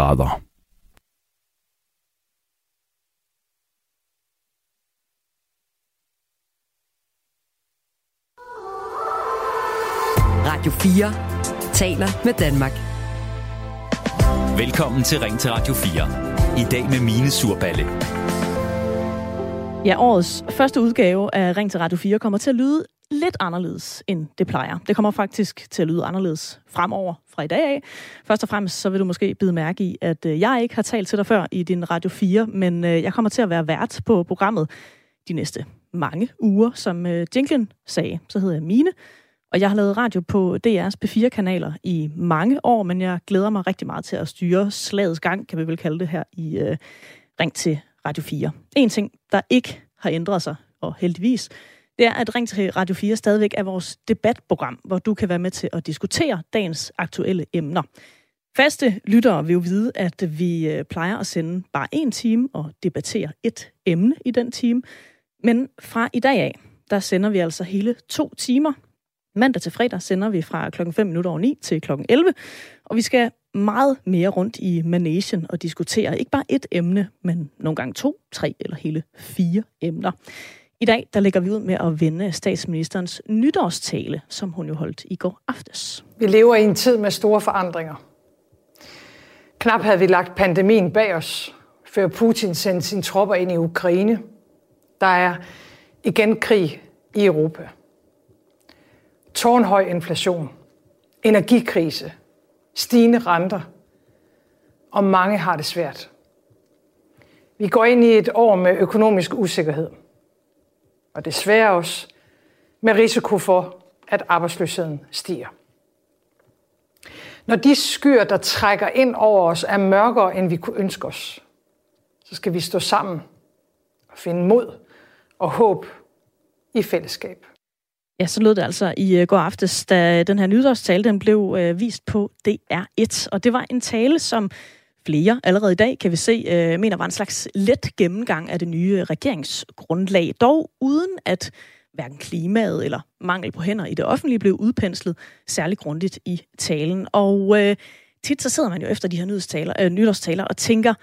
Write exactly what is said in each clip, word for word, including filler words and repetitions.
Father. Radio fire taler med Danmark. Velkommen til Ring til Radio fire. I dag med Mine Surballe. Ja, årets første udgave af Ring til Radio fire kommer til at lyde lidt anderledes, end det plejer. Det kommer faktisk til at lyde anderledes fremover fra i dag af. Først og fremmest så vil du måske bide mærke i, at jeg ikke har talt til dig før i din Radio fire, men jeg kommer til at være vært på programmet de næste mange uger, som jinglen sagde. Så hedder jeg Mine, og jeg har lavet radio på D R's P fire kanaler i mange år, men jeg glæder mig rigtig meget til at styre slagets gang, kan vi vel kalde det her, i uh, Ring til Radio fire. En ting, der ikke har ændret sig, og heldigvis, det er, at Ring til Radio fire stadigvæk er vores debatprogram, hvor du kan være med til at diskutere dagens aktuelle emner. Faste lyttere vil jo vide, at vi plejer at sende bare en time og debattere et emne i den time. Men fra i dag af, der sender vi altså hele to timer. Mandag til fredag sender vi fra klokken fem minutter over ni til klokken elleve, og vi skal meget mere rundt i managen og diskutere ikke bare et emne, men nogle gange to, tre eller hele fire emner. I dag der lægger vi ud med at vende statsministerens nytårstale, som hun jo holdt i går aftes. Vi lever i en tid med store forandringer. Knap havde vi lagt pandemien bag os, før Putin sendte sine tropper ind i Ukraine. Der er igen krig i Europa. Tårnhøj inflation, energikrise, stigende renter, og mange har det svært. Vi går ind i et år med økonomisk usikkerhed, og desværre også med risiko for, at arbejdsløsheden stiger. Når de skyer, der trækker ind over os, er mørkere, end vi kunne ønske os, så skal vi stå sammen og finde mod og håb i fællesskab. Ja, så lød det altså i går aftes, da den her nytårstale den blev øh, vist på D R et. Og det var en tale, som flere allerede i dag, kan vi se, øh, mener var en slags let gennemgang af det nye regeringsgrundlag. Dog uden at hverken klimaet eller mangel på hænder i det offentlige blev udpenslet særlig grundigt i talen. Og øh, tit så sidder man jo efter de her nytårstaler, øh, nytårstaler og tænker,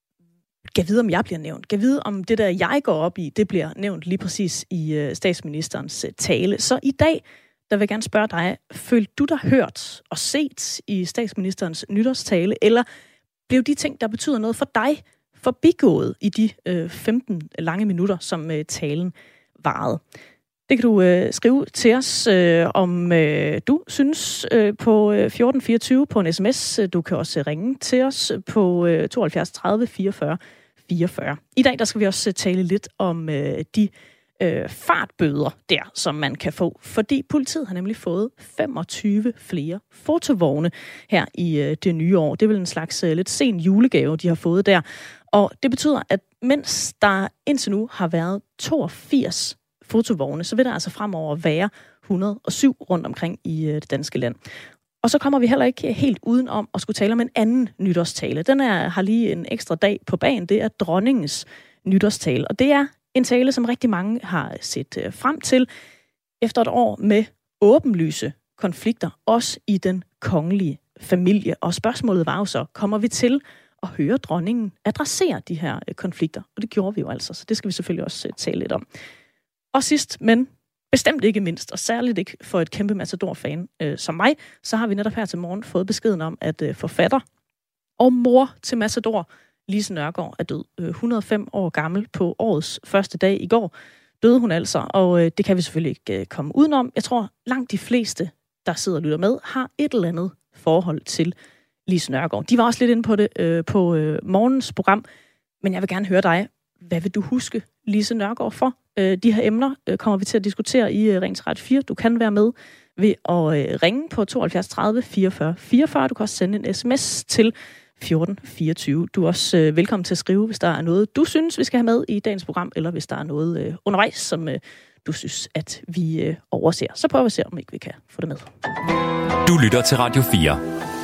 kan vide, om jeg bliver nævnt. Kan vide, om det der, jeg går op i, det bliver nævnt lige præcis i øh, statsministerens øh, tale. Så i dag, der vil jeg gerne spørge dig, følte du dig hørt og set i statsministerens nytårstale, eller blev de ting, der betyder noget for dig, forbigået i de øh, femten lange minutter, som øh, talen varede? Det kan du øh, skrive til os, øh, om øh, du synes, øh, på øh, fjorten fireogtyve på en sms. Du kan også ringe til os på øh, tooghalvfjerds tredive fireogfyrre fireogfyrre. I dag der skal vi også tale lidt om øh, de øh, fartbøder der, som man kan få. Fordi politiet har nemlig fået femogtyve flere fotovogne her i øh, det nye år. Det er vel en slags øh, lidt sen julegave, de har fået der. Og det betyder, at mens der indtil nu har været toogfirs fotovogne, så vil der altså fremover være et hundrede og syv rundt omkring i det danske land. Og så kommer vi heller ikke helt uden om at skulle tale om en anden nytårstale. Den er, har lige en ekstra dag på bagen. Det er dronningens nytårstale. Og det er en tale, som rigtig mange har set frem til efter et år med åbenlyse konflikter, også i den kongelige familie. Og spørgsmålet var jo så, kommer vi til at høre dronningen adressere de her konflikter? Og det gjorde vi jo altså, så det skal vi selvfølgelig også tale lidt om. Og sidst, men bestemt ikke mindst, og særligt ikke for et kæmpe Matador-fan øh, som mig, så har vi netop her til morgen fået beskeden om, at øh, forfatter og mor til Matador, Lise Nørgaard, er død. Øh, et hundrede og fem år gammel på årets første dag i går døde hun altså, og øh, det kan vi selvfølgelig ikke øh, komme udenom. Jeg tror, langt de fleste, der sidder og lytter med, har et eller andet forhold til Lise Nørgaard. De var også lidt inde på det øh, på øh, morgens program, men jeg vil gerne høre dig. Hvad vil du huske Lise Nørgaard for? Øh, de her emner øh, kommer vi til at diskutere i øh, Ring til Radio fire. Du kan være med ved at øh, ringe på tooghalvfjerds tredive fireogfyrre fireogfyrre. Du kan også sende en sms til fjorten fireogtyve. Du er også øh, velkommen til at skrive, hvis der er noget, du synes, vi skal have med i dagens program, eller hvis der er noget øh, undervejs, som øh, du synes, at vi øh, overser. Så prøver vi at se, om ikke vi kan få det med. Du lytter til Radio fire.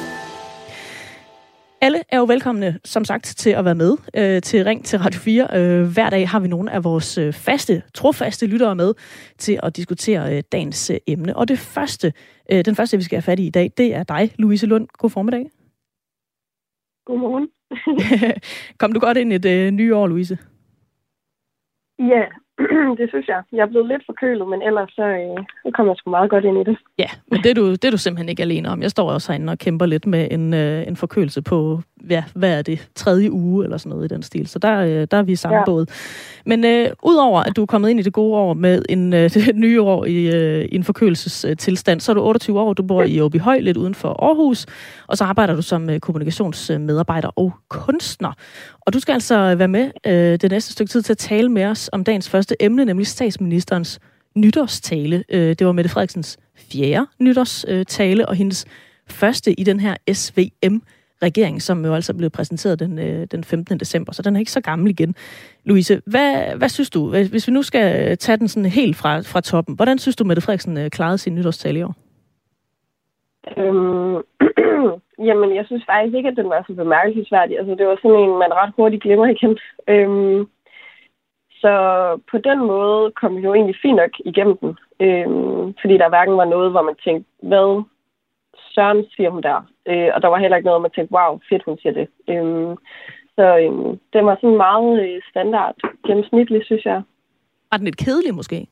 Alle er jo velkomne, som sagt, til at være med øh, til Ring til Radio fire. Øh, hver dag har vi nogle af vores øh, faste, trofaste lyttere med til at diskutere øh, dagens øh, emne. Og det første, øh, den første, vi skal have fat i i dag, det er dig, Louise Lund. God formiddag. Godmorgen. Kom du godt ind i det øh, nye år, Louise? Ja, det synes jeg. Jeg er blevet lidt forkølet, men ellers så, øh, så kommer jeg sgu meget godt ind i det. Ja, men det er, du, det er du simpelthen ikke alene om. Jeg står også herinde og kæmper lidt med en, øh, en forkølelse på, ja, hvad er det, tredje uge eller sådan noget i den stil. Så der, øh, der er vi i samme ja. båd. Men øh, udover at du er kommet ind i det gode år med en, øh, det nye år i, øh, i en forkølelsestilstand, så er du otteogtyve år, du bor i Åbyhøj, lidt uden for Aarhus, og så arbejder du som øh, kommunikationsmedarbejder og kunstner. Og du skal altså være med øh, det næste stykke tid til at tale med os om dagens første emne, nemlig statsministerens nytårstale. Øh, det var Mette Frederiksens fjerde nytårstale, og hendes første i den her S V M-regering, som jo altså blev præsenteret den, øh, den femtende december, så den er ikke så gammel igen. Louise, hvad, hvad synes du, hvis vi nu skal tage den sådan helt fra, fra toppen, hvordan synes du, Mette Frederiksen øh, klarede sin nytårstale i år? Øhm, jamen, jeg synes faktisk ikke, at den var så bemærkelsesværdig. Altså, det var sådan en, man ret hurtigt glemmer igen. Øhm, så på den måde kom vi jo egentlig fint nok igennem den. Øhm, fordi der hverken var noget, hvor man tænkte, hvad søren siger hun der? Øh, og der var heller ikke noget, hvor man tænkte, wow, fedt, hun siger det. Øhm, så øhm, den var sådan meget øh, standard, gennemsnitlig, synes jeg. Var den lidt kedelig måske?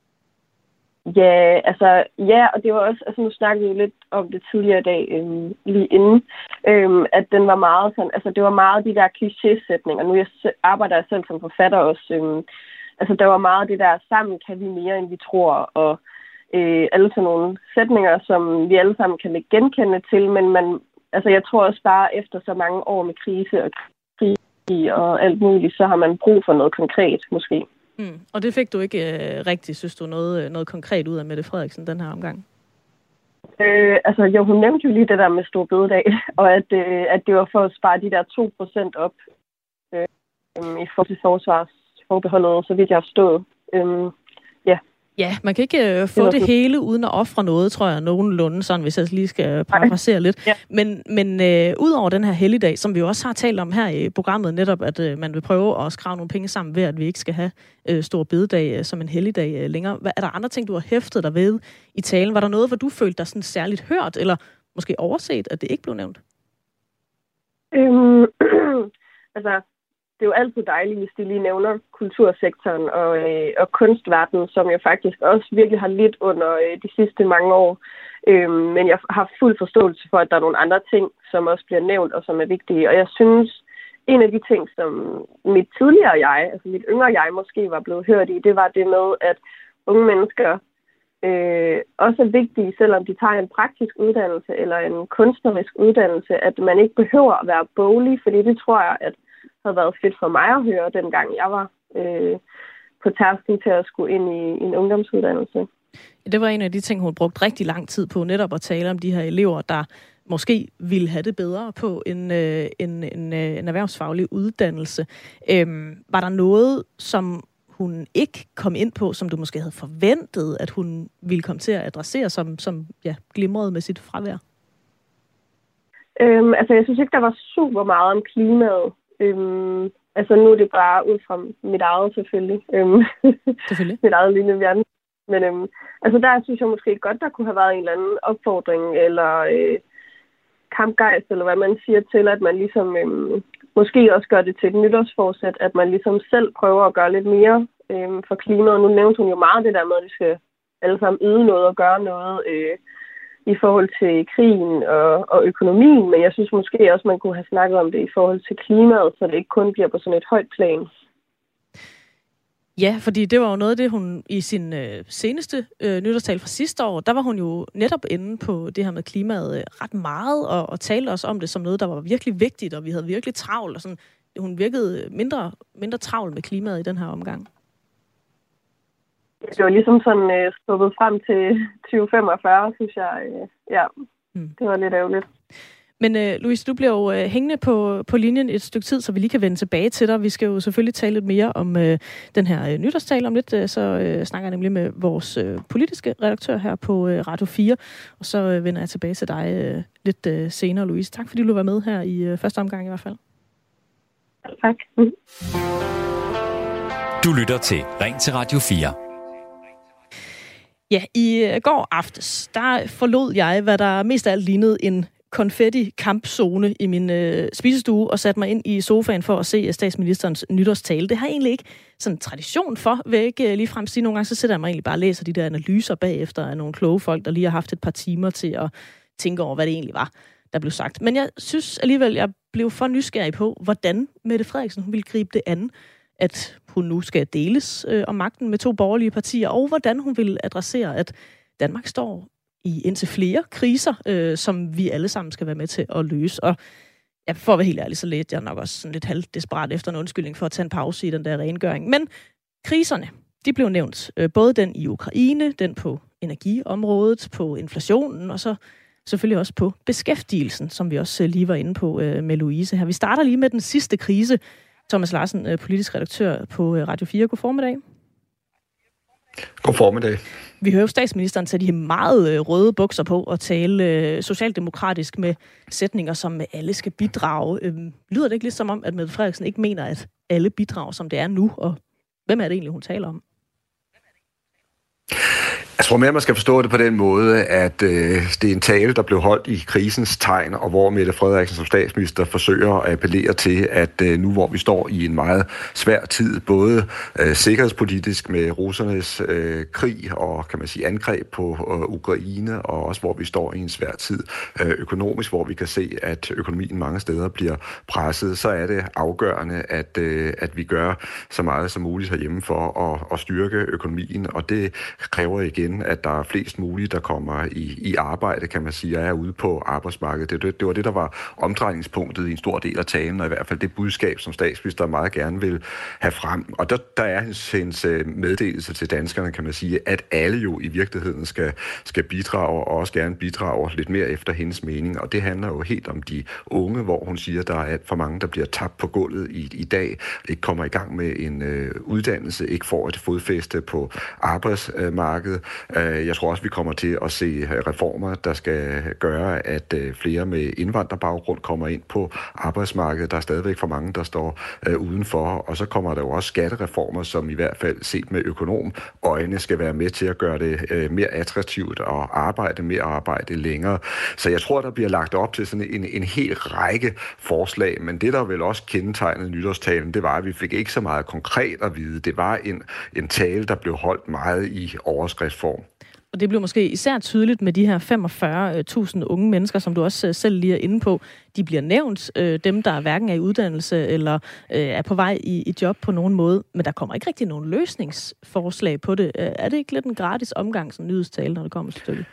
Ja, altså, ja, og det var også, altså nu snakkede vi jo lidt om det tidligere i dag, øhm, lige inden, øhm, at den var meget sådan, altså det var meget de der kliché-sætninger. Nu jeg arbejder jeg selv som forfatter også, øhm, altså der var meget det der, sammen kan vi mere, end vi tror, og øh, alle sådan nogle sætninger, som vi alle sammen kan lægge genkende til, men man, altså jeg tror også bare, efter så mange år med krise og krig og alt muligt, så har man brug for noget konkret, måske. Mm. Og det fik du ikke øh, rigtigt, synes du, noget, noget konkret ud af Mette Frederiksen den her omgang? Øh, altså jo, hun nævnte jo lige det der med stor bededag, og at, øh, at det var for at spare de der to procent op øh, i forhold til forsvarsforbeholdet, så vidt jeg har forstået. Øh, ja. Ja, man kan ikke øh, få det, det hele uden at ofre noget, tror jeg, nogenlunde, sådan, hvis jeg lige skal parafrasere lidt. Ja. Men, men øh, ud over den her helligdag, som vi jo også har talt om her i programmet, netop at øh, man vil prøve at skrave nogle penge sammen ved, at vi ikke skal have øh, stor bededag øh, som en helligdag øh, længere. Hvad, er der andre ting, du har hæftet dig ved i talen? Var der noget, hvor du følte dig sådan særligt hørt, eller måske overset, at det ikke blev nævnt? Øhm, altså... Det er jo altid dejligt, hvis de lige nævner kultursektoren og, øh, og kunstverdenen, som jo faktisk også virkelig har lidt under øh, de sidste mange år. Øhm, men jeg har fuld forståelse for, at der er nogle andre ting, som også bliver nævnt og som er vigtige. Og jeg synes, en af de ting, som mit tidligere jeg, altså mit yngre jeg måske var blevet hørt i, det var det med, at unge mennesker øh, også er vigtige, selvom de tager en praktisk uddannelse eller en kunstnerisk uddannelse, at man ikke behøver at være boglig, fordi det tror jeg, at havde været fedt for mig at høre, dengang jeg var øh, på tærsken til at skulle ind i, i en ungdomsuddannelse. Det var en af de ting, hun brugte rigtig lang tid på, netop at tale om de her elever, der måske ville have det bedre på en, øh, en, en, en erhvervsfaglig uddannelse. Øhm, var der noget, som hun ikke kom ind på, som du måske havde forventet, at hun ville komme til at adressere, som, som ja, glimrede med sit fravær? Øhm, altså, jeg synes ikke, der var super meget om klimaet. Øhm, altså nu er det bare ud fra mit eget selvfølgelig. Øhm, selvfølgelig. mit eget lille verden. Men øhm, altså der synes jeg måske godt, der kunne have været en eller anden opfordring eller øh, kampgejst, eller hvad man siger til, at man ligesom øhm, måske også gør det til et nytårsforsæt, at man ligesom selv prøver at gøre lidt mere øhm, for klimaet. Nu nævnte hun jo meget det der med, at vi skal alle sammen yde noget og gøre noget øh, i forhold til krigen og, og økonomien, men jeg synes måske også, man kunne have snakket om det i forhold til klimaet, så det ikke kun bliver på sådan et højt plan. Ja, fordi det var jo noget af det, hun i sin øh, seneste øh, nytårstale fra sidste år, der var hun jo netop inde på det her med klimaet øh, ret meget, og, og talte også om det som noget, der var virkelig vigtigt, og vi havde virkelig travlt, og sådan, hun virkede mindre, mindre travl med klimaet i den her omgang. Det var ligesom sådan øh, skubbet frem til tyve femogfyrre, synes jeg. Øh, ja, mm. Det var lidt ærgerligt. Men øh, Louise, du bliver jo øh, hængende på, på linjen et stykke tid, så vi lige kan vende tilbage til dig. Vi skal jo selvfølgelig tale lidt mere om øh, den her øh, nytårstale om lidt. Øh, så øh, snakker jeg nemlig med vores øh, politiske redaktør her på øh, Radio fire. Og så øh, vender jeg tilbage til dig øh, lidt øh, senere, Louise. Tak fordi du var med her i øh, første omgang i hvert fald. Tak. Mm. Du lytter til Ring til Radio fire. Ja, i går aftes, der forlod jeg, hvad der mest af alt lignede en konfetti-kampzone i min øh, spisestue og satte mig ind i sofaen for at se statsministerens nytårstale. Det har jeg egentlig ikke sådan tradition for, vil jeg ikke ligefrem sige. Nogle gange så sætter jeg mig egentlig bare og læser de der analyser bagefter af nogle kloge folk, der lige har haft et par timer til at tænke over, hvad det egentlig var, der blev sagt. Men jeg synes alligevel, jeg blev for nysgerrig på, hvordan Mette Frederiksen hun ville gribe det an, at hun nu skal deles øh, om magten med to borgerlige partier, og hvordan hun vil adressere, at Danmark står i indtil flere kriser, øh, som vi alle sammen skal være med til at løse. Og ja, for at være helt ærlig, så lidt jeg nok også sådan lidt halvdesperat efter en undskyldning for at tage en pause i den der rengøring. Men kriserne, de blev nævnt. Øh, både den i Ukraine, den på energiområdet, på inflationen, og så selvfølgelig også på beskæftigelsen, som vi også lige var inde på øh, med Louise her. Vi starter lige med den sidste krise. Thomas Larsen, øh, politisk redaktør på øh, Radio fire. God formiddag. God formiddag. Vi hører jo statsministeren tage de meget øh, røde bukser på og tale øh, socialdemokratisk med sætninger, som alle skal bidrage. Øh, lyder det ikke lidt som om, at Mette Frederiksen ikke mener, at alle bidrager, som det er nu? Og hvem er det egentlig, hun taler om? Jeg tror mere, man skal forstå det på den måde, at øh, det er en tale, der blev holdt i krisens tegn, og hvor Mette Frederiksen som statsminister forsøger at appellere til, at øh, nu hvor vi står i en meget svær tid, både øh, sikkerhedspolitisk med russernes øh, krig og kan man sige angreb på øh, Ukraine, og også hvor vi står i en svær tid øh, økonomisk, hvor vi kan se, at økonomien mange steder bliver presset, så er det afgørende, at, øh, at vi gør så meget som muligt herhjemme for at, at styrke økonomien, og det kræver igen, at der er flest muligt, der kommer i, i arbejde, kan man sige, og er ude på arbejdsmarkedet. Det, det, det var det, der var omdrejningspunktet i en stor del af talen, og i hvert fald det budskab, som statsminister meget gerne vil have frem. Og der, der er hendes, hendes meddelelse til danskerne, kan man sige, at alle jo i virkeligheden skal, skal bidrage, og også gerne bidrage lidt mere efter hendes mening. Og det handler jo helt om de unge, hvor hun siger, at der er alt for mange, der bliver tabt på gulvet i, i dag, ikke kommer i gang med en øh, uddannelse, ikke får et fodfæste på arbejdsmarkedet. Jeg tror også, vi kommer til at se reformer, der skal gøre, at flere med indvandrerbaggrund kommer ind på arbejdsmarkedet. Der er stadigvæk for mange, der står udenfor. Og så kommer der jo også skattereformer, som i hvert fald set med økonomøjne skal være med til at gøre det mere attraktivt at arbejde mere og arbejde længere. Så jeg tror, der bliver lagt op til sådan en, en hel række forslag. Men det, der vel også kendetegnede nytårstalen, det var, at vi fik ikke så meget konkret at vide. Det var en, en tale, der blev holdt meget i overskriftsform. Og det blev måske især tydeligt med de her femogfyrre tusind unge mennesker, som du også selv lige er inde på. De bliver nævnt, dem der hverken er i uddannelse eller er på vej i, i job på nogen måde. Men der kommer ikke rigtig nogen løsningsforslag på det. Er det ikke lidt en gratis omgang som nyhedstale, når det kommer til stykket?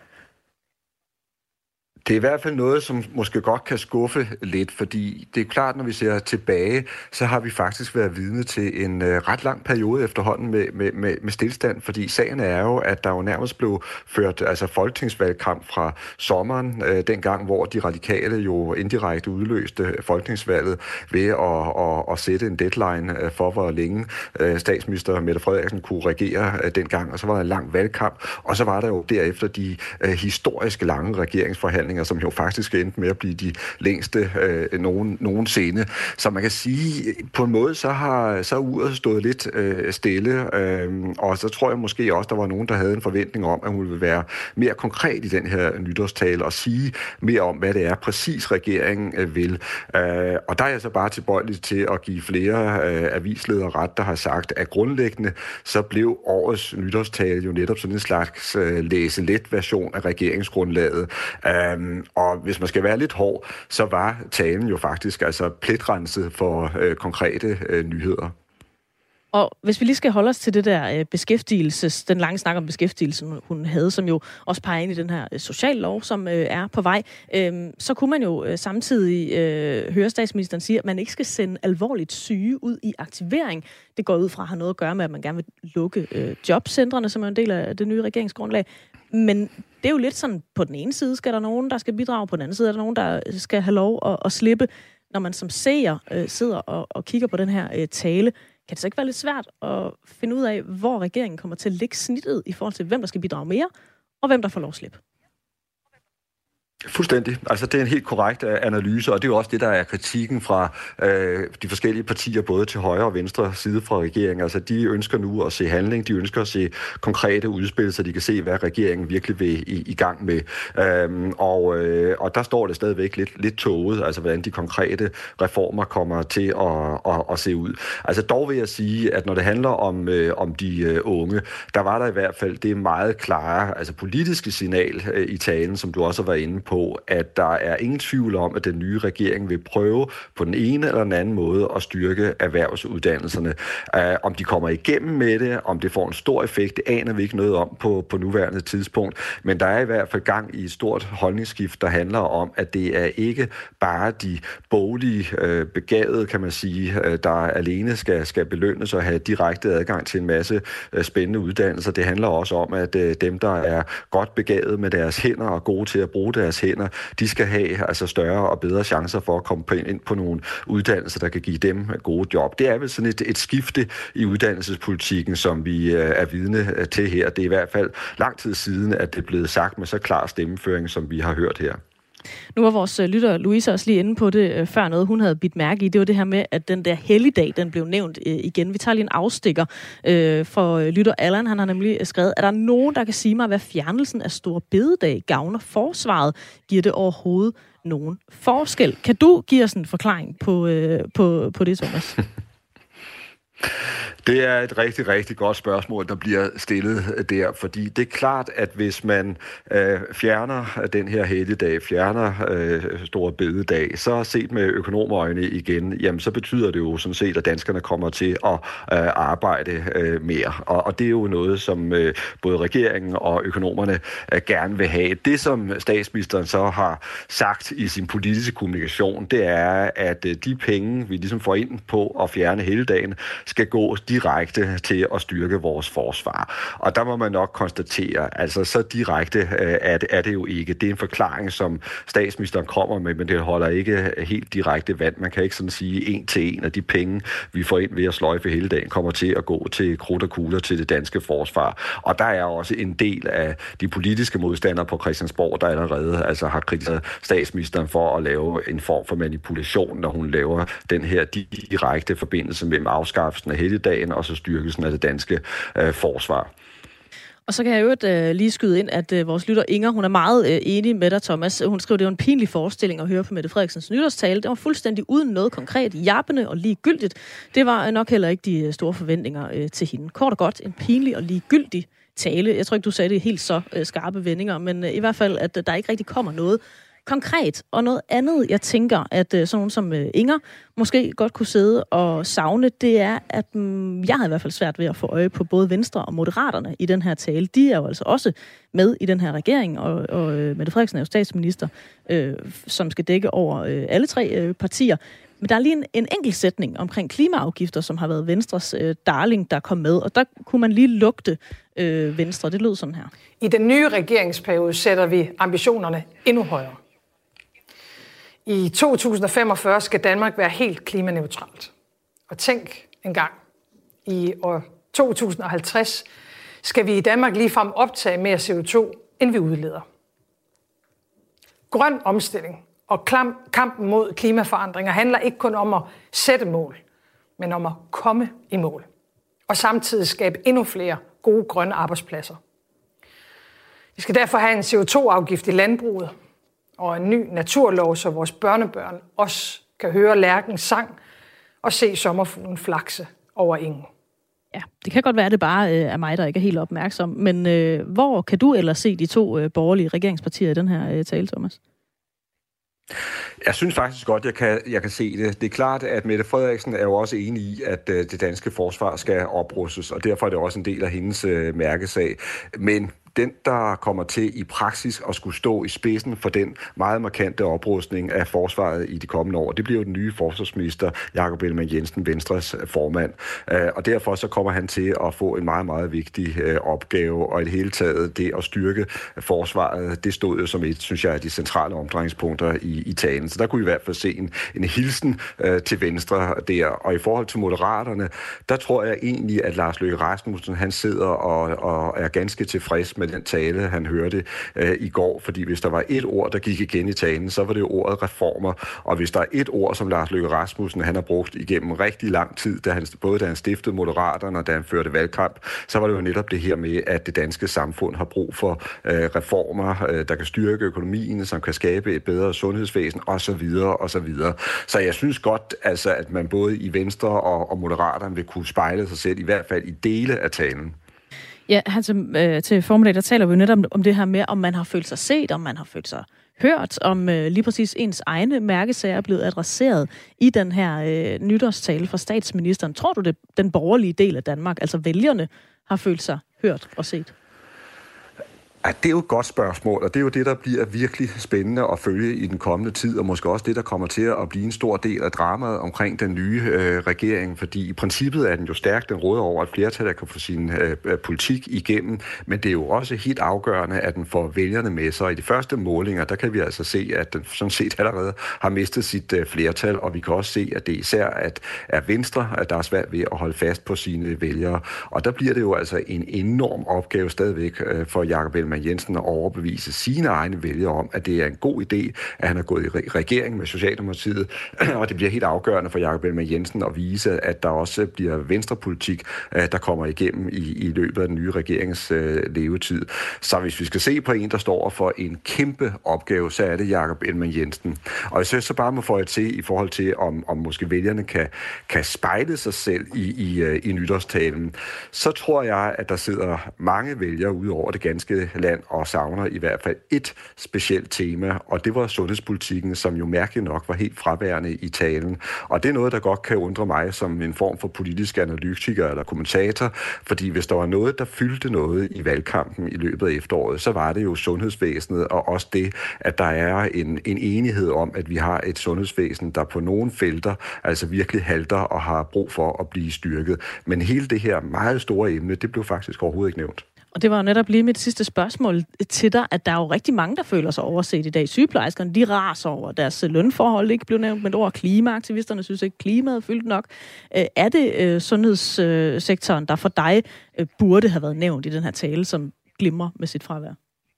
Det er i hvert fald noget, som måske godt kan skuffe lidt, fordi det er klart, når vi ser tilbage, så har vi faktisk været vidne til en øh, ret lang periode efterhånden med, med, med, med stillstand, fordi sagen er jo, at der jo nærmest blev ført altså folketingsvalgkamp fra sommeren, øh, dengang, hvor de radikale jo indirekte udløste folketingsvalget ved at, at, at sætte en deadline for, hvor længe øh, statsminister Mette Frederiksen kunne regere øh, dengang, og så var der en lang valgkamp, og så var der jo derefter de øh, historiske lange regeringsforhandlinger, som jo faktisk endte med at blive de længste øh, nogen, nogensinde. Så man kan sige, på en måde, så har så uret stået lidt øh, stille, øh, og så tror jeg måske også, der var nogen, der havde en forventning om, at hun ville være mere konkret i den her nytårstale og sige mere om, hvad det er præcis regeringen øh, vil. Øh, og der er jeg så bare tilbøjelig til at give flere øh, avisledere ret, der har sagt, at grundlæggende så blev årets nytårstale jo netop sådan en slags øh, læse-let version af regeringsgrundlaget. Øh, Og hvis man skal være lidt hård, så var talen jo faktisk altså pletrenset for øh, konkrete øh, nyheder. Og hvis vi lige skal holde os til det der øh, beskæftigelses, den lange snak om beskæftigelsen, hun havde, som jo også peger ind i den her øh, sociallov, som øh, er på vej, øh, så kunne man jo øh, samtidig øh, høre statsministeren sige, at man ikke skal sende alvorligt syge ud i aktivering. Det går ud fra at have noget at gøre med, at man gerne vil lukke øh, jobcentrene, som er en del af det nye regeringsgrundlag. Men det er jo lidt sådan, på den ene side skal der nogen, der skal bidrage, på den anden side er der nogen, der skal have lov at, at slippe. Når man som seer øh, sidder og, og kigger på den her øh, tale, kan det så ikke være lidt svært at finde ud af, hvor regeringen kommer til at lægge snittet i forhold til, hvem der skal bidrage mere, og hvem der får lov at slippe? Fuldstændig. Altså, det er en helt korrekt analyse, og det er jo også det, der er kritikken fra øh, de forskellige partier, både til højre og venstre side fra regeringen. Altså, de ønsker nu at se handling, de ønsker at se konkrete udspil, så de kan se, hvad regeringen virkelig vil i, i gang med. Øhm, og, øh, og der står det stadigvæk lidt, lidt tåget, altså hvordan de konkrete reformer kommer til at, at, at se ud. Altså, dog vil jeg sige, at når det handler om, øh, om de øh, unge, der var der i hvert fald det meget klare, altså politiske signal øh, i talen, som du også har været inde på, at der er ingen tvivl om, at den nye regering vil prøve på den ene eller den anden måde at styrke erhvervsuddannelserne. Uh, om de kommer igennem med det, om det får en stor effekt, det aner vi ikke noget om på, på nuværende tidspunkt. Men der er i hvert fald gang i et stort holdningsskift, der handler om, at det er ikke bare de boglige uh, begavede, kan man sige, uh, der alene skal, skal belønnes og have direkte adgang til en masse uh, spændende uddannelser. Det handler også om, at uh, dem, der er godt begavet med deres hænder og gode til at bruge deres hænder, de skal have altså større og bedre chancer for at komme ind på nogle uddannelser, der kan give dem gode job. Det er vel sådan et, et skifte i uddannelsespolitikken, som vi er vidne til her. Det er i hvert fald lang tid siden, at det er blevet sagt med så klar stemmeføring, som vi har hørt her. Nu var vores lytter Louise også lige inde på det før noget, hun havde bidt mærke i. Det var det her med, at den der helligdag, den blev nævnt igen. Vi tager lige en afstikker øh, for lytter Allan. Han har nemlig skrevet, er der nogen, der kan sige mig, hvad fjernelsen af Store Bededag gavner forsvaret? Giver det overhovedet nogen forskel? Kan du give os en forklaring på, øh, på, på det, Thomas? Det er et rigtig, rigtig godt spørgsmål, der bliver stillet der, fordi det er klart, at hvis man øh, fjerner den her helligdag, fjerner øh, Store Bededag, så set med økonomøjne igen, jamen så betyder det jo sådan set, at danskerne kommer til at øh, arbejde øh, mere. Og, og det er jo noget, som øh, både regeringen og økonomerne øh, gerne vil have. Det, som statsministeren så har sagt i sin politiske kommunikation, det er, at øh, de penge, vi ligesom får ind på at fjerne helligdagen, skal gå direkte til at styrke vores forsvar. Og der må man nok konstatere, altså så direkte øh, er, det, er det jo ikke. Det er en forklaring, som statsministeren kommer med, men det holder ikke helt direkte vand. Man kan ikke sådan sige en til en, at de penge, vi får ind ved at sløjfe hele dagen, kommer til at gå til krudt og kugler til det danske forsvar. Og der er også en del af de politiske modstandere på Christiansborg, der allerede altså, har kritiseret statsministeren for at lave en form for manipulation, når hun laver den her direkte forbindelse mellem afskaffelsen af helligdagen og så styrkelsen af det danske øh, forsvar. Og så kan jeg jo øh, lige skyde ind, at øh, vores lytter Inger, hun er meget øh, enig med dig, Thomas. Hun skriver, det var en pinlig forestilling at høre på Mette Frederiksens nytårstale. Det var fuldstændig uden noget konkret, jappende og ligegyldigt. Det var nok heller ikke de store forventninger øh, til hende. Kort og godt, en pinlig og ligegyldig tale. Jeg tror ikke, du sagde det helt så øh, skarpe vendinger, men øh, i hvert fald, at øh, der ikke rigtig kommer noget konkret. Og noget andet, jeg tænker, at øh, sådan nogen som øh, Inger måske godt kunne sidde og savne, det er, at mm, jeg havde i hvert fald svært ved at få øje på både Venstre og Moderaterne i den her tale. De er jo altså også med i den her regering, og, og øh, Mette Frederiksen er jo statsminister, øh, som skal dække over øh, alle tre øh, partier. Men der er lige en, en enkelt sætning omkring klimaafgifter, som har været Venstres øh, darling, der kom med, og der kunne man lige lugte øh, Venstre. Det lød sådan her. I den nye regeringsperiode sætter vi ambitionerne endnu højere. I to tusind og femogfyrre skal Danmark være helt klimaneutralt. Og tænk engang, i år to tusind og halvtreds skal vi i Danmark ligefrem optage mere C O to, end vi udleder. Grøn omstilling og kampen mod klimaforandringer handler ikke kun om at sætte mål, men om at komme i mål. Og samtidig skabe endnu flere gode grønne arbejdspladser. Vi skal derfor have en C O to afgift i landbruget, og en ny naturlov, så vores børnebørn også kan høre lærkens sang og se sommerfuglen flakse over engen. Ja, det kan godt være, at det bare øh, er mig, der ikke er helt opmærksom, men øh, hvor kan du ellers se de to øh, borgerlige regeringspartier i den her øh, tale, Thomas? Jeg synes faktisk godt, jeg kan, jeg kan se det. Det er klart, at Mette Frederiksen er jo også enig i, at øh, det danske forsvar skal oprustes, og derfor er det også en del af hendes øh, mærkesag. Men den, der kommer til i praksis at skulle stå i spidsen for den meget markante oprustning af forsvaret i de kommende år, det bliver jo den nye forsvarsminister, Jakob Ellemann-Jensen, Venstres formand. Og derfor så kommer han til at få en meget, meget vigtig opgave, og i det hele taget det at styrke forsvaret, det stod jo som et, synes jeg, af de centrale omdrejningspunkter i, i talen. Så der kunne vi i hvert fald se en, en hilsen øh, til Venstre der. Og i forhold til Moderaterne, der tror jeg egentlig, at Lars Løkke Rasmussen, han sidder og, og er ganske tilfreds med med den tale, han hørte øh, i går, fordi hvis der var et ord, der gik igen i talen, så var det jo ordet reformer, og hvis der er et ord, som Lars Løkke Rasmussen, han har brugt igennem rigtig lang tid, da han, både da han stiftede Moderaterne og da han førte valgkamp, så var det jo netop det her med, at det danske samfund har brug for øh, reformer, øh, der kan styrke økonomien, som kan skabe et bedre sundhedsvæsen, osv., osv. Så jeg synes godt, altså, at man både i Venstre og, og Moderaterne vil kunne spejle sig selv, i hvert fald i dele af talen. Ja, Hans, øh, til formiddag, der taler vi jo netop om, om det her med, om man har følt sig set, om man har følt sig hørt, om øh, lige præcis ens egne mærkesager er blevet adresseret i den her øh, nytårstale fra statsministeren. Tror du, det den borgerlige del af Danmark, altså vælgerne, har følt sig hørt og set? Ja, det er jo et godt spørgsmål, og det er jo det, der bliver virkelig spændende at følge i den kommende tid, og måske også det, der kommer til at blive en stor del af dramaet omkring den nye øh, regering, fordi i princippet er den jo stærk, den råder over et flertal, der kan få sin øh, politik igennem, men det er jo også helt afgørende, at den får vælgerne med sig. I de første målinger, der kan vi altså se, at den sådan set allerede har mistet sit øh, flertal, og vi kan også se, at det især at, er Venstre, at der er svært ved at holde fast på sine vælgere, og der bliver det jo altså en enorm opgave stadigvæk øh, for Jakob Ellemann-Jensen at overbevise sine egne vælgere om, at det er en god idé, at han er gået i regering med Socialdemokratiet, og det bliver helt afgørende for Jakob Ellemann-Jensen at vise, at der også bliver venstrepolitik, der kommer igennem i, i løbet af den nye regerings øh, levetid. Så hvis vi skal se på en, der står for en kæmpe opgave, så er det Jakob Ellemann-Jensen. Og hvis jeg så bare må få et til i forhold til, om, om måske vælgerne kan, kan spejle sig selv i, i, i nytårstalen, så tror jeg, at der sidder mange vælgere ude over det ganske land og savner i hvert fald et specielt tema, og det var sundhedspolitikken, som jo mærkeligt nok var helt fraværende i talen. Og det er noget, der godt kan undre mig som en form for politisk analytiker eller kommentator, fordi hvis der var noget, der fyldte noget i valgkampen i løbet af efteråret, så var det jo sundhedsvæsenet, og også det, at der er en, en enighed om, at vi har et sundhedsvæsen, der på nogle felter altså virkelig halter og har brug for at blive styrket. Men hele det her meget store emne, det blev faktisk overhovedet ikke nævnt. Og det var jo netop lige mit sidste spørgsmål til dig, at der er jo rigtig mange, der føler sig overset i dag. Sygeplejerskerne, de raser over deres lønforhold, ikke blev nævnt med et ord. Klimaaktivisterne synes ikke, klimaet er fyldt nok. Er det sundhedssektoren, der for dig burde have været nævnt i den her tale, som glimrer med sit fravær?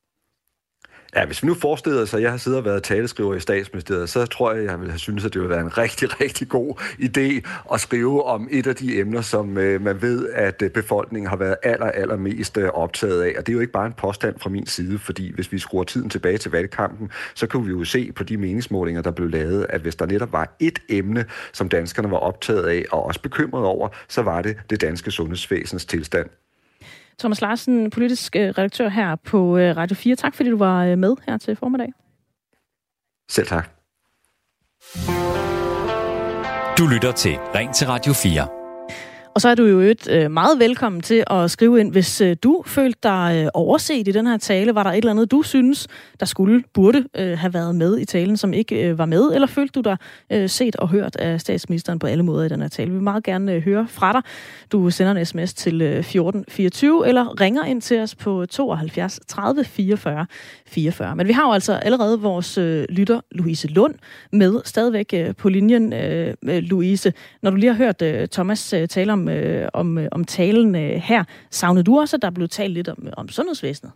Ja, hvis vi nu forestiller sig, at jeg har siddet og været taleskriver i Statsministeriet, så tror jeg, jeg ville have syntes, at det ville være en rigtig, rigtig god idé at skrive om et af de emner, som øh, man ved, at befolkningen har været aller, aller mest øh, optaget af. Og det er jo ikke bare en påstand fra min side, fordi hvis vi skruer tiden tilbage til valgkampen, så kan vi jo se på de meningsmålinger, der blev lavet, at hvis der netop var et emne, som danskerne var optaget af og også bekymret over, så var det det danske sundhedsvæsens tilstand. Thomas Larsen, politisk redaktør her på Radio fire. Tak fordi du var med her til formiddag. Selv tak. Du lytter til Ring til Radio fire. Og så er du jo et meget velkommen til at skrive ind, hvis du følte dig overset i den her tale. Var der et eller andet, du synes, der skulle, burde have været med i talen, som ikke var med? Eller følte du dig set og hørt af statsministeren på alle måder i den her tale? Vi vil meget gerne høre fra dig. Du sender en sms til fjorten fireogtyve, eller ringer ind til os på tooghalvfjerds tredive fireogfyrre fireogfyrre. Men vi har jo altså allerede vores lytter, Louise Lund, med stadigvæk på linjen. Louise, når du lige har hørt Thomas tale om Øh, om, øh, om talen øh, her. Savnede du også, at der blev talt lidt om, om sundhedsvæsenet?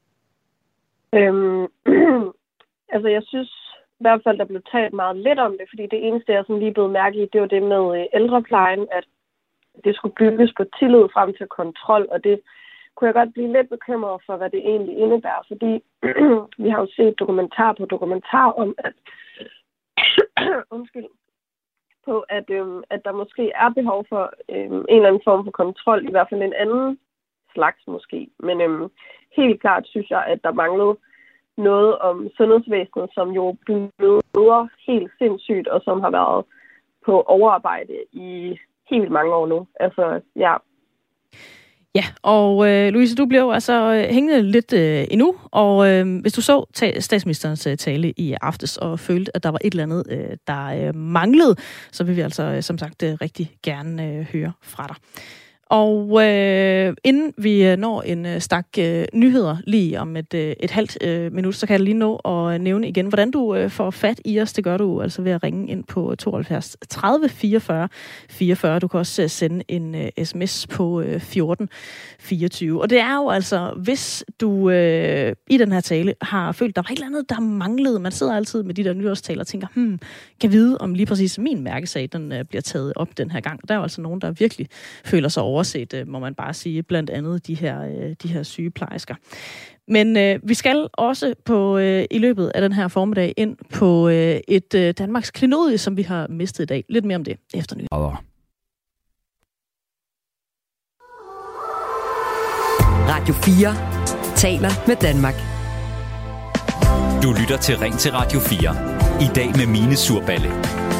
Øhm, altså, jeg synes i hvert fald, der blev talt meget lidt om det, fordi det eneste, jeg sådan lige blev mærke i, det var det med øh, ældreplejen, at det skulle bygges på tillid frem til kontrol, og det kunne jeg godt blive lidt bekymret for, hvad det egentlig indebærer, fordi vi har jo set dokumentar på dokumentar om, at undskyld, på, at, øhm, at der måske er behov for øhm, en eller anden form for kontrol, i hvert fald en anden slags måske. Men øhm, helt klart synes jeg, at der manglede noget om sundhedsvæsenet, som jo bløder helt sindssygt, og som har været på overarbejde i helt mange år nu. Altså, ja. Ja, og øh, Louise, du blev altså øh, hængende lidt øh, endnu, og øh, hvis du så ta- statsministerens øh, tale i aftes og følte, at der var et eller andet, øh, der øh, manglede, så vil vi altså øh, som sagt øh, rigtig gerne øh, høre fra dig. Og øh, inden vi når en øh, stak øh, nyheder lige om et, øh, et halvt øh, minut, så kan jeg lige nå at nævne igen, hvordan du øh, får fat i os. Det gør du altså ved at ringe ind på tooghalvfjerds tredive fireogfyrre fireogfyrre. Du kan også øh, sende en øh, sms på øh, fjorten fireogtyve. Og det er jo altså, hvis du øh, i den her tale har følt, der var et eller andet, der manglede. Man sidder altid med de der nytårstaler og tænker, hmm, kan vide, om lige præcis min mærkesag, den øh, bliver taget op den her gang. Der er jo altså nogen, der virkelig føler sig overset, må man bare sige, blandt andet de her, de her sygeplejersker. Men øh, vi skal også på øh, i løbet af den her formiddag ind på øh, et øh, Danmarks klenodie, som vi har mistet i dag. Lidt mere om det efter nyheder. Radio fire taler med Danmark. Du lytter til Ring til Radio fire. I dag med Mine Surballe.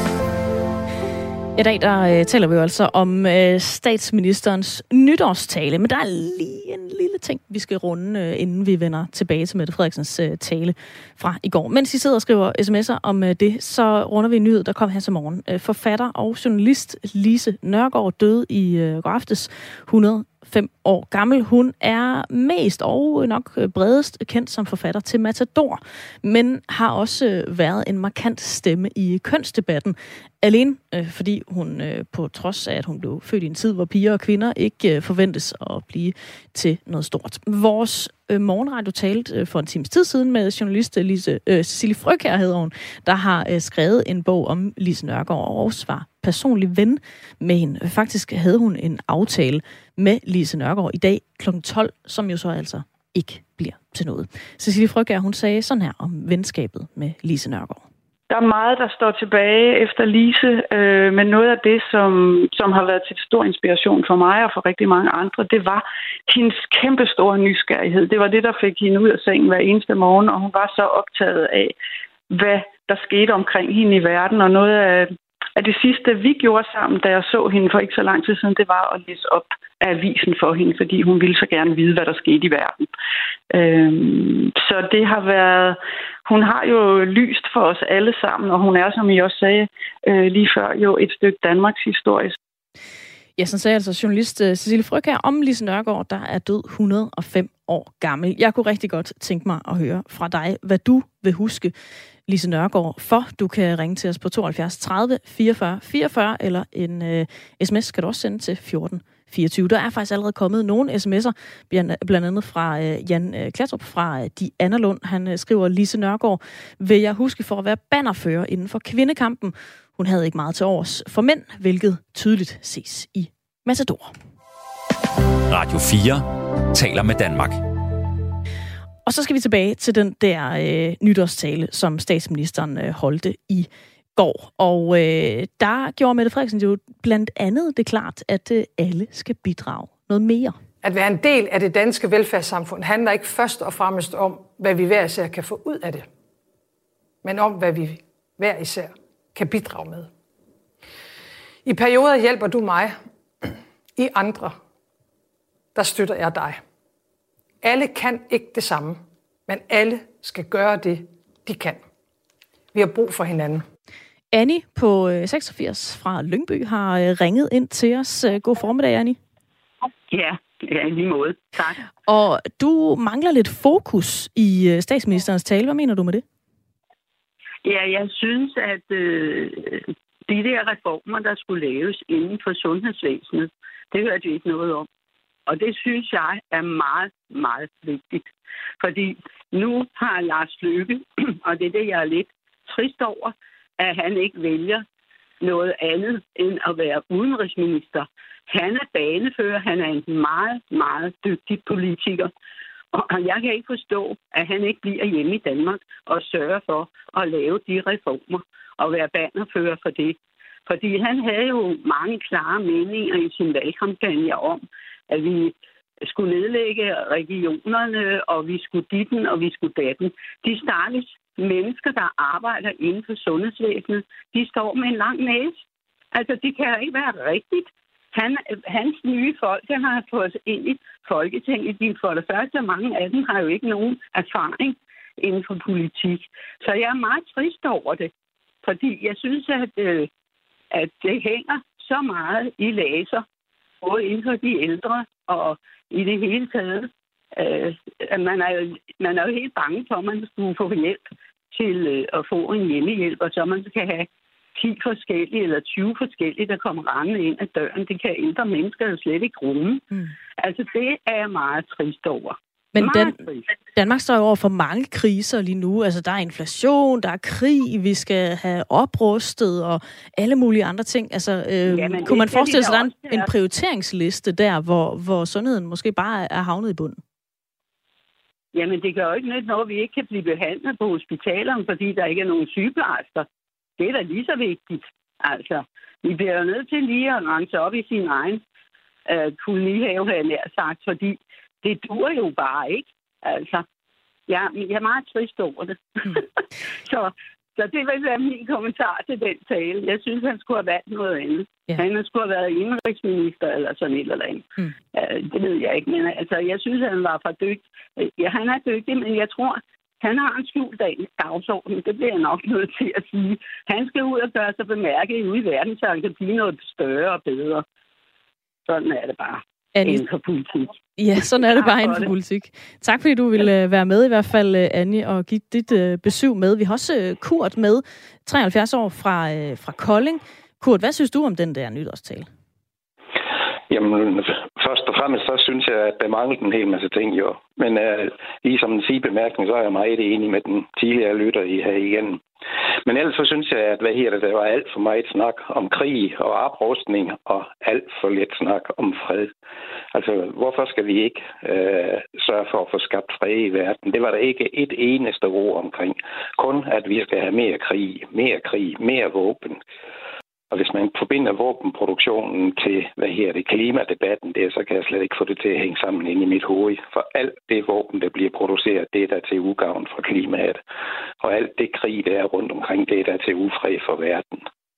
I dag der øh, taler vi jo altså om øh, statsministerens nytårstale, men der er lige en lille ting, vi skal runde, øh, inden vi vender tilbage til Mette Frederiksens øh, tale fra i går. Mens I sidder og skriver sms'er om øh, det, så runder vi en nyhed, der kom her til morgen. Øh, forfatter og journalist Lise Nørgaard døde i øh, går aftes, hundrede og fem år gammel. Hun er mest og nok bredest kendt som forfatter til Matador, men har også været en markant stemme i kønsdebatten. Alene øh, fordi hun øh, på trods af, at hun blev født i en tid, hvor piger og kvinder ikke øh, forventes at blive til noget stort. Vores øh, morgenradio talte øh, for en times tid siden med journalist Lise, øh, Cecilie Frøkjær, hedder hun, der har øh, skrevet en bog om Lise Nørgaard og også var personlig ven med hende. Faktisk havde hun en aftale med Lise Nørgaard i dag klokken tolv, som jo så altså ikke bliver til noget. Cecilie Frøkjær, hun sagde sådan her om venskabet med Lise Nørgaard. Der er meget, der står tilbage efter Lise, øh, men noget af det, som, som har været til stor inspiration for mig og for rigtig mange andre, det var hendes kæmpe store nysgerrighed. Det var det, der fik hende ud af sengen hver eneste morgen, og hun var så optaget af, hvad der skete omkring hende i verden. Og noget af, af det sidste, vi gjorde sammen, da jeg så hende for ikke så lang tid siden, det var at læse op af avisen for hende, fordi hun ville så gerne vide, hvad der skete i verden. Øhm, så det har været... Hun har jo lyst for os alle sammen, og hun er, som I også sagde øh, lige før, jo et stykke Danmarks historie. Ja, sådan sagde altså journalist Cecilie Frøkjær om Lise Nørgaard, der er død hundrede og fem år gammel. Jeg kunne rigtig godt tænke mig at høre fra dig, hvad du vil huske Lise Nørgaard for. Du kan ringe til os på tooghalvfjerds tredive fireogfyrre fireogfyrre, eller en øh, sms kan du også sende til fjorten fireogtyve. Der er faktisk allerede kommet nogle sms'er, blandt andet fra øh, Jan øh, Klatrup fra øh, De Anderlund. Han øh, skriver, Lise Nørgaard vil jeg huske for at være bannerfører inden for kvindekampen. Hun havde ikke meget til års for mænd, hvilket tydeligt ses i Matador. Radio fire taler med Danmark. Og så skal vi tilbage til den der øh, nytårstale, som statsministeren øh, holdte i går. Og øh, der gjorde Mette Frederiksen jo blandt andet det klart, at øh, alle skal bidrage noget mere. At være en del af det danske velfærdssamfund handler ikke først og fremmest om, hvad vi hver især kan få ud af det, men om, hvad vi hver især kan bidrage med. I perioder hjælper du mig. I andre, der støtter jeg dig. Alle kan ikke det samme, men alle skal gøre det, de kan. Vi har brug for hinanden. Annie på seksogfirs fra Lyngby har ringet ind til os. God formiddag, Annie. Ja, ja, i lige måde. Tak. Og du mangler lidt fokus i statsministerens tale. Hvad mener du med det? Ja, jeg synes, at øh, de der reformer, der skulle laves inden for sundhedsvæsenet, det hørte vi ikke noget om. Og det synes jeg er meget, meget vigtigt. Fordi nu har Lars Løkke, og det er det, jeg er lidt trist over, at han ikke vælger noget andet end at være udenrigsminister. Han er banefører, han er en meget, meget dygtig politiker. Og jeg kan ikke forstå, at han ikke bliver hjemme i Danmark og sørger for at lave de reformer og være banefører for det. Fordi han havde jo mange klare meninger i sin valgkampagne om, at vi skulle nedlægge regionerne, og vi skulle ditten, og vi skulle datten. De stakkels mennesker, der arbejder inden for sundhedsvæsenet, de står med en lang næse. Altså, det kan jo ikke være rigtigt. Han, hans nye folk, der har fået ind i Folketinget, de for det første, mange af dem har jo ikke nogen erfaring inden for politik. Så jeg er meget trist over det, fordi jeg synes, at, at det hænger så meget i laser både inden for de ældre og i det hele taget. Øh, man, er jo, man er jo helt bange for, at man skulle få hjælp til øh, at få en hjemmehjælp, og så man kan have ti forskellige eller tyve forskellige, der kommer rendende ind ad døren. Det kan ældre mennesker jo slet ikke rumme. Mm. Altså, det er jeg meget trist over. Men Dan- Danmark står jo over for mange kriser lige nu. Altså, der er inflation, der er krig, vi skal have oprustet og alle mulige andre ting. Altså, øh, Jamen, kunne man forestille sig, at der er en, en prioriteringsliste der, hvor, hvor sundheden måske bare er havnet i bunden? Jamen, det gør jo ikke noget, når vi ikke kan blive behandlet på hospitalerne, fordi der ikke er nogen sygeplejersker. Det er da lige så vigtigt. Altså, vi bliver jo nødt til lige at rense op i sin egen øh, kolonihave, har jeg nær sagt, fordi det dur jo bare ikke. Altså, ja, jeg er meget trist over det. Mm. så, så det vil være min kommentar til den tale. Jeg synes, han skulle have valgt noget andet. Ja. Han skulle have været indrigsminister eller sådan et eller andet. Mm. Uh, det ved jeg ikke, men altså, jeg synes, han var for dygtig. Ja, han er dygtig, men jeg tror, han har en skjult dagsorden. Det bliver jeg nok nødt til at sige. Han skal ud og gøre sig bemærket ude i verden, så han kan blive noget større og bedre. Sådan er det bare. Annie. Inden for politik. Ja, sådan er det bare inden for politik. Tak fordi du ville være med i hvert fald, Annie, og give dit uh, besøg med. Vi har også Kurt med, treoghalvfjerds år fra, uh, fra Kolding. Kurt, hvad synes du om den der nytårstale? Jamen, først og fremmest, så synes jeg, at der mangler en hel masse ting, jo. Men uh, lige som en sigebemærkning, så er jeg meget enig med den tidligere lytter i her igen. Men ellers så synes jeg, at hvad her det, der var alt for meget snak om krig og oprustning og alt for lidt snak om fred. Altså, hvorfor skal vi ikke øh, sørge for at få skabt fred i verden? Det var der ikke et eneste ord omkring. Kun at vi skal have mere krig, mere krig, mere våben. Og hvis man forbinder våbenproduktionen til, hvad her det, klimadebatten, det, så kan jeg slet ikke få det til at hænge sammen ind i mit hoved. For alt det våben, der bliver produceret, det er der til ugavn for klimaet. Og alt det krig, der er rundt omkring, det er der til ufred for verden.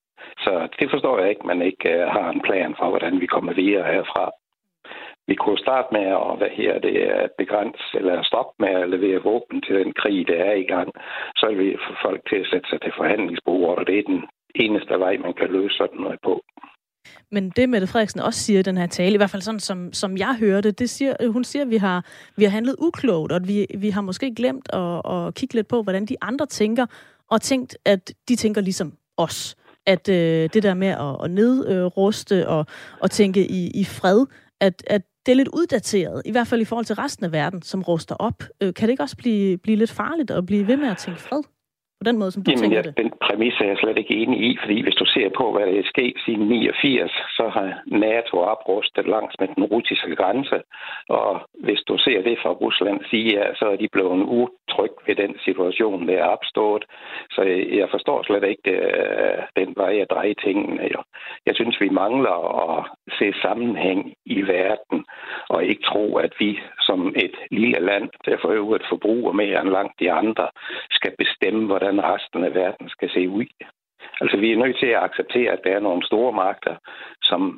Så det forstår jeg ikke, man ikke uh, har en plan for, hvordan vi kommer videre herfra. Vi kunne starte med at hvad her, det er begrænse eller stoppe med at levere våben til den krig, der er i gang. Så vil vi få folk til at sætte sig til forhandlingsbordet, og det er den eneste vej, man kan løse sådan noget på. Men det, Mette Frederiksen også siger i den her tale, i hvert fald sådan, som, som jeg hørte, det siger, hun siger, at vi har, vi har handlet uklogt, og at vi, vi har måske glemt at, at kigge lidt på, hvordan de andre tænker, og tænkt, at de tænker ligesom os. At øh, det der med at, at nedruste øh, og, og tænke i, i fred, at, at det er lidt uddateret, i hvert fald i forhold til resten af verden, som ruster op. Øh, kan det ikke også blive, blive lidt farligt at blive ved med at tænke fred? På den måde, som du Jamen, tænker ja, det? Den præmis er jeg slet ikke enig i, fordi hvis du ser på, hvad der er sket siden niogfirs, så har NATO oprustet langs med den russiske grænse, og hvis du ser det fra Ruslands side, så er de blevet utryg ved den situation, der er opstået. Så jeg forstår slet ikke det, den vej at dreje tingene. Jeg synes, vi mangler at se sammenhæng i verden, og ikke tro, at vi som et lille land, der for øvrigt forbruger mere end langt de andre, skal bestemme, hvordan resten af verden skal se ud. Altså, vi er nødt til at acceptere, at der er nogle store magter, som,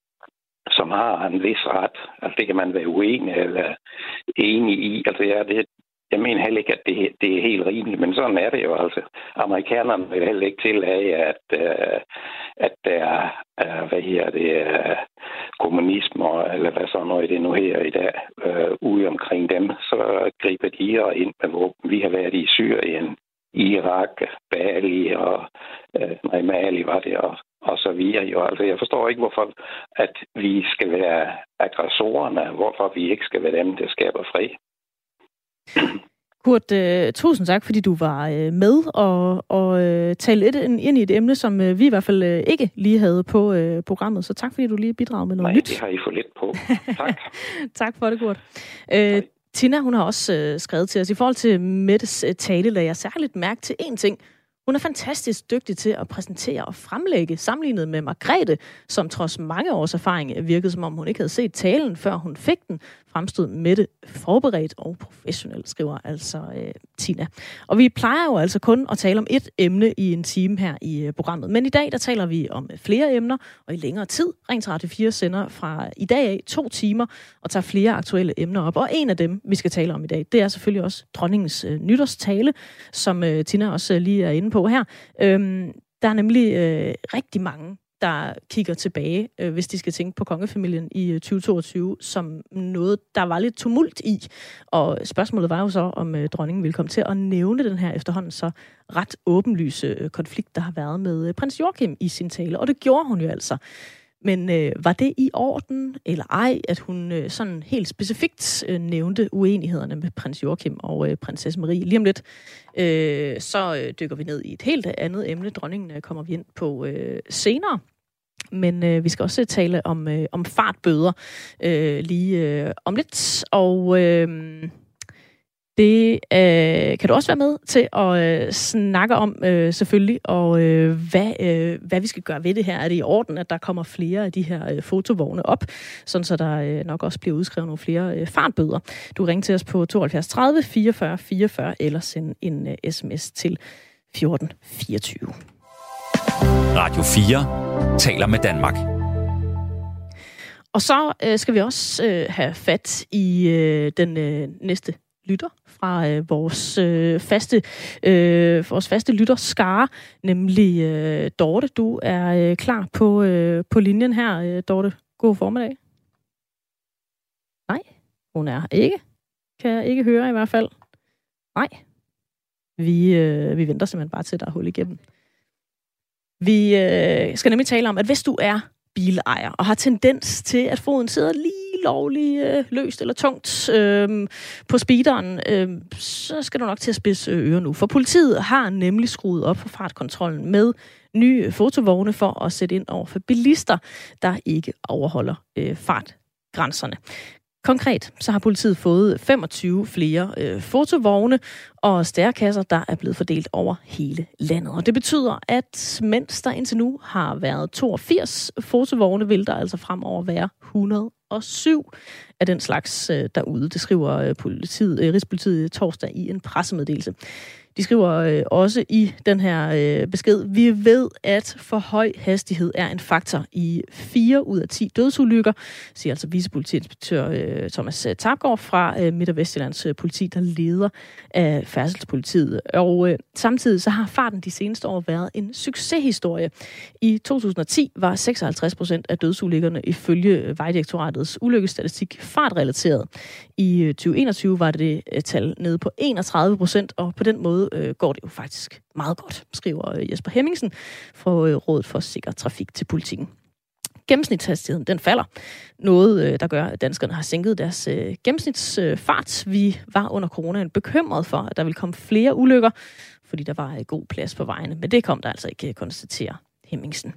som har en vis ret. Altså, det kan man være uenig eller enig i. Altså, ja, det, jeg mener heller ikke, at det, det er helt rimeligt, men sådan er det jo. Altså, amerikanerne vil heller ikke tillade, at, uh, at der er, uh, hvad her det er, kommunisme, eller hvad sådan noget det nu her i dag, uh, ude omkring dem, så griber de ind med våben. Vi har været i Syrien, Irak, Bali og øh, nej, Mali var det, og, og så videre. Jo. Altså, jeg forstår ikke, hvorfor at vi skal være aggressorerne, hvorfor vi ikke skal være dem, der skaber fred. Kurt, uh, tusind tak, fordi du var uh, med og, og uh, talte lidt ind i et emne, som uh, vi i hvert fald uh, ikke lige havde på uh, programmet. Så tak, fordi du lige bidrager med noget Nej, nyt. Nej, det har I for lidt på. Tak. Tak for det, Kurt. Uh, Tina, hun har også øh, skrevet til os. I forhold til Mettes øh, tale, lagde jeg særligt mærke til én ting. Hun er fantastisk dygtig til at præsentere og fremlægge, sammenlignet med Margrethe, som trods mange års erfaring virkede, som om hun ikke havde set talen, før hun fik den. Fremstod Mette forberedt og professionelt, skriver altså øh, Tina. Og vi plejer jo altså kun at tale om et emne i en time her i øh, programmet. Men i dag, der taler vi om flere emner, og i længere tid. Ring til Radio fire sender fra i dag af to timer og tager flere aktuelle emner op. Og en af dem, vi skal tale om i dag, det er selvfølgelig også dronningens øh, nytårstale, som øh, Tina også øh, lige er inde på her. Øhm, der er nemlig øh, rigtig mange der kigger tilbage, øh, hvis de skal tænke på kongefamilien i tyve toogtyve, som noget, der var lidt tumult i. Og spørgsmålet var jo så, om øh, dronningen ville komme til at nævne den her efterhånden så ret åbenlyse øh, konflikt, der har været med øh, prins Joachim i sin tale. Og det gjorde hun jo altså. Men øh, var det i orden eller ej, at hun øh, sådan helt specifikt øh, nævnte uenighederne med prins Joachim og øh, prinsesse Marie? Lige om lidt, øh, så øh, dykker vi ned i et helt andet emne. Dronningen øh, kommer vi ind på øh, senere. Men øh, vi skal også tale om, øh, om fartbøder øh, lige øh, om lidt. Og øh, det øh, kan du også være med til at øh, snakke om, øh, selvfølgelig, og øh, hvad, øh, hvad vi skal gøre ved det her. Er det i orden, at der kommer flere af de her øh, fotovogne op, sådan så der øh, nok også bliver udskrevet nogle flere øh, fartbøder? Du kan ringe til os på tooghalvfjerds tredive fireogfyrre fireogfyrre eller sende en øh, sms til fjorten fireogtyve. Radio fire taler med Danmark. Og så øh, skal vi også øh, have fat i øh, den øh, næste lytter fra øh, vores øh, faste øh, vores faste lytterskare, nemlig øh, Dorte. Du er øh, klar på øh, på linjen her, øh, Dorte. God formiddag. Nej, hun er ikke. Kan jeg ikke høre i hvert fald. Nej. Vi øh, vi venter simpelthen bare til der er hul igennem. Vi øh, skal nemlig tale om, at hvis du er bilejer og har tendens til, at foden sidder lige lovligt øh, løst eller tungt øh, på speederen, øh, så skal du nok til at spidse ører nu. For politiet har nemlig skruet op for fartkontrollen med nye fotovogne for at sætte ind over for bilister, der ikke overholder øh, fartgrænserne. Konkret så har politiet fået femogtyve flere øh, fotovogne og stærekasser, der er blevet fordelt over hele landet. Og det betyder, at mens der indtil nu har været toogfirs fotovogne, vil der altså fremover være et hundrede og syv af den slags øh, derude. Det skriver øh, politiet, øh, Rigspolitiet torsdag i en pressemeddelelse. De skriver øh, også i den her øh, besked: vi ved, at for høj hastighed er en faktor i fire ud af ti dødsulykker, siger altså vicepolitiinspektør øh, Thomas Tapgaard fra øh, Midt- og Vestjyllands øh, politi, der leder af Færdselspolitiet. Og øh, samtidig så har farten de seneste år været en succeshistorie. I to tusind og ti var seksoghalvtreds procent af dødsulykkerne ifølge Vejdirektoratets ulykkestatistik fartrelateret. I øh, tyve enogtyve var det det øh, tal nede på enogtredive procent, og på den måde øh, går det jo faktisk meget godt, skriver øh, Jesper Hemmingsen fra øh, Rådet for Sikker Trafik til Politikken. Gennemsnitshastigheden, den falder. Noget, øh, der gør, at danskerne har sænket deres øh, gennemsnitsfart. Øh, Vi var under coronaen bekymret for, at der ville komme flere ulykker, fordi der var øh, god plads på vejene. Men det kom der altså ikke, konstaterer Hemmingsen.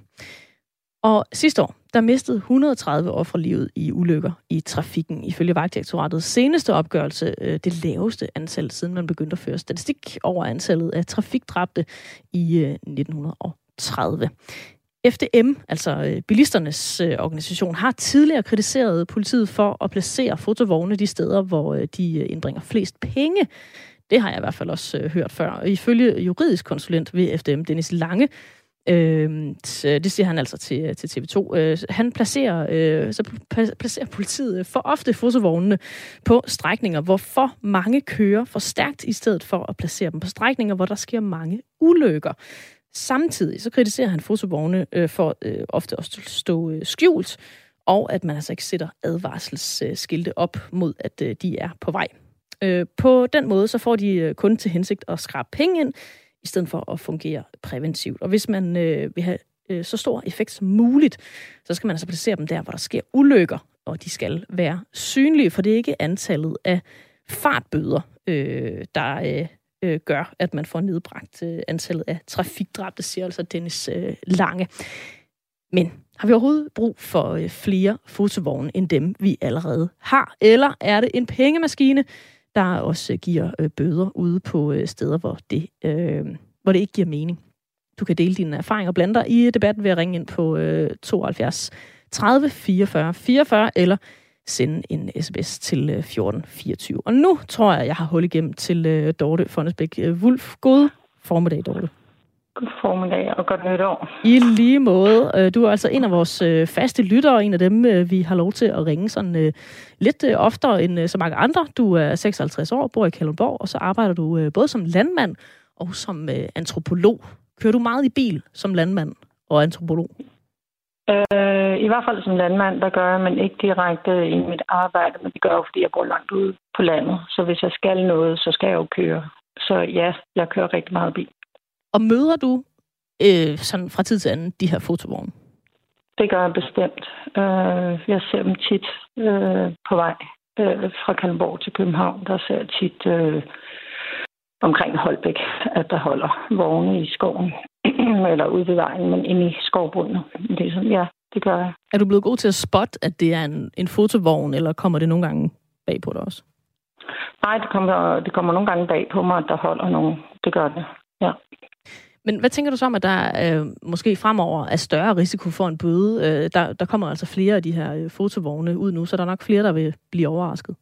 Og sidste år, der mistede et hundrede og tredive ofre livet i ulykker i trafikken. Ifølge Vejdirektoratets seneste opgørelse, det laveste antal, siden man begyndte at føre statistik over antallet af trafikdræbte i nitten tredive. F D M, altså bilisternes organisation, har tidligere kritiseret politiet for at placere fotovogne de steder, hvor de indbringer flest penge. Det har jeg i hvert fald også hørt før. Og ifølge juridisk konsulent ved F D M, Dennis Lange, Øh, det siger han altså til, til T V to. Øh, han placerer, øh, så placerer politiet for ofte fotovognene på strækninger, hvor for mange kører for stærkt, i stedet for at placere dem på strækninger, hvor der sker mange ulykker. Samtidig så kritiserer han fotovogne øh, for øh, ofte at stå øh, skjult, og at man altså ikke sætter advarselsskilte op mod, at øh, de er på vej. Øh, på den måde så får de øh, kun til hensigt at skrabe penge ind, i stedet for at fungere præventivt. Og hvis man øh, vil have øh, så stor effekt som muligt, så skal man altså placere dem der, hvor der sker ulykker, og de skal være synlige, for det er ikke antallet af fartbøder, øh, der øh, gør, at man får nedbragt øh, antallet af trafikdræbte, siger altså Dennis øh, Lange. Men har vi overhovedet brug for øh, flere fotovogne end dem, vi allerede har? Eller er det en pengemaskine, der også giver øh, bøder ude på øh, steder, hvor det, øh, hvor det ikke giver mening? Du kan dele dine erfaringer og blande dig i debatten ved at ringe ind på øh, tooghalvfjerds tredive fireogfyrre fireogfyrre eller sende en sms til øh, fjorten fireogtyve. Og nu tror jeg, jeg har hul igennem til øh, Dorte Fonnesbæk Wulff. God formiddag, Dorte. God formiddag og godt nytår. I lige måde. Du er altså en af vores faste lyttere, en af dem, vi har lov til at ringe sådan lidt oftere end så mange andre. Du er seksoghalvtreds år, bor i Kalundborg, og så arbejder du både som landmand og som antropolog. Kører du meget i bil som landmand og antropolog? Øh, I hvert fald som landmand, der gør jeg, men ikke direkte i mit arbejde, men det gør jeg, fordi jeg bor langt ude på landet. Så hvis jeg skal noget, så skal jeg jo køre. Så ja, jeg kører rigtig meget bil. Og møder du øh, sådan fra tid til anden de her fotovogne? Det gør jeg bestemt. Øh, jeg ser dem tit øh, på vej øh, fra Kalundborg til København. Der ser jeg tit øh, omkring Holbæk, at der holder vogne i skoven. Eller ude ved vejen, men inde i skovbunden. Det er sådan, ja, det gør jeg. Er du blevet god til at spotte, at det er en, en fotovogn, eller kommer det nogle gange bag på dig også? Nej, det kommer, det kommer nogle gange bag på mig, at der holder nogen. Det gør det, ja. Men hvad tænker du så om, at der øh, måske fremover er større risiko for en bøde? Øh, der, der kommer altså flere af de her øh, fotovogne ud nu, så der er nok flere, der vil blive overrasket.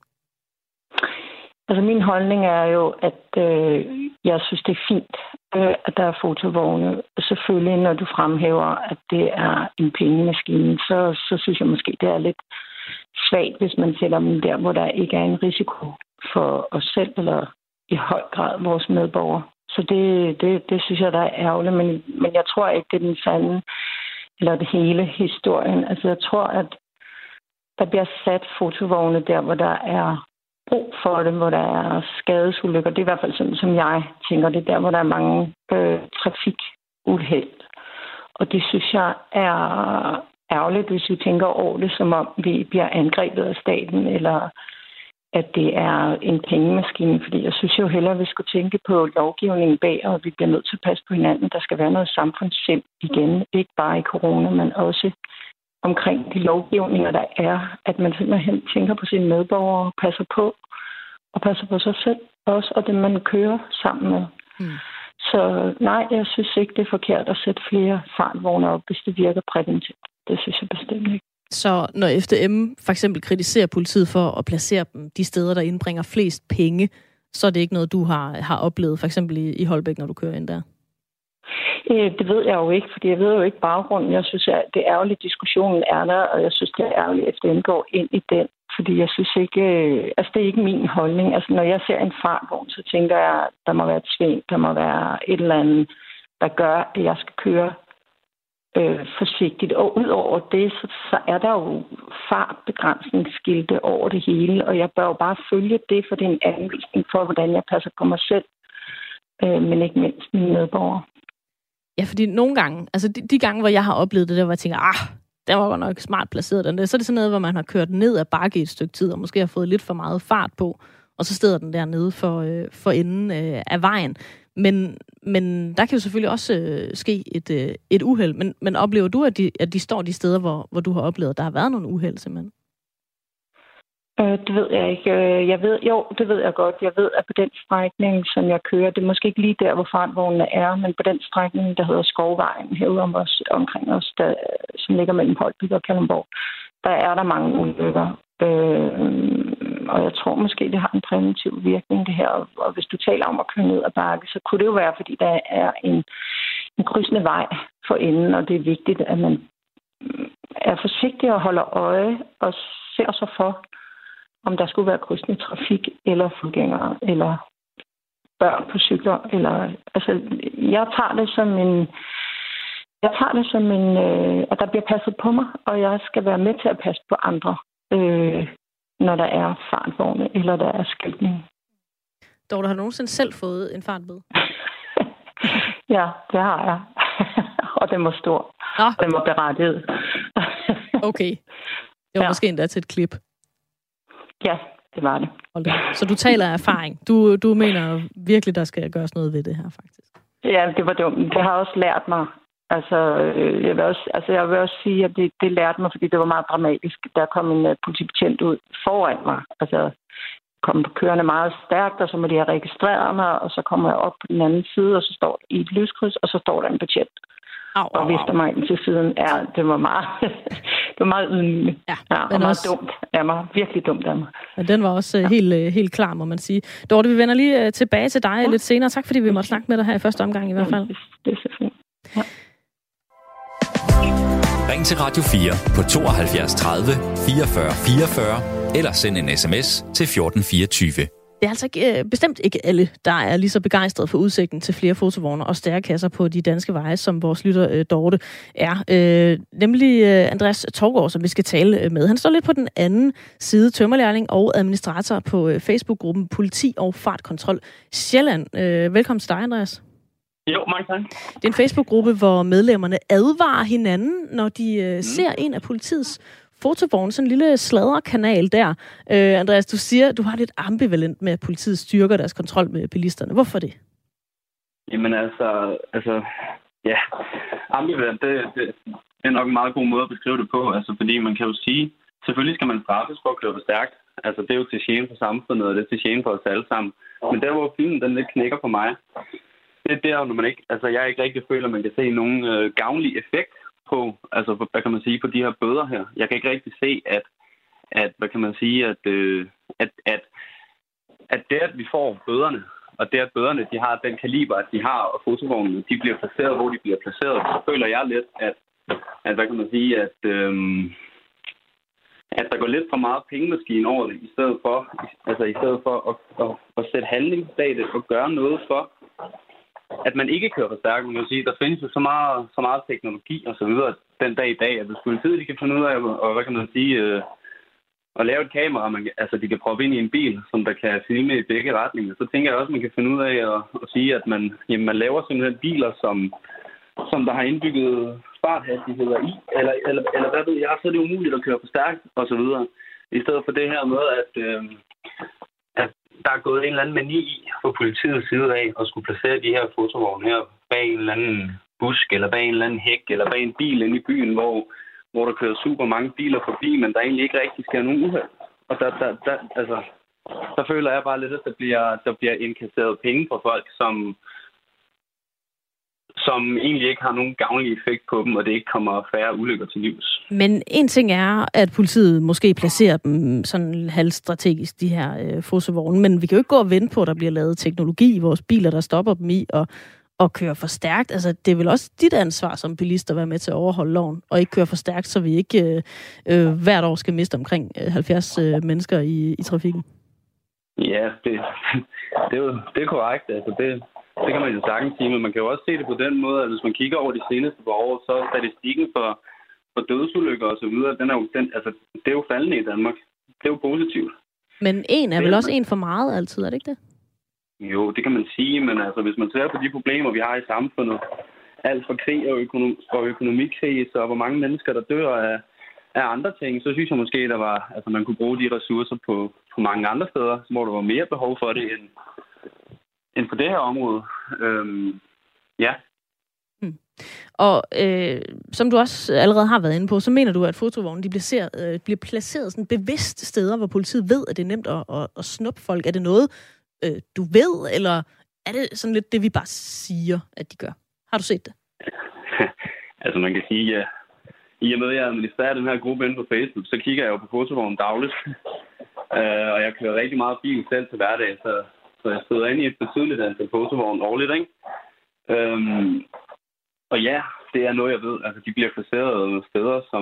Altså min holdning er jo, at øh, jeg synes, det er fint, øh, at der er fotovogne. Selvfølgelig, når du fremhæver, at det er en pengemaskine, så, så synes jeg måske, det er lidt svagt, hvis man sætter dem der, hvor der ikke er en risiko for os selv, eller i høj grad vores medborgere. Så det, det, det synes jeg, der er ærgerligt, men, men jeg tror ikke, det er den sande, eller det hele historien. Altså jeg tror, at der bliver sat fotovogne der, hvor der er brug for det, hvor der er skadesulykker. Det er i hvert fald sådan, som jeg tænker. Det er der, hvor der er mange øh, trafikuheld. Og det synes jeg er ærgerligt, hvis vi tænker over det, som om vi bliver angrebet af staten, eller at det er en pengemaskine. Fordi jeg synes jo hellere, at vi skulle tænke på lovgivningen bag, og vi bliver nødt til at passe på hinanden. Der skal være noget samfundssind igen. Ikke bare i corona, men også omkring de lovgivninger, der er, at man simpelthen tænker på sine medborgere og passer på, og passer på sig selv også, og det man kører sammen med. Mm. Så nej, jeg synes ikke, det er forkert at sætte flere fartvogne op, hvis det virker præventivt. Det synes jeg bestemt ikke. Så når F D M for eksempel kritiserer politiet for at placere dem de steder, der indbringer flest penge, så er det ikke noget, du har, har oplevet, for eksempel i, i Holbæk, når du kører ind der? Det ved jeg jo ikke, fordi jeg ved jo ikke baggrunden. Jeg synes, at det ærgerlige diskussionen er der, og jeg synes, det er ærgerligt, at den går ind i den. Fordi jeg synes ikke, altså det er ikke min holdning. Altså når jeg ser en fartvogn, så tænker jeg, at der må være et sving, der må være et eller andet, der gør, at jeg skal køre øh, forsigtigt. Og ud over det, så, så er der jo fartbegrænsningsskilte over det hele, og jeg bør jo bare følge det, for det er en anvisning for, hvordan jeg passer på mig selv, øh, men ikke mindst mine medborgere. Ja, fordi nogle gange, altså de, de gange, hvor jeg har oplevet det der, hvor jeg tænker, ah, den var godt nok smart placeret, den der, så er det sådan noget, hvor man har kørt ned ad bakke i et stykke tid, og måske har fået lidt for meget fart på, og så steder den der nede for, øh, for enden øh, af vejen. Men, men der kan jo selvfølgelig også øh, ske et, øh, et uheld. Men, men oplever du, at de, at de står de steder, hvor, hvor du har oplevet, at der har været nogle uheld simpelthen? Øh, det ved jeg ikke. Jeg ved, jo, det ved jeg godt. Jeg ved, at på den strækning, som jeg kører, det er måske ikke lige der, hvor fartvognene er, men på den strækning, der hedder Skovvejen, herude om os, omkring os, der, som ligger mellem Holbæk og Kalundborg, der er der mange ulykker. Øh, og jeg tror måske, det har en præventiv virkning, det her. Og hvis du taler om at køre ned ad bakke, så kunne det jo være, fordi der er en, en krydsende vej for enden, og det er vigtigt, at man er forsigtig og holder øje og ser sig for, om der skulle være krydsende trafik, eller fodgængere, eller børn på cykler. Eller, altså, jeg tager det som en... Jeg tager det som en... Øh, at der bliver passet på mig, og jeg skal være med til at passe på andre, øh, når der er fartvogne, eller der er skiltning. Dorte, har du nogensinde selv fået en fartbøde? Ja, det har jeg. Og den var stor. Ah. Den var berettiget. Okay. Det var ja. Måske endda til et klip. Ja, det var det. Så du taler af erfaring. Du, du mener virkelig, der skal gøres noget ved det her, faktisk? Ja, det var dumt. Det har også lært mig. Altså, jeg vil også, altså, jeg vil også sige, at det, det lærte mig, fordi det var meget dramatisk. Der kom en uh, politibetjent ud foran mig. Altså, kom på kørende meget stærkt, og så må de have registreret mig, og så kommer jeg op på den anden side, og så står der i et lyskryds, og så står der en betjent. Au, au, og vifter mig ind til siden. Ja, det var meget, det var meget ydmygende. Ja, ja, og meget også... dumt af mig. Virkelig dumt af mig. Ja, den var også ja. helt, helt klar, må man sige. Dorte, vi vender lige tilbage til dig ja. lidt senere. Tak, fordi vi måtte snakke med dig her i første omgang i hvert fald. Ja, det, det er så fint. Ja. Ring til Radio fire på tooghalvfjerds tredive fireogfyrre fireogfyrre eller send en sms til fjorten fireogtyve. Det er altså ikke, bestemt ikke alle, der er lige så begejstrede for udsigten til flere fotovogne og stærekasser på de danske veje, som vores lytter øh, Dorte er. Øh, nemlig øh, Andreas Torgård, som vi skal tale med. Han står lidt på den anden side, tømmerlærling og administrator på øh, Facebook-gruppen Politi og Fartkontrol Sjælland. Øh, velkommen til dig, Andreas. Jo, mange tak. Det er en Facebook-gruppe, hvor medlemmerne advarer hinanden, når de øh, mm. ser en af politiets fotovogn, sådan en lille sladrekanal der. Øh, Andreas, du siger, du har lidt ambivalent med, at politiet styrker deres kontrol med bilisterne. Hvorfor det? Jamen altså, altså ja, ambivalent, det, det er nok en meget god måde at beskrive det på. Altså, fordi man kan jo sige, selvfølgelig skal man straffes for at køre for stærkt. Altså, det er jo til gene for samfundet, og det er til gene for os alle sammen. Men der, hvor filmen den lidt knækker på mig, det er der, når man ikke, altså, jeg ikke rigtig føler, at man kan se nogen øh, gavnlig effekt på, altså hvad kan man sige, på de her bøder her. Jeg kan ikke rigtig se, at, at hvad kan man sige, at, øh, at, at, at det, at vi får bøderne, og det, at bøderne, de har den kaliber, at de har, og fotovognene, de bliver placeret, hvor de bliver placeret, så føler jeg lidt, at, at hvad kan man sige, at, øh, at der går lidt for meget pengemaskine over det, i stedet for, altså i stedet for at, at, at sætte handling bag det, og gøre noget for, at man ikke kører for stærkt. Man kan sige, der findes jo så meget, så meget teknologi og så videre den dag i dag, at hvis politiet de kan finde ud af, og hvad kan man sige, øh, at lave et kamera, man, altså de kan proppe ind i en bil, som der kan filme i begge retninger, så tænker jeg også, at man kan finde ud af at, at sige, at man, jamen, man laver simpelthen biler, som, som der har indbygget farthastigheder i, eller, eller, eller hvad ved jeg, så er det umuligt at køre for stærkt og så videre. I stedet for det her med, at øh, der er gået en eller anden mani i fra politiets side af at skulle placere de her fotovogne her bag en eller anden busk, eller bag en eller anden hæk, eller bag en bil inde i byen, hvor, hvor der kører super mange biler forbi, men der egentlig ikke rigtig sker nogen uheld. Og der, der, der, altså, der føler jeg bare lidt, at der bliver, der bliver indkasseret penge fra folk, som, som egentlig ikke har nogen gavnlig effekt på dem, og det ikke kommer færre ulykker til livs. Men en ting er, at politiet måske placerer dem sådan halvstrategisk, de her øh, fotovogne, men vi kan jo ikke gå og vente på, at der bliver lavet teknologi i vores biler, der stopper dem i og, og kører for stærkt. Altså, det er vel også dit ansvar som bilist at være med til at overholde loven, og ikke køre for stærkt, så vi ikke øh, øh, hvert år skal miste omkring halvfjerds øh, mennesker i, i trafikken. Ja, det, det, er jo det er korrekt. Altså, det Det kan man jo sagtens sige, men man kan jo også se det på den måde, at hvis man kigger over de seneste par år, så er statistikken for, for dødsulykker og så videre, den er jo, den, altså, det er jo faldende i Danmark. Det er jo positivt. Men en er vel også en for meget altid, er det ikke det? Jo, det kan man sige, men altså, hvis man ser på de problemer, vi har i samfundet, alt fra krig og, økonom- og økonomikrise, og hvor mange mennesker, der dør af, af andre ting, så synes jeg måske, der var, altså, man kunne bruge de ressourcer på, på mange andre steder, hvor der var mere behov for det end end på det her område. Øhm, ja. Mm. Og øh, som du også allerede har været inde på, så mener du, at fotovogne de bliver, øh, bliver placeret sådan bevidste steder, hvor politiet ved, at det er nemt at, at, at snuppe folk. Er det noget, øh, du ved, eller er det sådan lidt det, vi bare siger, at de gør? Har du set det? Altså man kan sige, ja. I og med, at jeg administrerer den her gruppe inde på Facebook, så kigger jeg jo på fotovognen dagligt. uh, og jeg kører rigtig meget bil selv til hverdag, så Så jeg stod inde i et betydeligt antal fotovogne årligt, ikke? Øhm, og ja, det er noget, jeg ved. Altså, de bliver placeret steder, som,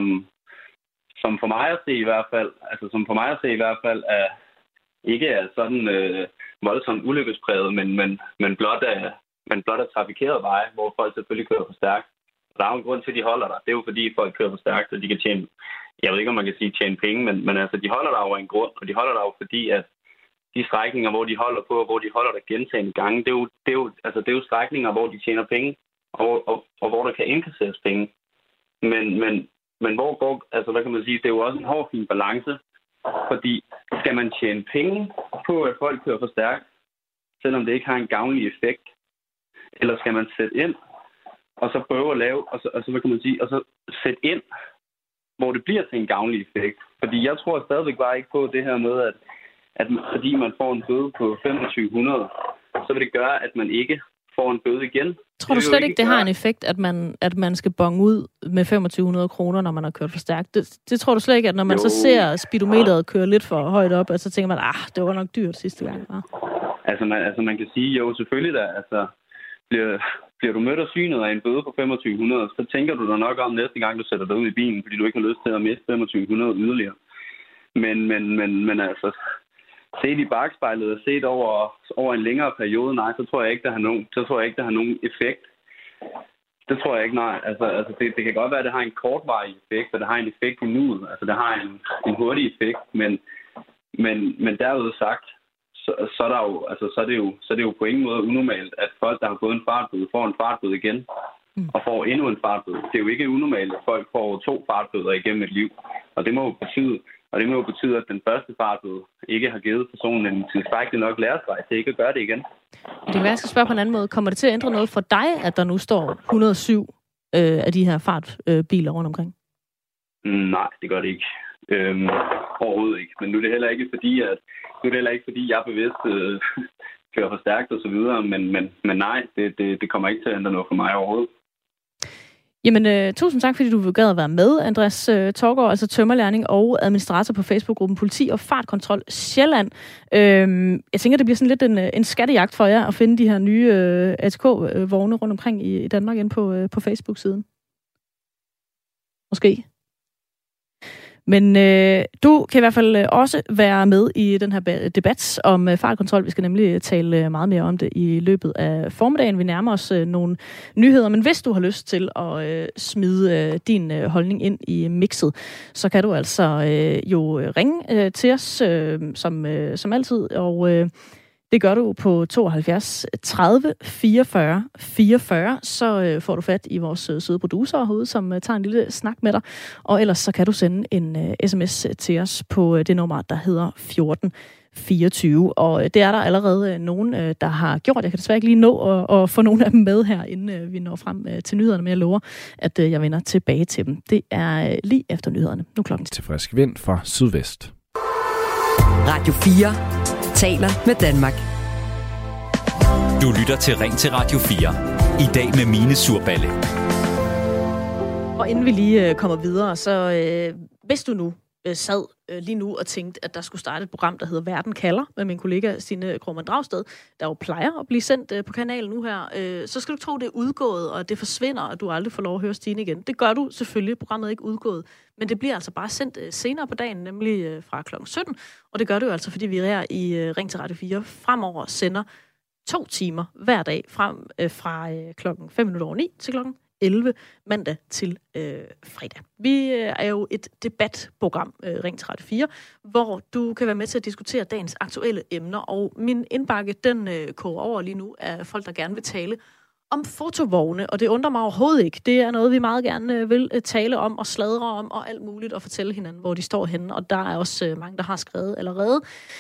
som for mig at se i hvert fald, altså som for mig at se i hvert fald, er, ikke er sådan øh, voldsomt ulykkespræget, men, men, men, blot er, men blot er trafikeret veje, hvor folk selvfølgelig kører for stærkt. Og der er jo en grund til, at de holder der. Det er jo fordi, folk kører for stærkt, så de kan tjene, jeg ved ikke, om man kan sige tjene penge, men, men altså, de holder der jo af en grund, og de holder der jo fordi, at de strækninger, hvor de holder på, og hvor de holder der gentagne gange, det er, jo, det, er jo, altså, det er jo strækninger, hvor de tjener penge, og, og, og hvor der kan indkasseres penge. Men, men, men hvor går, altså hvad kan man sige, det er jo også en hård, fin balance, fordi skal man tjene penge på, at folk kører for stærkt, selvom det ikke har en gavnlig effekt, eller skal man sætte ind, og så prøve at lave, og så, og så hvad kan man sige, og så sætte ind, hvor det bliver til en gavnlig effekt. Fordi jeg tror stadigvæk bare ikke på det her med, at at fordi man får en bøde på femogtyve hundrede, så vil det gøre, at man ikke får en bøde igen. Tror du slet ikke, det har en effekt, at man, at man skal bonge ud med femogtyve hundrede kroner, når man har kørt for stærkt? Det, det tror du slet ikke, at når man jo. så ser speedometeret køre lidt for højt op, at så tænker man, ah, det var nok dyrt sidste gang. Ja. Altså, man, altså man kan sige, jo selvfølgelig da, altså bliver, bliver du mødt af synet af en bøde på femogtyve hundrede, så tænker du dig nok om næste gang, du sætter dig ud i bilen, fordi du ikke har lyst til at miste femogtyve hundrede yderligere. Men, men, men, men altså... set i bagspejlet og set over, over en længere periode, nej, så tror jeg ikke, der har nogen, så tror jeg ikke, der har nogen effekt. Det tror jeg ikke, nej. Altså, altså det, det kan godt være, at det har en kortvarig effekt, og det har en effekt i nuet. Altså, det har en, en hurtig effekt, men, men, men derud sagt, så, så, er der jo, altså, så, er det jo, så er det jo på ingen måde unormalt, at folk, der har fået en fartbøde, får en fartbøde igen, mm. og får endnu en fartbøde. Det er jo ikke unormalt, at folk får to fartbøder igennem et liv. Og det må jo betyde, og det må jo betyde, at den første fartbøde ikke har givet personen en tilstrækkelig nok læresvej til ikke at gøre det igen. Det kan være, jeg skal spørge på en anden måde. Kommer det til at ændre noget for dig, at der nu står et hundrede og syv øh, af de her fartbiler rundt omkring? Nej, det gør det ikke. Øhm, overhovedet ikke. Men nu er det heller ikke fordi, at nu er det heller ikke fordi, jeg bevidst øh, kører for stærkt og så videre. Men, men, men nej, det, det, det kommer ikke til at ændre noget for mig overhovedet. Jamen, øh, tusind tak, fordi du gad at være med, Andreas øh, Torgård, altså tømmerlærling og administrator på Facebook-gruppen Politi og Fartkontrol Sjælland. Øh, jeg tænker, det bliver sådan lidt en, en skattejagt for jer at finde de her nye øh, A T K-vogne rundt omkring i, i Danmark inde på, øh, på Facebook-siden. Måske. Men øh, du kan i hvert fald også være med i den her debat om øh, fartkontrol. Vi skal nemlig tale meget mere om det i løbet af formiddagen. Vi nærmer os øh, nogle nyheder, men hvis du har lyst til at øh, smide øh, din øh, holdning ind i mixet, så kan du altså øh, jo ringe øh, til os, øh, som, øh, som altid, og øh, det gør du på tooghalvfjerds tredive fireogfyrre fireogfyrre, så øh, får du fat i vores øh, søde producer herude, som øh, tager en lille snak med dig. Og ellers så kan du sende en øh, sms til os på øh, det nummer, der hedder fjorten fireogtyve. Og øh, det er der allerede øh, nogen, øh, der har gjort. Jeg kan desværre ikke lige nå at, at få nogle af dem med her, inden øh, vi når frem øh, til nyhederne, men jeg lover, at øh, jeg vender tilbage til dem. Det er øh, lige efter nyhederne. Nu klokken til frisk vind fra sydvest. Radio fire taler med Danmark. Du lytter til Ring til Radio fire. I dag med Mine Surballe. Og inden vi lige øh, kommer videre, så øh, hvis du nu øh, sad øh, lige nu og tænkte, at der skulle starte et program, der hedder Verden kalder, med min kollega Stine Krohmann Dragsted, der jo plejer at blive sendt øh, på kanalen nu her, øh, så skal du tro, det er udgået, og det forsvinder, og du aldrig får lov at høre Stine igen. Det gør du selvfølgelig. Programmet er ikke udgået. Men det bliver altså bare sendt øh, senere på dagen, nemlig øh, fra klokken sytten. Og det gør det jo altså, fordi vi her i øh, Ring til Radio fire fremover sender to timer hver dag frem øh, fra øh, klokken fem minutter over ni til klokken elleve mandag til øh, fredag. Vi øh, er jo et debatprogram, øh, Ring til Radio fire, hvor du kan være med til at diskutere dagens aktuelle emner, og min indbakke, den øh, koger over lige nu af folk, der gerne vil tale om fotovogne, og det undrer mig overhovedet ikke. Det er noget, vi meget gerne øh, vil øh, tale om og sladre om og alt muligt, og fortælle hinanden, hvor de står henne, og der er også øh, mange, der har skrevet allerede.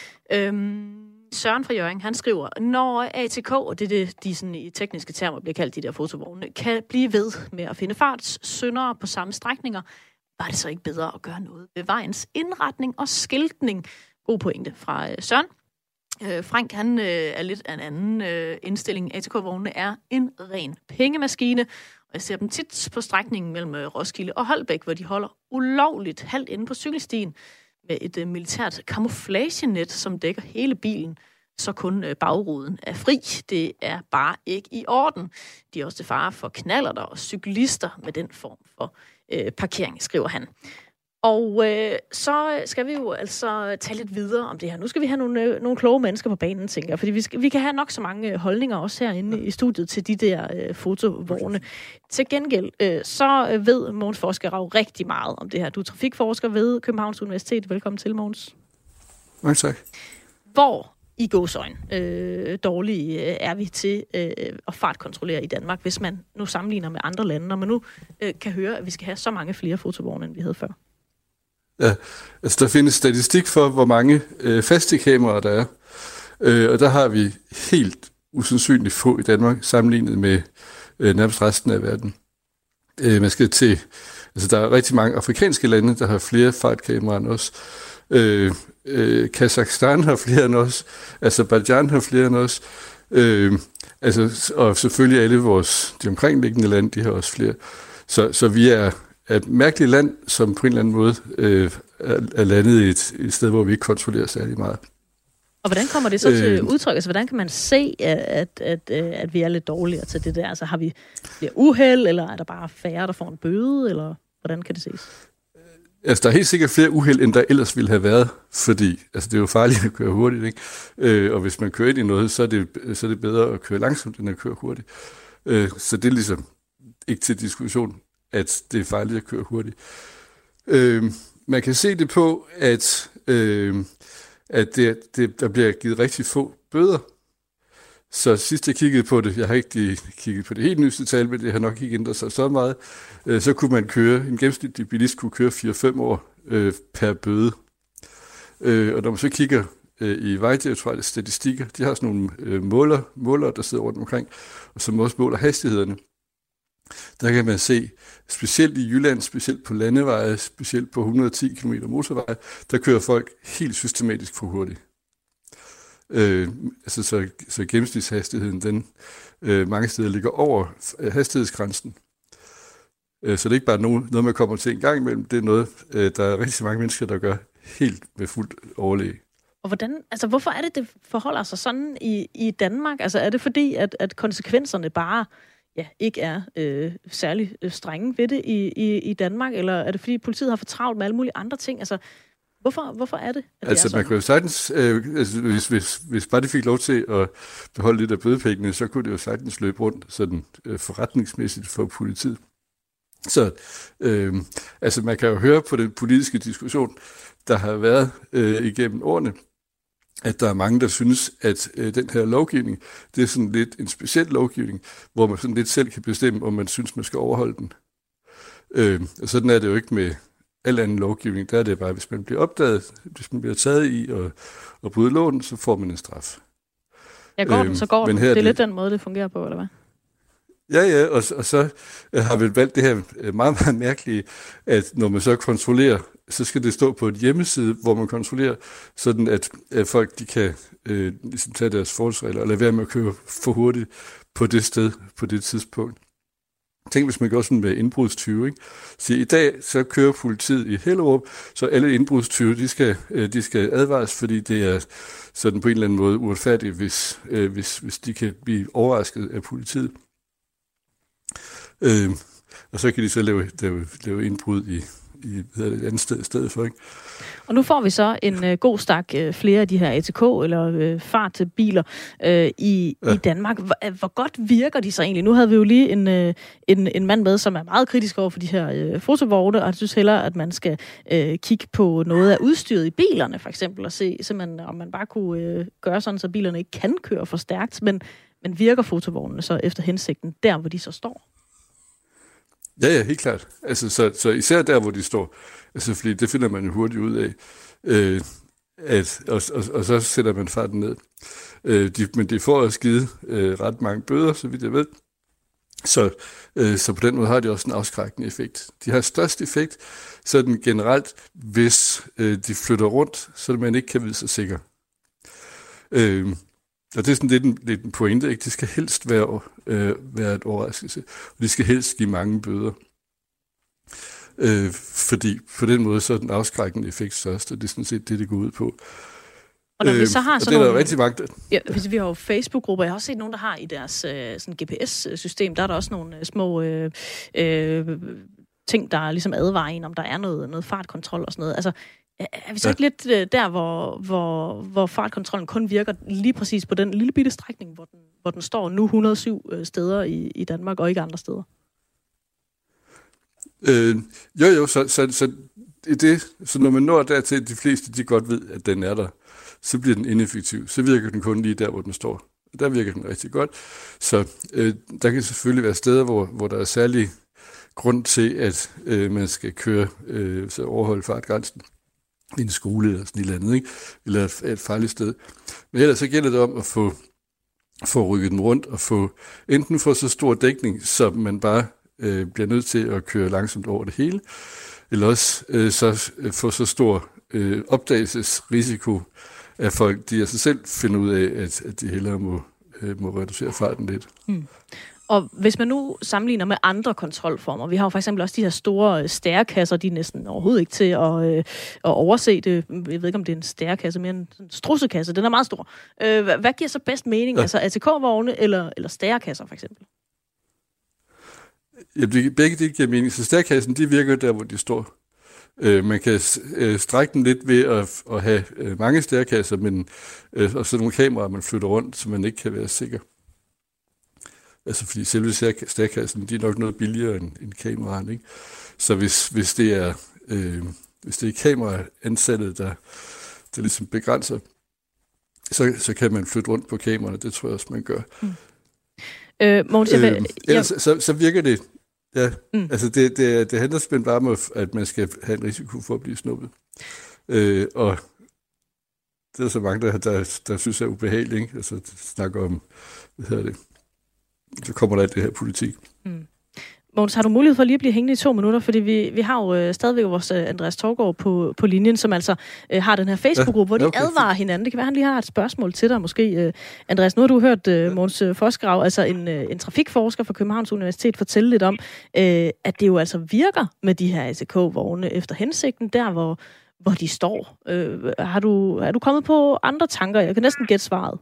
Øhm Søren fra Hjørring, han skriver, når A T K, og det er det, de sådan i tekniske termer bliver kaldt de der fotovogne, kan blive ved med at finde fartssyndere på samme strækninger, var det så ikke bedre at gøre noget ved vejens indretning og skiltning? God pointe fra øh, Søren. Øh, Frank, han øh, er lidt af en anden øh, indstilling. A T K-vognene er en ren pengemaskine, og jeg ser dem tit på strækningen mellem Roskilde og Holbæk, hvor de holder ulovligt halvt inde på cykelstien, med et uh, militært camouflagenet, som dækker hele bilen, så kun uh, bagruden er fri. Det er bare ikke i orden. De er også til fare for knallerter og cyklister med den form for uh, parkering, skriver han. Og uh, så skal vi jo altså tale lidt videre om det her. Nu skal vi have nogle, uh, nogle kloge mennesker på banen, tænker jeg, fordi vi, skal, vi kan have nok så mange holdninger også herinde i studiet til de der uh, fotovogne. Til gengæld, øh, så ved Mogens Forskerau rigtig meget om det her. Du er trafikforsker ved Københavns Universitet. Velkommen til, Mogens. Mange tak. Hvor i gåseøjne øh, dårlige øh, er vi til øh, at fartkontrollere i Danmark, hvis man nu sammenligner med andre lande, når man nu øh, kan høre, at vi skal have så mange flere fotovogne, end vi havde før? Ja, altså der findes statistik for, hvor mange øh, faste kameraer der er. Øh, og der har vi helt usandsynligt få i Danmark, sammenlignet med øh, nærmest resten af verden. Øh, man skal til, altså der er rigtig mange afrikanske lande, der har flere fartkameraer end os. Øh, øh, Kazakhstan har flere end os. Aserbajdsjan har flere end os. Øh, altså, og selvfølgelig alle vores, de omkringliggende lande, de har også flere. Så, så vi er et mærkeligt land, som på en eller anden måde øh, er, er landet i et, et sted, hvor vi ikke kontrollerer særlig meget. Og hvordan kommer det så til udtryk? Altså, hvordan kan man se, at, at, at vi er lidt dårligere til det der? Altså, har vi flere uheld, eller er der bare færre, der får en bøde, eller hvordan kan det ses? Altså, der er helt sikkert flere uheld, end der ellers ville have været, fordi altså, det er jo farligt at køre hurtigt, ikke? Øh, og hvis man kører ind i noget, så er, det, så er det bedre at køre langsomt, end at køre hurtigt. Øh, så det er ligesom ikke til diskussion, at det er farligt at køre hurtigt. Øh, man kan se det på, at, øh, at det, det, der bliver givet rigtig få bøder. Så sidst jeg kiggede på det, jeg har ikke kigget på det helt nyeste tal, men det har nok ikke ændret sig så meget, øh, så kunne man køre, en gennemsnitlig bilist kunne køre fire til fem år øh, per bøde. Øh, og når man så kigger øh, i Vejdirektoratets statistikker, de har sådan nogle øh, måler, målere, der sidder rundt omkring, og som også måler hastighederne. Der kan man se, specielt i Jylland, specielt på landeveje, specielt på et hundrede og ti kilometer motorveje, der kører folk helt systematisk for hurtigt. Øh, altså så, så gennemsnitshastigheden, den øh, mange steder ligger over hastighedsgrænsen. Øh, så det er ikke bare noget, noget, man kommer til en gang imellem, det er noget, øh, der er rigtig mange mennesker, der gør helt med fuldt overlæg. Og hvordan, altså hvorfor er det, det forholder sig sådan i, i Danmark? Altså er det fordi, at, at konsekvenserne bare ja, ikke er øh, særlig strenge ved det i, i, i Danmark, eller er det fordi, politiet har for travlt med alle mulige andre ting? Altså Hvorfor, hvorfor er det? At altså, det er man kan jo sagtens, øh, altså, hvis, hvis, hvis bare de fik lov til at beholde lidt af bødepengene, så kunne det jo sagtens løbe rundt sådan øh, forretningsmæssigt for politiet. Så øh, altså, man kan jo høre på den politiske diskussion, der har været øh, igennem årene, at der er mange, der synes, at øh, den her lovgivning, det er sådan lidt en speciel lovgivning, hvor man sådan lidt selv kan bestemme, om man synes, man skal overholde den. Øh, og sådan er det jo ikke med al anden lovgivning. Der er det bare, hvis man bliver opdaget, hvis man bliver taget i og, og bryde loven, så får man en straf. Ja, går den, så går den. Det er lidt den måde, det fungerer på, eller hvad? Ja, ja, og, og så har vi valgt det her meget, meget mærkelige, at når man så kontrollerer, så skal det stå på et hjemmeside, hvor man kontrollerer, sådan at, at folk de kan øh, ligesom tage deres forholdsregler og lade være med at køre for hurtigt på det sted, på det tidspunkt. Tænk, hvis man gør sådan med indbrudstyve, ikke? Så i dag, så kører politiet i Hellerup, så alle indbrudstyve, de skal, de skal advares, fordi det er sådan på en eller anden måde uretfærdigt, hvis, hvis, hvis de kan blive overrasket af politiet. Øh, og så kan de så lave, lave, lave indbrud i, i hvad er det, et andet sted i stedet for, ikke? Og nu får vi så en øh, god stak øh, flere af de her A T K eller øh, fartbiler øh, i, ja. i Danmark. Hvor, hvor godt virker de så egentlig? Nu havde vi jo lige en, øh, en, en mand med, som er meget kritisk over for de her øh, fotovogne, og jeg synes hellere, at man skal øh, kigge på noget af udstyret i bilerne, for eksempel, og se, simpelthen, om man bare kunne øh, gøre sådan, så bilerne ikke kan køre for stærkt, men, men virker fotovognene så efter hensigten der, hvor de så står? Ja, ja, helt klart. Altså, så, så især der, hvor de står. Altså, fordi det finder man jo hurtigt ud af. Øh, at, og, og, og så sætter man farten ned. Øh, de, men de får også givet øh, ret mange bøder, så vidt jeg ved. Så, øh, så på den måde har de også en afskrækkende effekt. De har størst effekt sådan generelt, hvis øh, de flytter rundt, så man ikke kan vide sig sikker. Øh, Og det er sådan lidt en, lidt en pointe, ikke? Det skal helst være, øh, være et overraskelse, og de skal helst give mange bøder. Øh, fordi på den måde så er den afskrækkende effekt størst, og det er sådan set det, det går ud på. Og når øh, vi så har sådan nogle, nogle, rigtig mange, der... ja, hvis vi har jo Facebook-grupper, jeg har også set nogen, der har i deres øh, sådan G P S-system, der er der også nogle øh, små øh, øh, ting, der ligesom advarer en, om der er noget, noget fartkontrol og sådan noget. Altså, er vi så ikke ja. lidt øh, der, hvor, hvor, hvor fartkontrollen kun virker lige præcis på den lille bitte strækning, hvor den, hvor den står nu et hundrede og syv øh, steder i, i Danmark, og ikke andre steder? Øh, jo, jo, så, så, så, det, så når man når dertil, de fleste de godt ved, at den er der, så bliver den ineffektiv. Så virker den kun lige der, hvor den står. Der virker den rigtig godt. Så øh, der kan selvfølgelig være steder, hvor, hvor der er særlig grund til, at øh, man skal køre, øh, så overholde fartgrænsen i en skole eller sådan et eller andet, ikke? Eller et, et farligt sted. Men ellers så gælder det om at få, få rykket den rundt og få enten få så stor dækning, så man bare øh, bliver nødt til at køre langsomt over det hele, eller også øh, så få så stor øh, opdagelsesrisiko, at folk de af sig selv finder ud af, at, at de hellere må, øh, må reducere farten lidt. Mm. Og hvis man nu sammenligner med andre kontrolformer, vi har jo for eksempel også de her store stærekasser, de er næsten overhovedet ikke til at, øh, at overse det. Jeg ved ikke, om det er en stærekasse, mere en strussekasse. Den er meget stor. Øh, hvad giver så bedst mening? Ja. Altså A T K-vogne eller, eller stærekasser for eksempel? Ja, begge det giver mening. Så stærkassen, de virker der, hvor de står. Øh, man kan øh, strække den lidt ved at, at have øh, mange stærkasser, men øh, og så nogle kameraer, man flytter rundt, så man ikke kan være sikker. Altså fordi selve stærkassen, de er nok noget billigere end, end kameraen, ikke? Så hvis, hvis det er øh, hvis det er kameraansalget, der, der ligesom begrænser, så, så kan man flytte rundt på kameraerne. Det tror jeg også, man gør. Mm. Øh, Mogens, jeg vil, øh, ellers, jeg... så, så virker det. Ja, mm. altså det, det, det handler simpelthen bare om, at man skal have en risiko for at blive snuppet. Øh, og det er så mange, der, der, der synes er ubehageligt, ikke? Altså snakker om, hvad hedder det, så kommer der alt det her politik. Mm. Mogens, har du mulighed for lige at blive hængende i to minutter? Fordi vi, vi har jo øh, stadigvæk vores øh, Andreas Torgård på, på linjen, som altså øh, har den her Facebook-gruppe, ja, hvor de okay. advarer hinanden. Det kan være, han lige har et spørgsmål til dig måske. Øh, Andreas, nu har du hørt øh, Mogens øh, Fosgrav, altså en, øh, en trafikforsker fra Københavns Universitet, fortælle lidt om, øh, at det jo altså virker med de her A T K-vogne efter hensigten, der hvor, hvor de står. Øh, har du, er du kommet på andre tanker? Jeg kan næsten gætte svaret.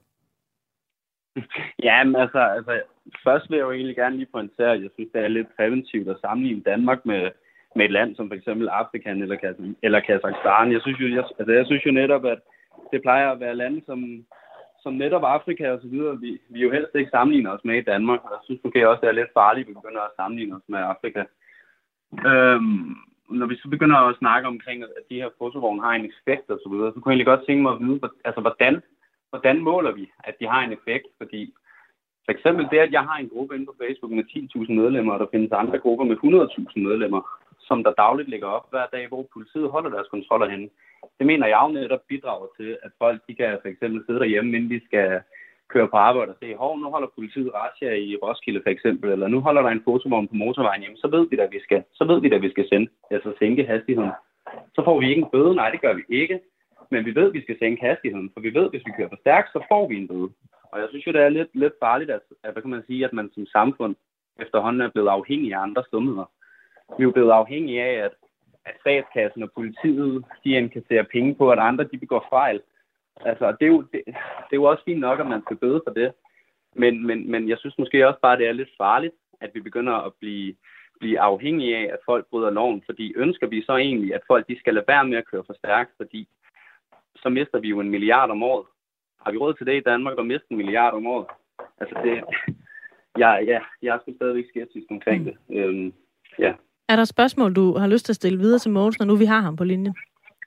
Ja, men altså, altså, først vil jeg jo egentlig gerne lige pointere, at jeg synes, det er lidt præventivt at sammenligne Danmark med, med et land som for eksempel Afrika eller, eller Kazakhstan. Jeg synes, jo, jeg, altså, jeg synes jo netop, at det plejer at være lande som, som netop Afrika og så videre, vi, vi jo helst ikke sammenligner os med i Danmark. Og jeg synes måske også, det er lidt farligt, at vi begynder at sammenligne os med Afrika. Øhm, når vi så begynder at snakke omkring, at de her fotovogne har en effekt og så videre, så kunne jeg egentlig godt tænke mig at vide, altså, hvordan Hvordan måler vi, at de har en effekt? Fordi for eksempel det, at jeg har en gruppe inde på Facebook med ti tusind medlemmer, og der findes andre grupper med hundrede tusind medlemmer, som der dagligt lægger op hver dag, hvor politiet holder deres kontroller henne. Det mener jeg jo netop bidrager til, at folk de kan for eksempel sidde derhjemme, inden de skal køre på arbejde og se, hov, nu holder politiet razzia i Roskilde for eksempel, eller nu holder der en fotovogn på motorvejen hjemme, så ved vi da, vi skal, så ved vi da, vi skal sende, altså sænke hastigheden. Så får vi ikke en bøde, nej, det gør vi ikke. Men vi ved, at vi skal sænke hastigheden, for vi ved, at hvis vi kører for stærkt, så får vi en bøde. Og jeg synes jo, det er lidt, lidt farligt, at, at, hvad kan man sige, at man som samfund efterhånden er blevet afhængig af andre stumheder. Vi er jo blevet afhængige af, at, at statskassen og politiet, de inkasserer penge på, at andre de begår fejl. Altså, det er, jo, det, det er jo også fint nok, at man skal bøde for det. Men, men, men jeg synes måske også bare, at det er lidt farligt, at vi begynder at blive, blive afhængige af, at folk bryder loven. Fordi ønsker vi så egentlig, at folk de skal lade være med at køre for stærkt, fordi så mister vi jo en milliard om året. Har vi råd til det i Danmark, at miste en milliard om året? Altså det, ja, ja, jeg er sgu stadigvæk skeptisk omkring det. Øhm, ja. Er der et spørgsmål, du har lyst til at stille videre til Mogens, når nu vi har ham på linjen?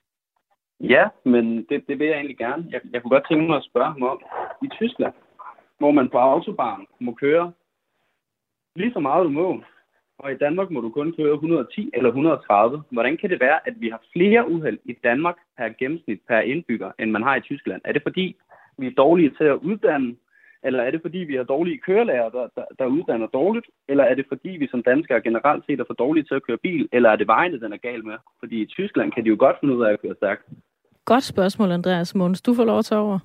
Ja, men det, det vil jeg egentlig gerne. Jeg, jeg kunne godt tænke mig at spørge ham om, i Tyskland, hvor man på autobahn må køre lige så meget du må, og i Danmark må du kun køre et hundrede og ti eller et hundrede og tredive. Hvordan kan det være, at vi har flere uheld i Danmark per gennemsnit per indbygger, end man har i Tyskland? Er det fordi, vi er dårlige til at uddanne, eller er det fordi, vi har dårlige kørelærer, der, der, der uddanner dårligt? Eller er det fordi, vi som danskere generelt set er for dårlige til at køre bil? Eller er det vejene, den er gal med? Fordi i Tyskland kan de jo godt finde ud af at køre stærkt. Godt spørgsmål, Andreas. Mogens, du får lov at tage over.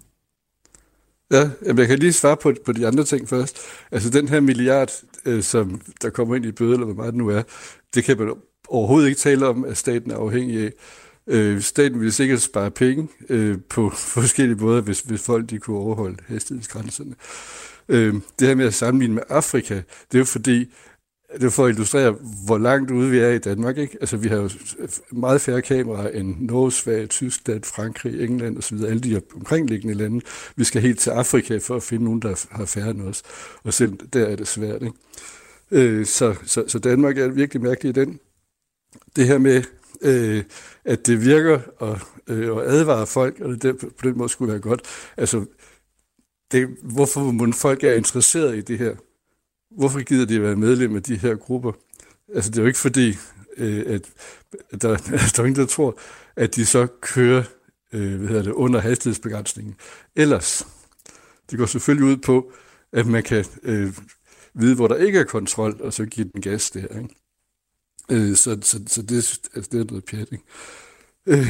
Ja, jeg kan lige svare på, på de andre ting først. Altså den her milliard, øh, som der kommer ind i bøde, eller hvor meget det nu er, det kan man overhovedet ikke tale om, at staten er afhængig af. Øh, staten vil sikkert spare penge øh, på forskellige måder, hvis, hvis folk de kunne overholde hastighedsgrænserne. Øh, det her med at sammenligne med Afrika, det er jo fordi, det er for at illustrere, hvor langt ude vi er i Danmark, ikke? Altså, vi har jo meget færre kameraer end Norge, Sverige, Tyskland, Frankrig, England osv., alle de her omkringliggende lande. Vi skal helt til Afrika for at finde nogen, der har færre end os. Og selv der er det svært, ikke? Øh, så, så, så Danmark er virkelig mærkelig i den. Det her med, øh, at det virker at, øh, at advare folk, og det der, på den måde skulle være godt. Altså, det, hvorfor må folk er interesseret i det her? Hvorfor gider de være medlem af de her grupper? Altså, det er jo ikke fordi, øh, at der, der er ingen, der tror, at de så kører øh, hvad hedder det, under hastighedsbegrænsningen. Ellers, det går selvfølgelig ud på, at man kan øh, vide, hvor der ikke er kontrol, og så give den gas der. Ikke? Øh, så, så, så det, altså, det er noget pjat, ikke? Øh,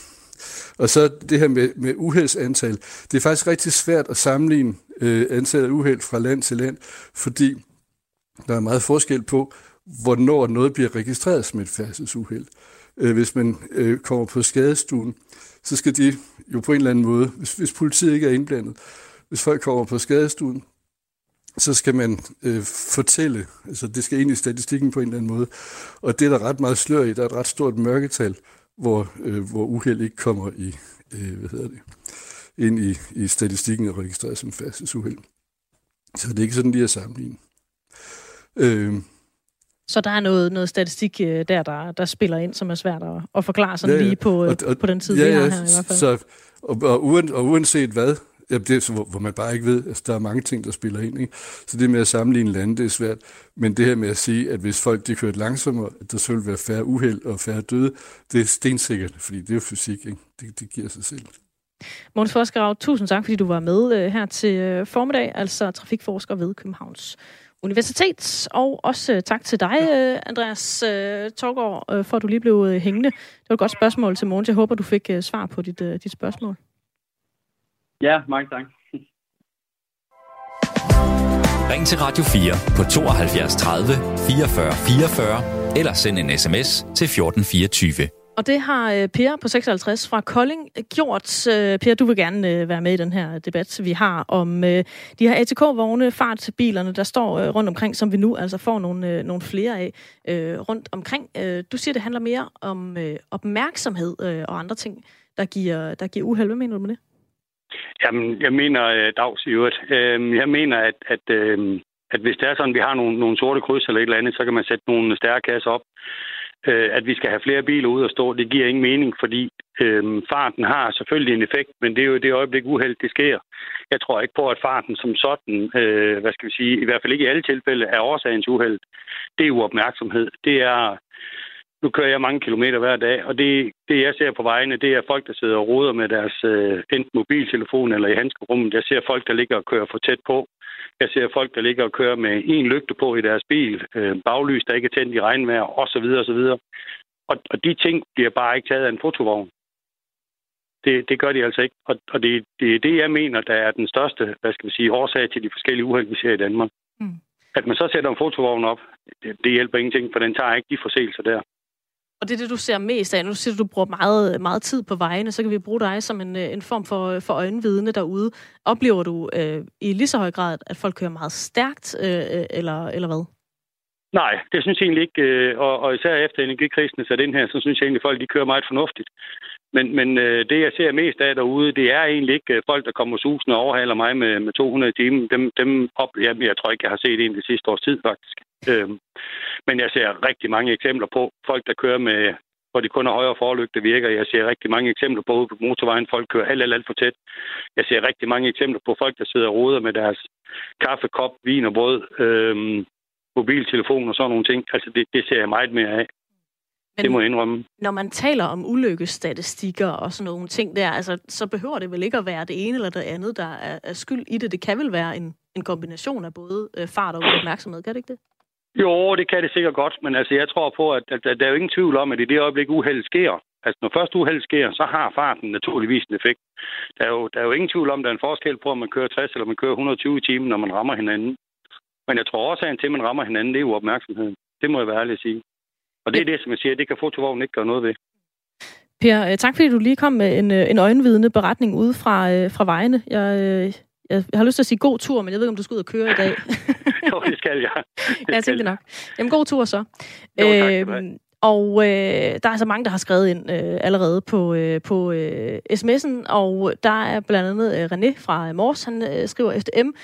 og så det her med, med uheldsantal. Det er faktisk rigtig svært at sammenligne øh, antallet af uheld fra land til land, fordi der er meget forskel på, hvornår noget bliver registreret som et færdselsuheld. Øh, hvis man øh, kommer på skadestuen, så skal de jo på en eller anden måde, hvis, hvis politiet ikke er indblandet, hvis folk kommer på skadestuen, så skal man øh, fortælle, altså det skal ind i statistikken på en eller anden måde, og det er der ret meget slør i, der er et ret stort mørketal, hvor, øh, hvor uheld ikke kommer i, øh, hvad hedder det, ind i, i statistikken og registreres som færdselsuheld. Så det er ikke sådan lige at sammenligne. Øh, Så der er noget, noget statistik der, der, der spiller ind, som er svært at, at forklare sådan ja, ja. lige på, og, og, på den tid, ja, vi har her i hvert fald. Så, og, og, uen, og uanset hvad, ja, det er så, hvor, hvor man bare ikke ved, altså der er mange ting, der spiller ind. Ikke? Så det med at sammenligne lande, det er svært. Men det her med at sige, at hvis folk de kører langsommere, at der så vil være færre uheld og færre døde, det er stensikkert, fordi det er jo fysik. Ikke? Det, det giver sig selv. Mogens Fosgerau, tusind tak, fordi du var med her til formiddag, altså trafikforsker ved Københavns Universitet, og også tak til dig, Andreas Torgård, for at du lige blev hængende. Det var et godt spørgsmål til Mogens. Jeg håber, du fik svar på dit, dit spørgsmål. Ja, mange tak. Ring til Radio fire på tooghalvfjerds tredive fireogfyrre fireogfyrre eller send en sms til fjorten fireogtyve. Og det har Per på seksoghalvtreds fra Kolding gjort. Per, du vil gerne være med i den her debat, vi har om de her A T K-vogne, fartbilerne, der står rundt omkring, som vi nu altså får nogle, nogle flere af rundt omkring. Du siger, det handler mere om opmærksomhed og andre ting, der giver, der giver uheld. Hvad mener du med det? Jamen, jeg mener, Dags i øvrigt. Jeg mener, at, at, at hvis det er sådan, at vi har nogle, nogle sorte kryds eller et eller andet, så kan man sætte nogle stærkasser op. At vi skal have flere biler ud at stå, det giver ingen mening, fordi øhm, farten har selvfølgelig en effekt, men det er jo det øjeblik uheld, det sker. Jeg tror ikke på, at farten som sådan, øh, hvad skal vi sige, i hvert fald ikke i alle tilfælde, er årsagen til uheld. Det er uopmærksomhed. Det er, nu kører jeg mange kilometer hver dag, og det, det jeg ser på vejene, det er folk, der sidder og roder med deres øh, enten mobiltelefon eller i handskerummet. Jeg ser folk, der ligger og kører for tæt på. Jeg ser folk, der ligger og kører med en lygte på i deres bil, øh, baglys, der ikke er tændt i regnvejr, osv. osv. Og, og de ting bliver bare ikke taget af en fotovogn. Det, det gør de altså ikke. Og, og det, det er det, jeg mener, der er den største, hvad skal vi sige, årsag til de forskellige uheld, vi ser i Danmark. Mm. At man så sætter en fotovogn op, det, det hjælper ingenting, for den tager ikke de forseelser der. Og det er det, du ser mest af. Nu siger du, du bruger meget, meget tid på vejene, så kan vi bruge dig som en, en form for, for øjenvidne derude. Oplever du øh, i lige så høj grad, at folk kører meget stærkt, øh, eller, eller hvad? Nej, det synes jeg egentlig ikke. Og, og især efter energikrisen er sat ind her, så synes jeg egentlig, at folk de kører meget fornuftigt. Men, men det, jeg ser mest af derude, det er egentlig ikke folk, der kommer susende og overhaler mig med, med to hundrede timer. Dem, dem op, jeg, jeg tror ikke, jeg har set en det sidste års tid, faktisk. Øhm, men jeg ser rigtig mange eksempler på folk, der kører med, hvor de kun har højere forlygte virker. Jeg ser rigtig mange eksempler på, på motorvejen, folk kører alt, alt, alt for tæt. Jeg ser rigtig mange eksempler på folk, der sidder og roder med deres kaffekop, vin og brød, øhm, mobiltelefon og sådan nogle ting. Altså, det, det ser jeg meget mere af. Men det må jeg indrømme. Når man taler om ulykkesstatistikker og sådan nogle ting der, altså, så behøver det vel ikke at være det ene eller det andet, der er, er skyld i det. Det kan vel være en, en kombination af både øh, fart og opmærksomhed, kan det ikke det? Jo, det kan det sikkert godt, men altså, jeg tror på, at, at, at der er jo ingen tvivl om, at i det øjeblik uheld sker, altså når først uheld sker, så har farten naturligvis en effekt. Der er, jo, der er jo ingen tvivl om, at der er en forskel på, om man kører tres eller man kører et hundrede og tyve i timen, når man rammer hinanden. Men jeg tror også, at til, at man rammer hinanden, det er jo opmærksomheden. Det må jeg være ærlig at sige. Og det er det, som jeg siger, det kan fotovognen ikke gøre noget ved. Per, tak fordi du lige kom med en, en øjenvidende beretning ude fra, fra vejene. Jeg, jeg har lyst til at sige god tur, men jeg ved ikke, om du skal ud og køre i dag. Jo, det skal jeg. Det jeg tænkte nok. Jamen, god tur så. Jo, tak, øhm, og øh, der er altså mange, der har skrevet ind øh, allerede på, øh, på øh, sms'en, og der er blandt andet øh, René fra Mors, han øh, skriver F D M,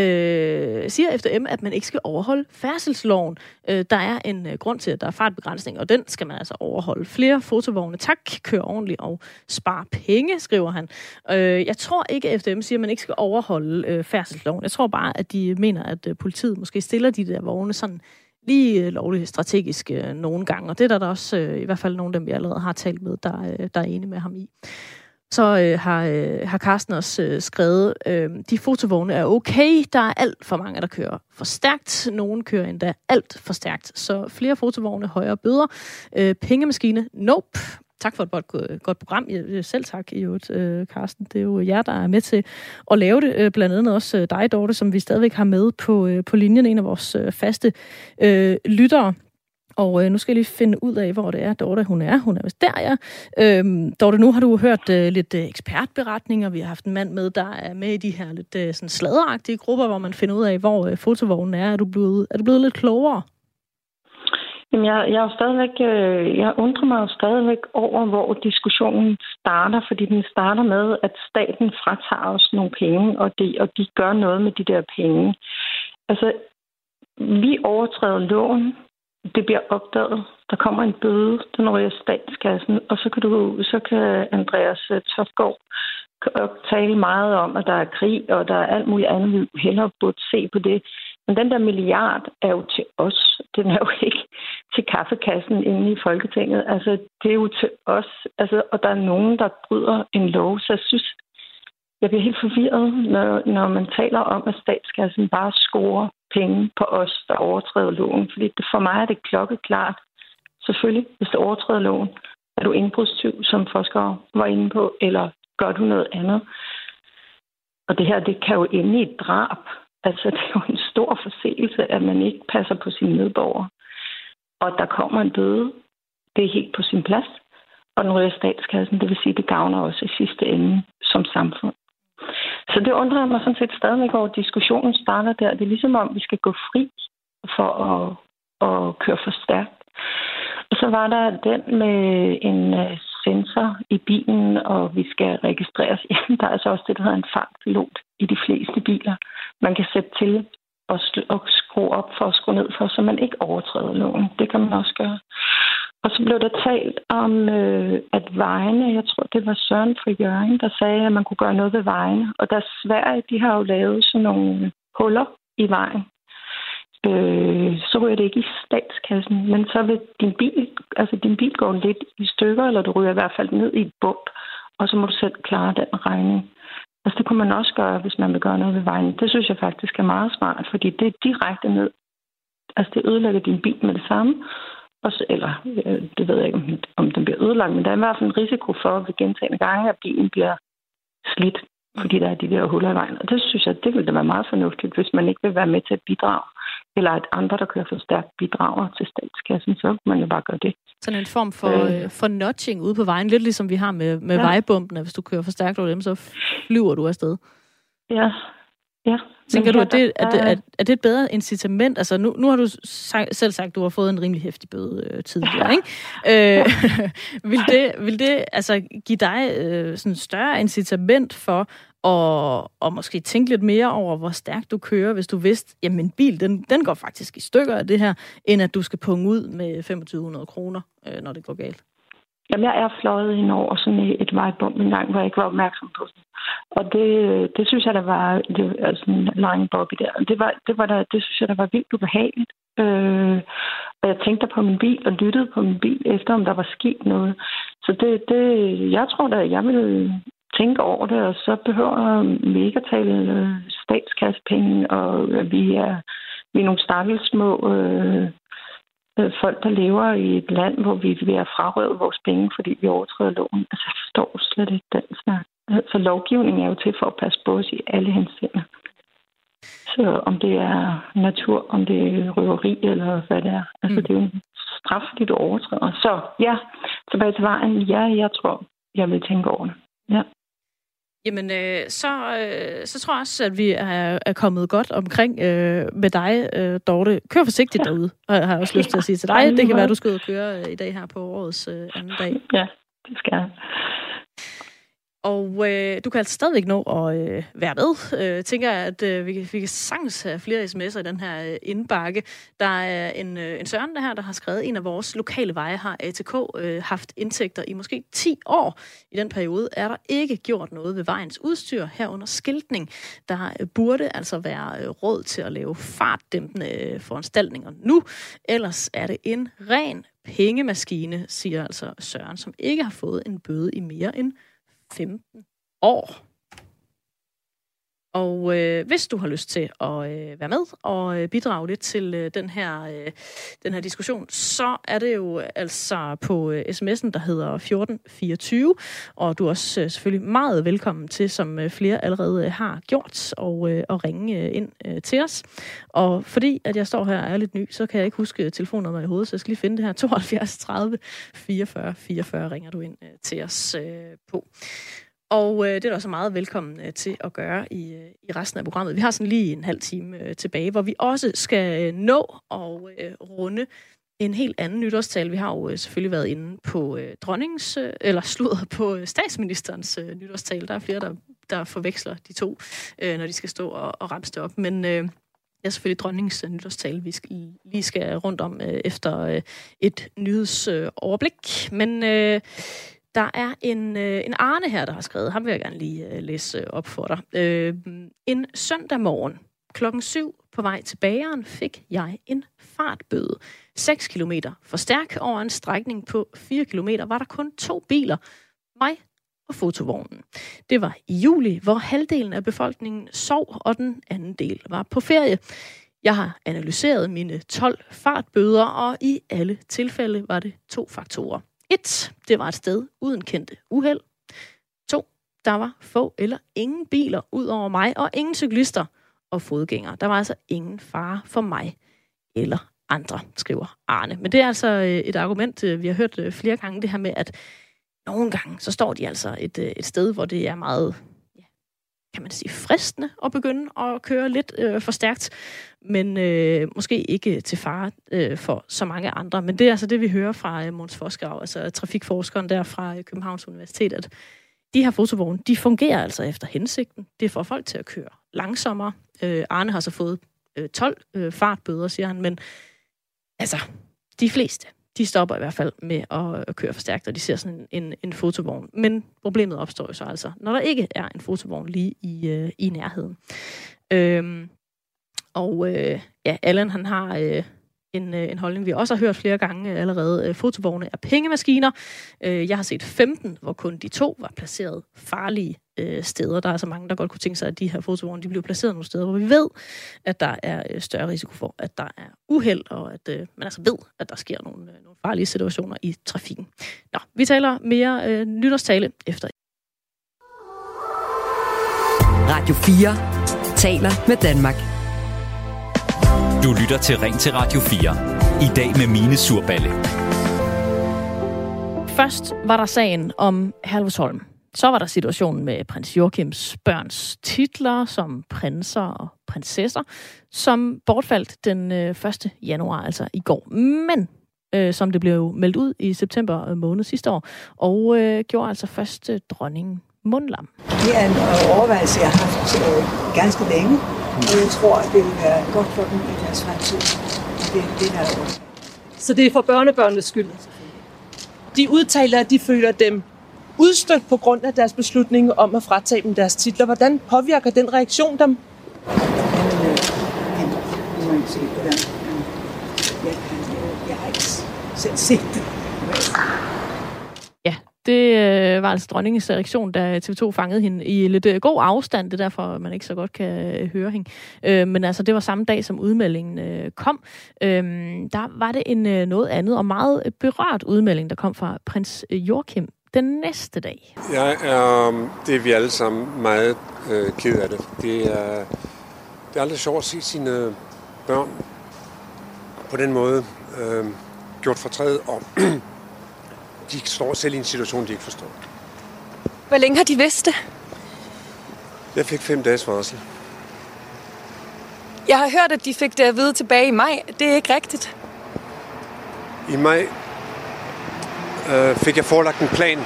øh, siger F D M, at man ikke skal overholde færdselsloven. Øh, der er en øh, grund til, at der er fartbegrænsning, og den skal man altså overholde. Flere fotovogne, tak, kør ordentligt og spar penge, skriver han. Øh, jeg tror ikke, at F D M siger, at man ikke skal overholde øh, færdselsloven. Jeg tror bare, at de mener, at øh, politiet måske stiller de der vogne sådan lige lovligt strategisk øh, nogle gange, og det er der, der også øh, i hvert fald nogle af dem, vi allerede har talt med, der, øh, der er enige med ham i. Så øh, har, øh, har Carsten også øh, skrevet, øh, de fotovogne er okay, der er alt for mange, der kører for stærkt, nogen kører endda alt for stærkt, så flere fotovogne, højere bøder, øh, pengemaskine, nope. Tak for et godt, godt program. Selv tak, i øvrigt, Carsten. Det er jo jer, der er med til at lave det. Blandt andet også dig, Dorte, som vi stadigvæk har med på, på linjen. En af vores faste øh, lyttere. Og øh, nu skal jeg lige finde ud af, hvor det er, Dorte hun er. Hun er vist der, ja. Øhm, Dorte, nu har du hørt øh, lidt øh, ekspertberetninger. Vi har haft en mand med, der er med i de her lidt øh, sådan sladderagtige grupper, hvor man finder ud af, hvor øh, fotovognen er. Er du blevet, er du blevet lidt klogere? Jamen, jeg, jeg er jo stadigvæk, øh, jeg undrer mig jo stadigvæk over, hvor diskussionen starter, fordi den starter med, at staten fratager os nogle penge, og de, og de gør noget med de der penge. Altså, vi overtræder loven, det bliver opdaget, der kommer en bøde, den ryger statskassen, og så kan, du, så kan Andreas Toftgaard tale meget om, at der er krig, og der er alt muligt andet, vi hellere burde se på det. Men den der milliard er jo til os. Den er jo ikke til kaffekassen inde i Folketinget. Altså, det er jo til os. Altså, og der er nogen, der bryder en lov. Så jeg synes, jeg bliver helt forvirret, når, når man taler om, at statskassen bare scorer penge på os, der overtræder loven. Fordi det, for mig er det klokkeklart. Selvfølgelig, hvis du overtræder loven, er du indbrudstyv, som forskere var inde på, eller gør du noget andet. Og det her, det kan jo ende i et drab. Altså, det er jo en stor forseelse, at man ikke passer på sine medborgere. Og der kommer en bøde. Det er helt på sin plads. Og den ryger statskassen. Det vil sige, at det gavner os i sidste ende som samfund. Så det undrer mig sådan set stadigvæk over, at diskussionen starter der. Det er ligesom om, vi skal gå fri for at, at køre for stærkt. Og så var der den med en sensor i bilen, og vi skal registreres. Jamen, der er altså også det, der hedder en fartpilot i de fleste biler. Man kan sætte til og, og skrue op for at skrue ned for, så man ikke overtræder loven. Det kan man også gøre. Og så blev der talt om, øh, at vejene, jeg tror, det var Søren fra Hjørring, der sagde, at man kunne gøre noget ved vejene. Og der Sverige, de har jo lavet sådan nogle huller i vejen. Øh, så ryger det ikke i statskassen, men så vil din bil, altså din bil går lidt i stykker, eller du ryger i hvert fald ned i et bump, og så må du selv klare den regning. Altså det kunne man også gøre, hvis man vil gøre noget ved vejen. Det synes jeg faktisk er meget smart, fordi det er direkte ned. Altså det ødelægger din bil med det samme, og så, eller øh, det ved jeg ikke, om, om den bliver ødelagt, men der er i hvert fald en risiko for, at ved gentagne gange, at bilen bliver slidt, fordi der er de der huller i vejen. Og det synes jeg, det ville da være meget fornuftigt, hvis man ikke vil være med til at bidrage, eller at andre, der kører for stærkt, bidrager til statskassen, så kan man jo bare gøre det. Sådan en form for, øh. for nudging ude på vejen, lidt ligesom vi har med, med ja. vejbumpene. Hvis du kører for stærkt over dem, så flyver du afsted. Ja, ja. Tænker du, at det, at, det, at, at det er et bedre incitament? Altså, nu, nu har du sagt, selv sagt, at du har fået en rimelig heftig bøde øh, tidligere, ikke? Øh, vil, det, vil det altså give dig øh, sådan større incitament for at, at måske tænke lidt mere over, hvor stærkt du kører, hvis du vidste, jamen en bil, den, den går faktisk i stykker af det her, end at du skal punge ud med femogtyve hundrede kroner, øh, når det går galt? Jamen, jeg er fløjet ind over sådan et vejbump en gang, hvor jeg ikke var opmærksom på det. Og det, det synes jeg, der var det, altså en lang bobby der. Det, var, det, var der, det synes jeg, der var vildt ubehageligt. Øh, og jeg tænkte på min bil og lyttede på min bil, efter om der var sket noget. Så det, det jeg tror da, jeg ville tænke over det, og så behøver vi ikke at tale statskassepenge, og vi er, vi er nogle stakkels små øh, folk, der lever i et land, hvor vi vil have frarøvet vores penge, fordi vi overtræder loven. Altså, jeg forstår slet ikke den snak. Så lovgivningen er jo til for at passe på os i alle henseender. Så om det er natur, om det er røveri, eller hvad det er. Altså, mm. det er jo en straf, fordi du overtræder. Så ja, tilbage til vejen. Ja, jeg tror, jeg vil tænke over det. Ja. Jamen, øh, så, øh, så tror jeg også, at vi er, er kommet godt omkring øh, med dig, øh, Dorte. Kør forsigtigt ja. derude, har jeg også lyst til at sige til dig. Det kan være, du skal ud og køre øh, i dag her på årets øh, anden dag. Ja, det skal jeg. Og øh, du kan altså stadigvæk nå at øh, være med. Øh, tænker jeg, at øh, vi, kan, vi kan sagtens have flere sms'er i den her øh, indbakke. Der er en, øh, en Søren der her, der har skrevet, en af vores lokale veje har A T K øh, haft indtægter i måske ti år. I den periode er der ikke gjort noget ved vejens udstyr, herunder skiltning. Der øh, burde altså være øh, råd til at lave fartdæmpende øh, foranstaltninger nu. Ellers er det en ren pengemaskine, siger altså Søren, som ikke har fået en bøde i mere end femten år. Og øh, hvis du har lyst til at øh, være med og øh, bidrage lidt til øh, den her øh, den her diskussion, så er det jo altså på øh, sms'en, der hedder fjorten fireogtyve, og du er også øh, selvfølgelig meget velkommen til, som øh, flere allerede øh, har gjort, og, øh, og ringe øh, ind øh, til os. Og fordi at jeg står her og er lidt ny, så kan jeg ikke huske telefonnummeret i hovedet, så jeg skal lige finde det her. tooghalvfjerds tredive fireogfyrre fireogfyrre ringer du ind øh, til os øh, på. Og øh, det er du også meget velkommen øh, til at gøre i, øh, i resten af programmet. Vi har sådan lige en halv time øh, tilbage, hvor vi også skal øh, nå og øh, runde en helt anden nytårstale. Vi har jo øh, selvfølgelig været inde på øh, dronningens, øh, eller sludder på øh, statsministerens øh, nytårstale. Der er flere, der, der forveksler de to, øh, når de skal stå og, og ramse det op. Men øh, det er selvfølgelig dronningens øh, nytårstale, vi skal, lige skal rundt om øh, efter øh, et nyhedsoverblik. Øh, Men øh, der er en, øh, en Arne her, der har skrevet. Ham vil jeg gerne lige øh, læse op for dig. Øh, en søndag morgen klokken syv på vej til bageren fik jeg en fartbøde. seks kilometer for stærk over en strækning på fire kilometer var der kun to biler. Mig og fotovognen. Det var i juli, hvor halvdelen af befolkningen sov, og den anden del var på ferie. Jeg har analyseret mine tolv fartbøder, og i alle tilfælde var det to faktorer. Et, det var et sted uden kendte uheld. To, der var få eller ingen biler ud over mig, og ingen cyklister og fodgængere. Der var altså ingen fare for mig eller andre, skriver Arne. Men det er altså et argument, vi har hørt flere gange, det her med, at nogle gange, så står de altså et, et sted, hvor det er meget, ja, kan man sige, fristende at begynde at køre lidt øh, for stærkt, men øh, måske ikke til fare øh, for så mange andre. Men det er altså det, vi hører fra øh, Måns Fosgaard, altså trafikforskeren der fra Københavns Universitet, at de her fotovogne, de fungerer altså efter hensigten. Det får folk til at køre langsommere. Øh, Arne har så fået øh, tolv øh, fartbøder, siger han, men altså, de fleste, de stopper i hvert fald med at køre for stærkt, og de ser sådan en, en, en fotovogn. Men problemet opstår jo så altså, når der ikke er en fotovogn lige i, øh, i nærheden. Øhm, og øh, ja, Allan, han har øh, en, øh, en holdning, vi også har hørt flere gange øh, allerede. Øh, fotovogne er pengemaskiner. Øh, jeg har set femten, hvor kun de to var placeret farlige øh, steder. Der er så mange, der godt kunne tænke sig, at de her fotovogne, de bliver placeret nogle steder, hvor vi ved, at der er øh, større risiko for, at der er uheld, og at øh, man altså ved, at der sker nogle, øh, nogle farlige situationer i trafikken. Nå, vi taler mere øh, nytårstale efter. Radio fire taler med Danmark. Du lytter til Ring til Radio fire. I dag med Mine Surballe. Først var der sagen om Herlufsholm. Så var der situationen med prins Joachims børns titler som prinser og prinsesser, som bortfaldt den øh, første januar, altså i går. Men øh, som det blev meldt ud i september måned sidste år, og øh, gjorde altså først øh, dronningen mundlam. Det er en overvejelse, jeg har haft øh, ganske længe, og jeg tror, at det vil være godt for dem i deres fremtid. Det, det der er Så det er for børnebørnenes skyld? De udtaler, at de føler dem udstødt på grund af deres beslutning om at fratage dem deres titler. Hvordan påvirker den reaktion dem? Jeg har ikke selv set det. Ja, det øh, var altså dronningens reaktion, da T V to fangede hende i lidt øh, god afstand. Det er derfor, man ikke så godt kan øh, høre hende. Øh, men altså, det var samme dag, som udmeldingen øh, kom. Øh, der var det en øh, noget andet og meget berørt udmelding, der kom fra prins Joachim den næste dag. Jeg er, det er vi alle sammen meget øh, ked af det. Det er, det er aldrig sjovt at se sine børn på den måde øh, gjort fortræd, og de står selv i en situation, de ikke forstår. Hvor længe har de vidst det? Jeg fik fem dages varsel. Jeg har hørt, at de fik det at vide tilbage i maj. Det er ikke rigtigt. I maj øh, fik jeg forelagt en plan,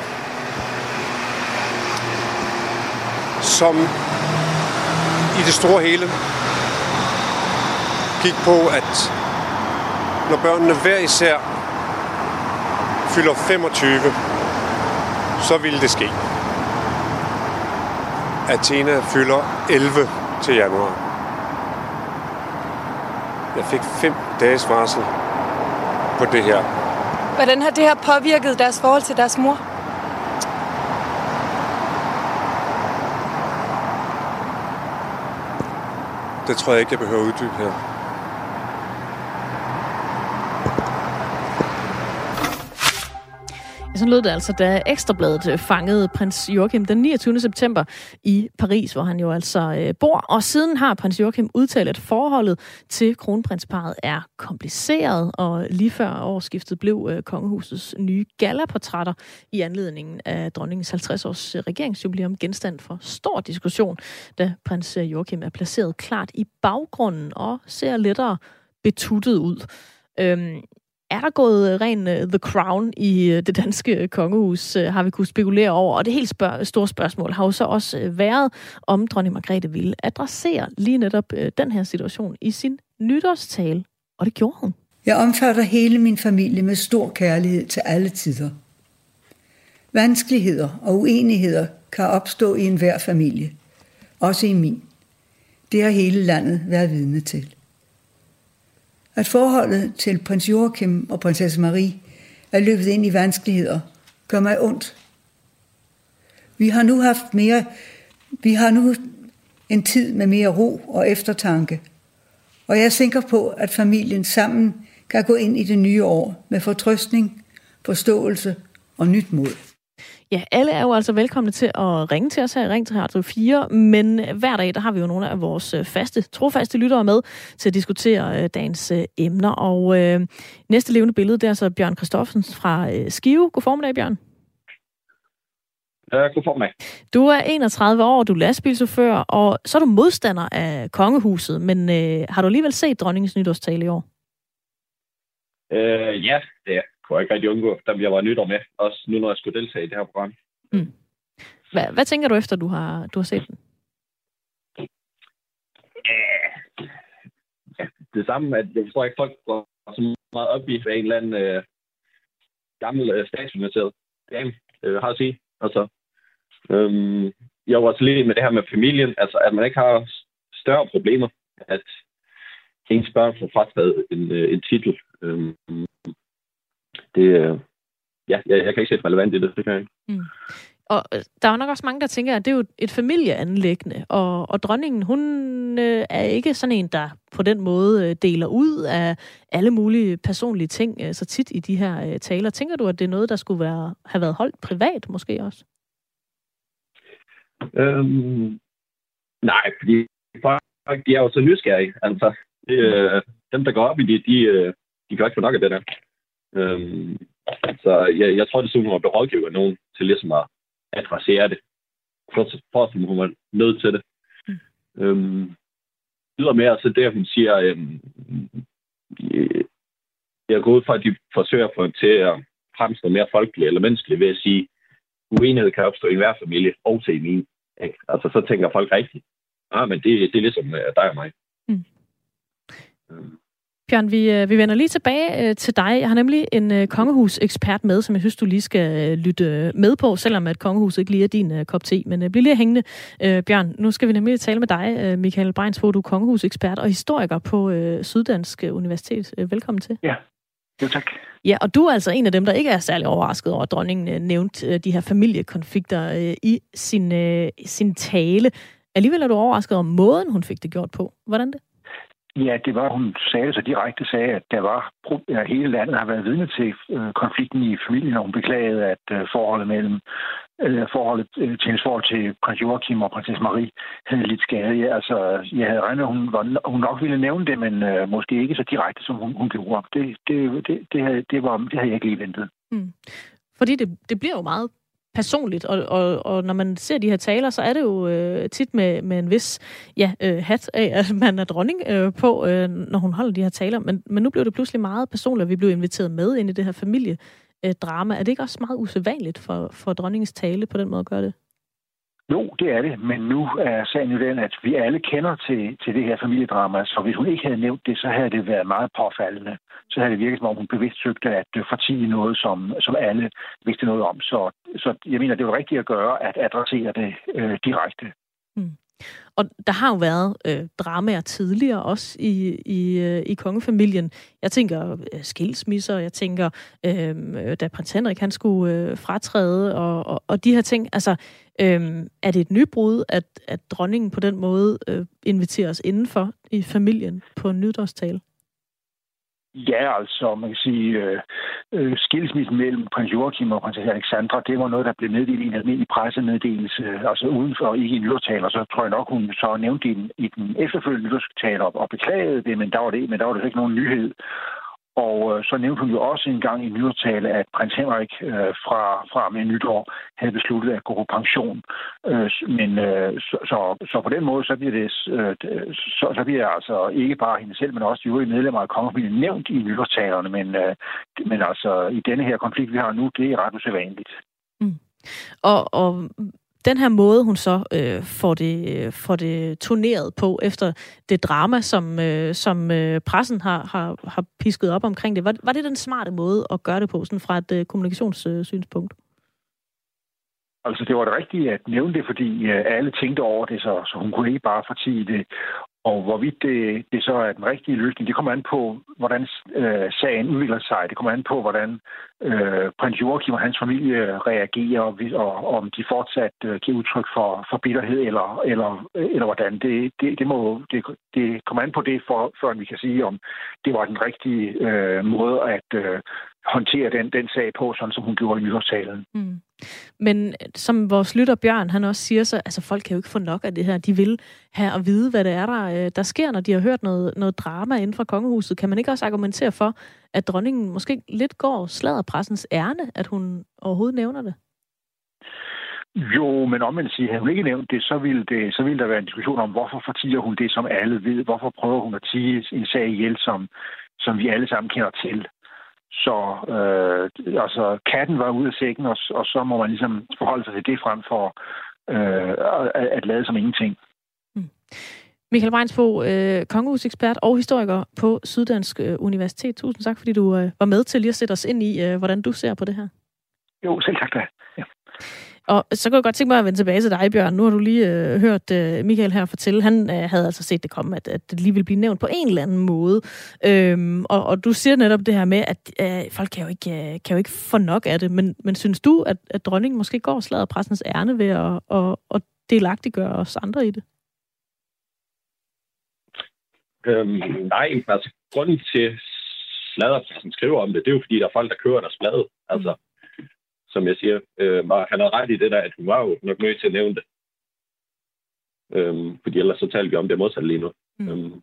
som i det store hele gik på, at når børnene hver især fylder femogtyve, så ville det ske. Athena fylder elleve til januar. Jeg fik fem dages varsel på det her. Hvordan har det her påvirket deres forhold til deres mor? Det tror jeg ikke, jeg behøver at uddybe her. Sådan lød det altså, da Ekstrabladet fangede prins Joachim den niogtyvende september i Paris, hvor han jo altså øh, bor. Og siden har prins Joachim udtalt, at forholdet til kronprinsparet er kompliceret, og lige før årsskiftet blev øh, kongehusets nye gallaportrætter i anledningen af dronningens halvtreds års regeringsjubilæum genstand for stor diskussion, da prins Joachim er placeret klart i baggrunden og ser lettere betuttet ud. Øhm, Er der gået ren uh, The Crown i uh, det danske kongehus, uh, har vi kunnet spekulere over. Og det helt spørg- store spørgsmål har jo så også uh, været, om dronning Margrethe ville adressere lige netop uh, den her situation i sin nytårstale. Og det gjorde hun. Jeg omfatter hele min familie med stor kærlighed til alle tider. Vanskeligheder og uenigheder kan opstå i enhver familie. Også i min. Det har hele landet været vidne til. At forholdet til prins Joachim og prinsesse Marie er løbet ind i vanskeligheder, gør mig ondt. Vi har nu haft mere, vi har nu en tid med mere ro og eftertanke, og jeg er sikker på, at familien sammen kan gå ind i det nye år med fortrøstning, forståelse og nyt mod. Ja, alle er jo altså velkomne til at ringe til os her i Ring til Radio fire, men hver dag, der har vi jo nogle af vores faste, trofaste lyttere med til at diskutere dagens emner. Og øh, næste levende billede, det er altså Bjørn Christoffersen fra øh, Skive. God formiddag, Bjørn. Ja, god formiddag. Du er enogtredive år, du er lastbilchauffør, og så er du modstander af kongehuset, men øh, har du alligevel set dronningens nytårstale i år? Øh, ja, det er. Jeg kunne ikke rigtig undgå, da jeg var nytår med, også nu når jeg skulle deltage i det her program. Mm. Hvad, hvad tænker du efter, du har, du har set den? Ja, ja, det samme, at jeg forstår ikke, folk går så meget op i, hvad en eller anden øh, gammel øh, statsfinansieret dame øh, har at sige. Altså, øhm, jeg var også lidt med det her med familien, altså at man ikke har større problemer, at ens børn får frataget en, øh, en titel. Øhm, Det, ja, jeg, jeg kan ikke se et relevant i det, det kan jeg ikke. Mm. Og der er jo nok også mange, der tænker, at det er jo et familieanliggende, og, og dronningen, hun øh, er ikke sådan en, der på den måde øh, deler ud af alle mulige personlige ting øh, så tit i de her øh, taler. Tænker du, at det er noget, der skulle være, have været holdt privat måske også? Øhm, nej, fordi folk, de er jo så nysgerrige. Altså, det, øh, dem, der går op i det, de, de, de kan ikke få nok af det der. Øhm, så jeg, jeg tror, det er sådan, at hun har rådgivet af nogen til ligesom at adressere det. For, for at hun var nødt til det. Mm. Øhm, ydermere så det, hun siger, øhm, jeg går ud fra, at de forsøger at få til at fremstå mere folkelige eller menneskelige ved at sige, uenighed kan opstå i hver familie, og til min. Ikke? Altså, så tænker folk rigtigt. Ah, men det, det er ligesom uh, dig og mig. Mm. Øhm. Bjørn, vi, vi vender lige tilbage øh, til dig. Jeg har nemlig en øh, kongehusekspert med, som jeg synes, du lige skal øh, lytte med på, selvom at kongehuset ikke lige er din øh, kop te. Men øh, bliv lige hængende. Øh, Bjørn, nu skal vi nemlig tale med dig, øh, Michael Breinsbo, du er kongehusekspert og historiker på øh, Syddansk Universitet. Øh, velkommen til. Ja, jo tak. Ja, og du er altså en af dem, der ikke er særlig overrasket over, at dronningen øh, nævnte øh, de her familiekonflikter øh, i sin, øh, sin tale. Alligevel er du overrasket over måden, hun fik det gjort på. Hvordan det? Ja, det var, hun sagde så direkte, sagde, at der var, at hele landet har været vidne til øh, konflikten i familien, og hun beklagede, at øh, forholdet mellem øh, forholdet øh, til hendes forhold til prins Joachim og prinsesse Marie havde lidt skade. Ja, altså, jeg havde regnet, at hun, var, hun nok ville nævne det, men øh, måske ikke så direkte, som hun, hun gjorde. Det, det, det, det, havde, det, var, det havde jeg ikke lige ventet. Mm. Fordi det, det bliver jo meget personligt, og, og, og når man ser de her taler, så er det jo øh, tit med, med en vis ja, øh, hat af, at man er dronning øh, på, øh, når hun holder de her taler. Men, men nu blev det pludselig meget personligt, at vi blev inviteret med ind i det her familiedrama. Er det ikke også meget usædvanligt for, for dronningens tale på den måde at gøre det? Jo, det er det, men nu er sagen jo den, at vi alle kender til, til det her familiedrama, så hvis hun ikke havde nævnt det, så havde det været meget påfaldende. Så havde det virket, som om hun bevidst søgte at fortige noget, som, som alle vidste noget om. Så, så jeg mener, det var rigtigt at gøre, at adressere det øh, direkte. Mm. Og der har jo været øh, dramaer tidligere også i, i, øh, i kongefamilien. Jeg tænker øh, skilsmisser, jeg tænker, øh, da prins Henrik han skulle øh, fratræde, og, og, og de her ting. Altså, øh, er det et nybrud, at, at dronningen på den måde øh, inviterer os indenfor i familien på en nytårstale? Ja, altså, man kan sige, øh, øh, skilsmissen mellem prins Joachim og prinsesse Alexandra, det var noget, der blev meddelt i en almindelig pressemeddelelse, altså udenfor, ikke i nytårstaler. Så tror jeg nok, hun så nævnte i den, i den efterfølgende nytårstale og, og beklagede det, men der var det, men der var det ikke nogen nyhed. Og øh, så nævnte hun jo også en gang i en nytårstale, at prins Henrik øh, fra, fra med nytår havde besluttet at gå på pension. Øh, men øh, så, så, så på den måde, så bliver det øh, så, så bliver altså ikke bare hende selv, men også de øvrige medlemmer af kongefamilien nævnt i nytårstalerne. Men, øh, men altså i denne her konflikt, vi har nu, det er ret usædvanligt. Mm. Og, og den her måde, hun så øh, får, det, får det turneret på efter det drama, som, øh, som øh, pressen har, har, har pisket op omkring det, var, var det den smarte måde at gøre det på, sådan fra et øh, kommunikationssynspunkt? Altså, det var det rigtige at nævne det, fordi øh, alle tænkte over det, så, så hun kunne ikke bare fortige det. Og hvorvidt det, det så er den rigtige løsning, det kommer an på, hvordan øh, sagen udvikler sig. Det kommer an på, hvordan øh, prins Joachim og hans familie reagerer, og, og om de fortsat øh, giver udtryk for, for bitterhed, eller, eller, eller hvordan. Det, det, det, må, det, det kommer an på det, for, før vi kan sige, om det var den rigtige øh, måde at øh, håndtere den, den sag på, sådan som hun gjorde i nytårstalen. Mm. Men som vores lytter Bjørn, han også siger, så altså folk kan jo ikke få nok af det her. De vil have at vide, hvad det er, der, der sker, når de har hørt noget, noget drama inden for kongehuset. Kan man ikke også argumentere for, at dronningen måske lidt går sladderpressens ærne, at hun overhovedet nævner det? Jo, men om man siger, at hun ikke nævnt det, så vil, det, så vil der være en diskussion om, hvorfor fortiger hun det, som alle ved. Hvorfor prøver hun at tige en sag ihjel, som, som vi alle sammen kender til. Så øh, altså, katten var ude af sækken, og, og så må man ligesom forholde sig til det frem for øh, at, at lade som ingenting. Mm. Michael Breinsbo, øh, kongehusekspert og historiker på Syddansk øh, Universitet. Tusind tak, fordi du øh, var med til lige at sætte os ind i, øh, hvordan du ser på det her. Jo, selv tak da. Ja. Og så kunne jeg godt tænke mig at vende tilbage til dig, Bjørn. Nu har du lige øh, hørt øh, Michael her fortælle. Han øh, havde altså set det komme, at, at det lige ville blive nævnt på en eller anden måde. Øhm, og, og du siger netop det her med, at øh, folk kan jo, ikke, øh, kan jo ikke få nok af det. Men, men synes du, at, at dronningen måske går sladderpressens ærne ved at, at, at delagtiggøre os andre i det? Øhm, nej, altså grunden til sladderpressen skriver om det, det er jo fordi, der er folk, der kører deres blad. Altså, som jeg siger, øh, han havde ret i det der, at hun var jo nok nødt til at nævne det. Øhm, fordi ellers så taler vi om det modsat lige nu. Mm. Øhm,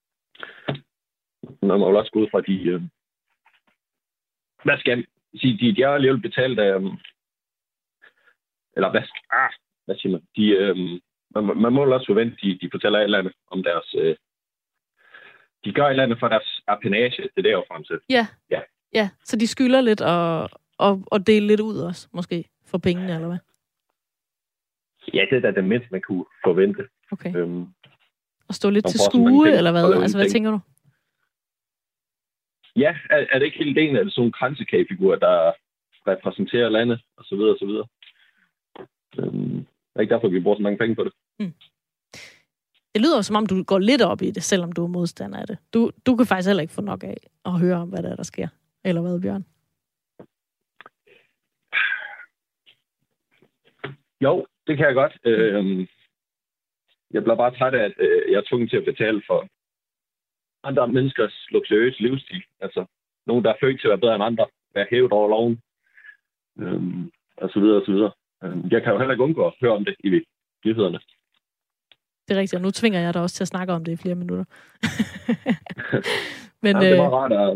man må jo også gå ud fra, de... Øh, hvad skal jeg sige? De, de er alligevel betalt af... Øh, eller hvad, ah, hvad siger man? De, øh, man, man må jo også forvente, de, de fortæller et eller andet om deres... Øh, de gør et eller andet for deres appanage, det der jo fremsat. Ja. ja, ja. Så de skylder lidt og... Og, og dele lidt ud også, måske, for pengene, eller hvad? Ja, det er da det mindste, man kunne forvente. Okay. Øhm, og stå lidt til skue, eller hvad? Altså, hvad tænker du? Ja, er, er det ikke helt en af sådan nogle kransekagefigurer, der repræsenterer landet, og så videre, og så videre. Øhm, det er ikke derfor, vi bruger så mange penge på det. Mm. Det lyder jo, som om du går lidt op i det, selvom du er modstander af det. Du, du kan faktisk heller ikke få nok af at høre om, hvad der, er, der sker. Eller hvad, Bjørn? Jo, det kan jeg godt. Øh, jeg bliver bare træt af, at øh, jeg er tvunget til at betale for andre menneskers luksuriøse livsstil. Altså, nogen, der er født til at være bedre end andre, være hævet over loven, øh, og så videre, og så videre. Jeg kan jo heller ikke undgå at høre om det i nyhederne. Det er rigtigt, og nu tvinger jeg dig også til at snakke om det i flere minutter. Men, ja, det var rart at...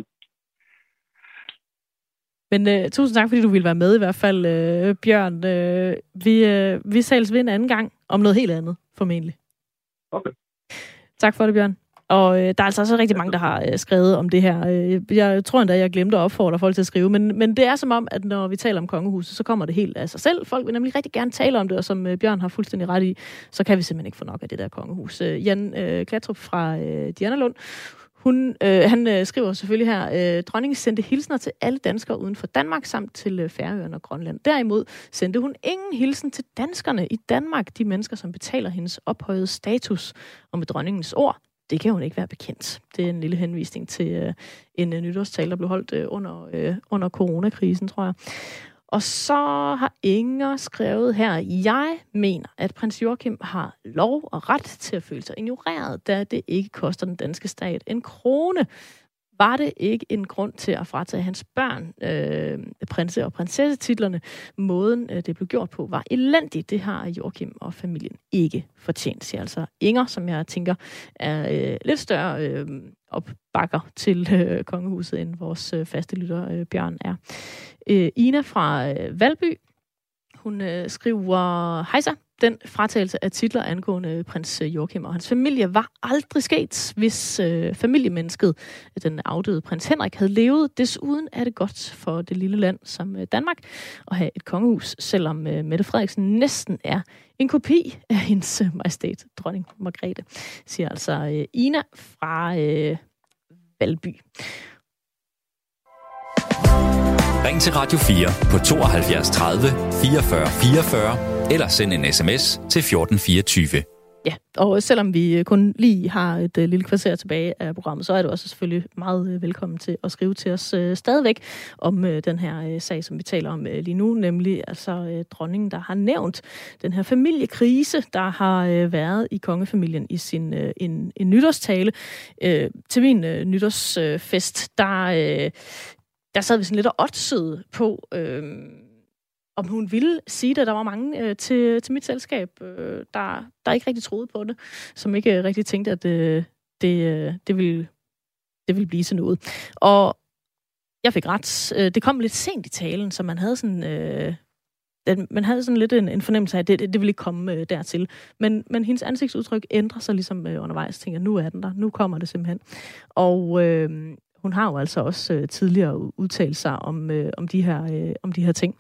Men uh, tusind tak, fordi du ville være med i hvert fald, uh, Bjørn. Uh, vi, uh, vi sales ved en anden gang om noget helt andet, formentlig. Okay. Tak for det, Bjørn. Og uh, der er altså også rigtig mange, der har uh, skrevet om det her. Uh, jeg tror endda, jeg glemte at opfordre folk til at skrive, men, men det er som om, at når vi taler om kongehuset, så kommer det helt af sig selv. Folk vil nemlig rigtig gerne tale om det, og som uh, Bjørn har fuldstændig ret i, så kan vi simpelthen ikke få nok af det der kongehus. Uh, Jan uh, Klatrup fra uh, Diana Lund, Hun, øh, han øh, skriver selvfølgelig her, øh, dronningen sendte hilsner til alle danskere uden for Danmark, samt til øh, Færøerne og Grønland. Derimod sendte hun ingen hilsen til danskerne i Danmark, de mennesker, som betaler hendes ophøjede status. Og med dronningens ord, det kan hun ikke være bekendt. Det er en lille henvisning til øh, en øh, nytårstale, der blev holdt øh, under, øh, under coronakrisen, tror jeg. Og så har Inger skrevet her, jeg mener, at prins Joachim har lov og ret til at føle sig ignoreret, da det ikke koster den danske stat en krone. var det ikke en grund til at fratage hans børn øh, prinse- og prinsessetitlerne. Måden, øh, det blev gjort på, var elendig. Det har Joachim og familien ikke fortjent, siger altså Inger, som jeg tænker er øh, lidt større øh, opbakker til øh, kongehuset, end vores øh, faste lytter øh, Bjørn er. Øh, Ina fra øh, Valby, hun øh, skriver, hejsa, den fratagelse af titler angående prins Joachim og hans familie var aldrig sket, hvis øh, familiemennesket, den afdøde prins Henrik, havde levet. Desuden er det godt for det lille land som øh, Danmark at have et kongehus, selvom øh, Mette Frederiksen næsten er en kopi af hendes øh, majestæt, dronning Margrethe, siger altså øh, Ina fra øh, Valby. Ring til Radio fire på tooghalvfjerds tredive fireogfyrre fireogfyrre eller send en sms til fjorten fireogtyve. Ja, og selvom vi kun lige har et uh, lille kvarter tilbage af programmet, så er du også selvfølgelig meget uh, velkommen til at skrive til os uh, stadigvæk om uh, den her uh, sag, som vi taler om uh, lige nu, nemlig altså uh, dronningen, der har nævnt den her familiekrise, der har uh, været i kongefamilien i sin uh, en, en nytårstale. Uh, til min uh, nytårsfest, der, uh, der sad vi sådan lidt og oddsede på, uh, om hun ville sige det. Der var mange øh, til, til mit selskab, øh, der, der ikke rigtig troede på det, som ikke øh, rigtig tænkte, at øh, det, øh, det, ville, det ville blive til noget. Og jeg fik ret. Øh, det kom lidt sent i talen, så man havde sådan, øh, man havde sådan lidt en, en fornemmelse af, at det, det, det ville ikke komme øh, dertil. Men, men hendes ansigtsudtryk ændrer sig ligesom øh, undervejs. Jeg tænker, nu er den der. Nu kommer det simpelthen. Og øh, hun har jo altså også øh, tidligere udtalt sig om, øh, om, de her, øh, om de her ting.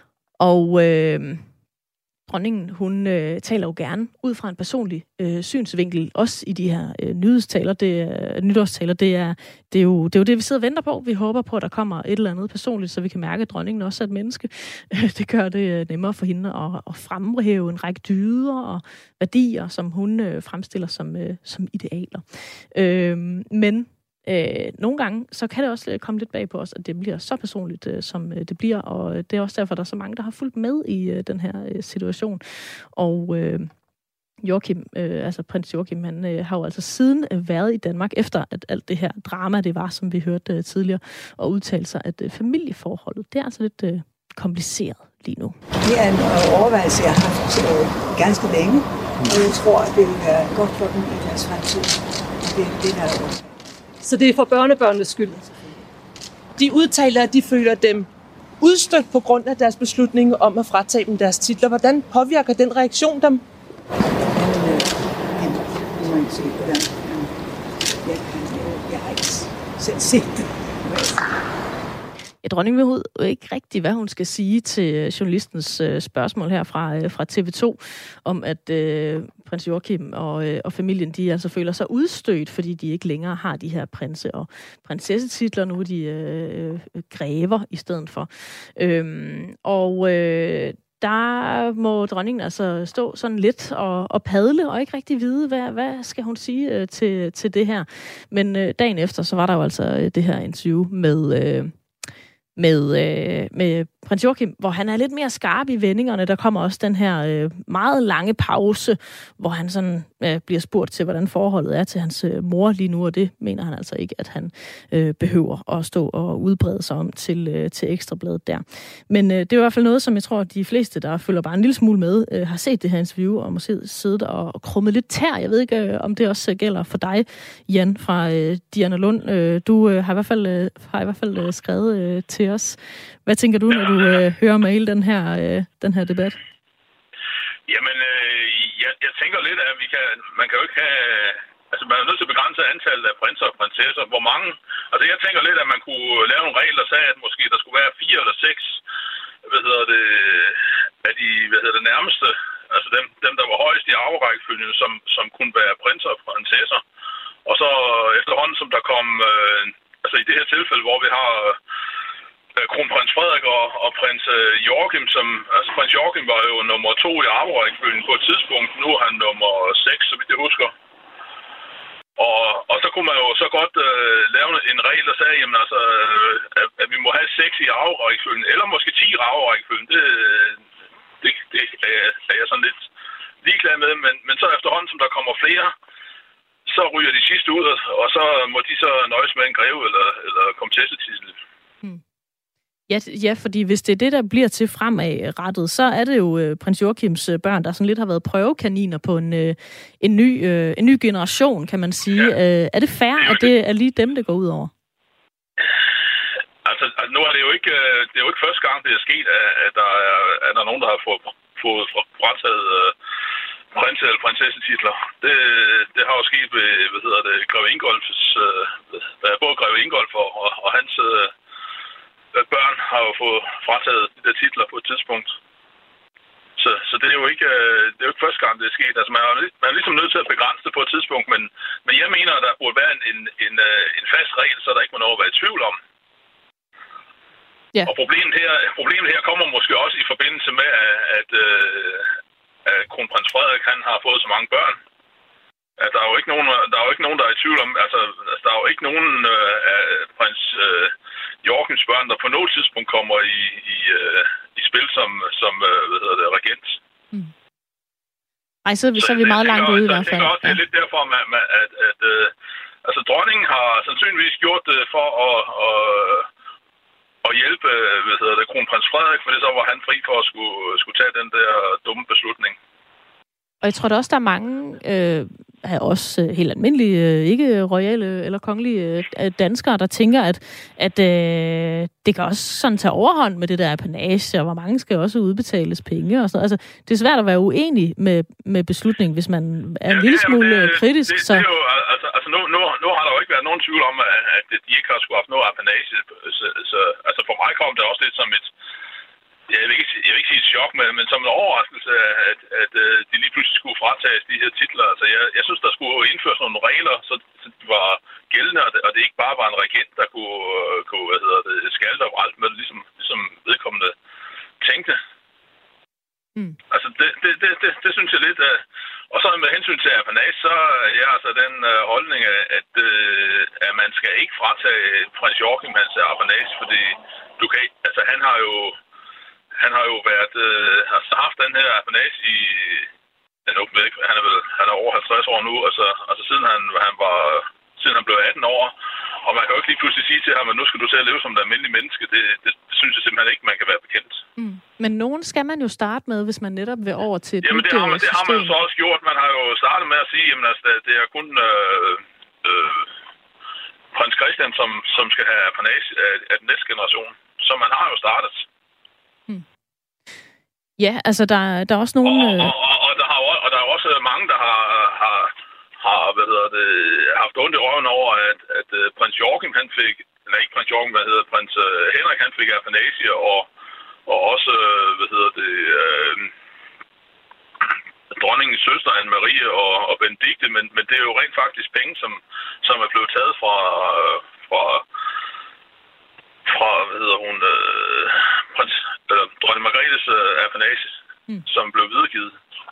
Og øh, dronningen, hun øh, taler jo gerne ud fra en personlig øh, synsvinkel, også i de her øh, nyhedstaler, det er, nytårstaler. Det er, det, er jo, det er jo det, vi sidder og venter på. Vi håber på, at der kommer et eller andet personligt, så vi kan mærke, at dronningen også er et menneske. Det gør det nemmere for hende at, at fremhæve en række dyder og værdier, som hun øh, fremstiller som, øh, som idealer. Øh, men Øh, nogle gange, så kan det også komme lidt bag på os, at det bliver så personligt, øh, som øh, det bliver, og det er også derfor, der er så mange, der har fulgt med i øh, den her øh, situation. Og øh, Joachim, øh, altså prins Joachim, han øh, har jo altså siden øh, været i Danmark, efter at alt det her drama, det var, som vi hørte øh, tidligere, og udtalt sig, at øh, familieforholdet, det er altså lidt øh, kompliceret lige nu. Det er en øh, overvejelse, jeg har haft øh, ganske længe, og jeg tror, at det vil være godt for dem i deres fremtid. Det, det er der også. Så det er for børnebørnenes skyld. De udtaler, at de føler dem udstødt på grund af deres beslutning om at fratage dem deres titler. Hvordan påvirker den reaktion dem? Jeg har ikke selv set det. Ja, dronningen ved ikke rigtigt, hvad hun skal sige til journalistens øh, spørgsmål her fra, øh, fra T V to, om at øh, prins Joachim og, øh, og familien, de altså føler sig udstødt, fordi de ikke længere har de her prinse- og prinsessetitler, nu er de øh, grever i stedet for. Øhm, og øh, der må dronningen altså stå sådan lidt og, og padle, og ikke rigtig vide, hvad, hvad skal hun sige øh, til, til det her. Men øh, dagen efter, så var der jo altså øh, det her interview med... Øh, Med, øh, med prins Joachim, hvor han er lidt mere skarp i vendingerne. Der kommer også den her øh, meget lange pause, hvor han sådan øh, bliver spurgt til, hvordan forholdet er til hans øh, mor lige nu, og det mener han altså ikke, at han øh, behøver at stå og udbrede sig om til, øh, til Ekstrabladet der. Men øh, det er i hvert fald noget, som jeg tror, at de fleste, der følger bare en lille smule med, øh, har set det her interview, og måske siddet og, og krummet lidt tær. Jeg ved ikke, øh, om det også gælder for dig, Jan fra øh, Diana Lund. Øh, du øh, har i hvert fald, øh, har i hvert fald øh, skrevet øh, til os. Hvad tænker du, når du øh, hører med hele den her, øh, den her debat? Jamen, øh, jeg, jeg tænker lidt, at vi kan, man kan jo ikke have... Altså, man er nødt til at begrænse antallet af prinser og prinsesser. Hvor mange... Altså, jeg tænker lidt, at man kunne lave nogle regler, der sagde, at måske der skulle være fire eller seks, hvad hedder det, af de, hvad hedder det, nærmeste, altså dem, dem der var højst i arverækkefølgen, som, som kunne være prinser og prinsesser. Og så efterhånden, som der kom... Øh, altså, i det her tilfælde, hvor vi har... kronprins Frederik og, og prins Joachim, som, altså prins Joachim var jo nummer to i arverækkefølgen på et tidspunkt. Nu er han nummer seks, så vidt jeg husker. Og, og så kunne man jo så godt øh, lave en regel, der sagde, jamen, altså, øh, at, at vi må have seks i arverækkefølgen, eller måske ti i arverækkefølgen. Det, det, det er, er jeg sådan lidt ligeglad med. Men, men så efterhånden, som der kommer flere, så ryger de sidste ud, og så må de så nøjes med en greve eller, eller komtessetitel. Hmm. Ja, ja, fordi hvis det er det, der bliver til fremadrettet, så er det jo øh, prins Joachims øh, børn, der sådan lidt har været prøvekaniner på en, øh, en, ny, øh, en ny generation, kan man sige. Ja. Øh, er det fair, at det er lige dem, det går ud over? Altså, altså nu er det jo ikke, det er jo ikke første gang, det er sket, at der er, at der er nogen, der har fået, fået frataget øh, prins- eller prinsessetitler. Det, det har jo sket ved, hvad hedder det, Greve Ingolfs, øh, både Greve Ingolf og, og, og hans øh, børn har jo fået frataget de der titler på et tidspunkt. Så, så det er jo ikke, det er jo ikke første gang, det er sket. Altså, man er, man er ligesom nødt til at begrænse det på et tidspunkt, men, men jeg mener, at der burde være en, en, en, en fast regel, så der ikke må noget at være i tvivl om. Ja. Og problemet her, problemet her kommer måske også i forbindelse med, at, at, at kronprins Frederik han har fået så mange børn. At der er jo ikke nogen, der er jo ikke nogen, der er i tvivl om. Altså, der er jo ikke nogen af prins uh, Joachims børn, der på noget tidspunkt kommer i, i, uh, i spil som, som uh, hvad hedder det, regent. Mm. Ej, så, så er vi meget langt ude i hvert fald. Jeg tænker også, det er lidt derfor, at, at, at, at uh, altså, dronningen har sandsynligvis gjort det for at, at, at hjælpe hvad hedder det, kronprins Frederik, for det så var han fri for at skulle, skulle tage den der dumme beslutning. Og jeg tror da også, der er mange, øh, også helt almindelige, øh, ikke royale eller kongelige øh, danskere, der tænker, at, at øh, det kan også sådan tage overhånd med det der apanage, og hvor mange skal også udbetales penge og sådan noget. Altså, det er svært at være uenig med, med beslutningen, hvis man er en ja, lille smule det, kritisk. Det, så... det er jo, altså, altså nu, nu, nu har der jo ikke været nogen tvivl om, at de ikke har skulle have noget apanage. Så, så, altså for mig kom det også lidt som et Jeg vil, ikke, jeg vil ikke sige et chok, men, men som en overraskelse, at, at, at de lige pludselig skulle fratages de her titler. Altså, jeg, jeg synes, der skulle indføres nogle regler, så det var gældende, og det, og det ikke bare var en regent, der kunne, kunne hvad hedder det, skalte over alt, men ligesom, ligesom vedkommende tænkte. Mm. Altså, det, det, det, det, det synes jeg lidt. Og så med hensyn til apanage, så er ja, altså den uh, holdning, at, uh, at man skal ikke fratage prins Joachim hans apanage, fordi du kan, altså, han har jo Han har jo været, øh, har haft den her apanage i, han er, væk, han er vel, han er over halvtreds år nu, altså, altså siden han, han var, siden han blev atten år, og man kan jo ikke lige pludselig sige til ham, at nu skal du til at leve som et almindeligt menneske, det, det, det synes jeg simpelthen ikke, man kan være bekendt. Mm. Men nogen skal man jo starte med, hvis man netop vil over til et Jamen, det har, man, det har man jo så også gjort. Man har jo startet med at sige, at altså, det er kun øh, øh, prins Christian, som, som skal have apanage af, af den næste generation. Så man har jo startet. Ja, altså der, der er også nogle... Og, og, og, og, der har, og der er også mange, der har, har, har hvad hedder det, haft ondt i røven over, at, at uh, prins Joachim, han fik... Eller ikke prins Joachim, hvad hedder prins uh, Henrik, han fik apanage, og, og også, uh, hvad hedder det... Uh, dronningens søster, Anne-Marie og, og Benedikte, men, men det er jo rent faktisk penge, som, som er blevet taget fra... fra fra, hvad hedder hun, øh, prins, eller dronning Margrethes øh, apanage, mm. som blev videregivet.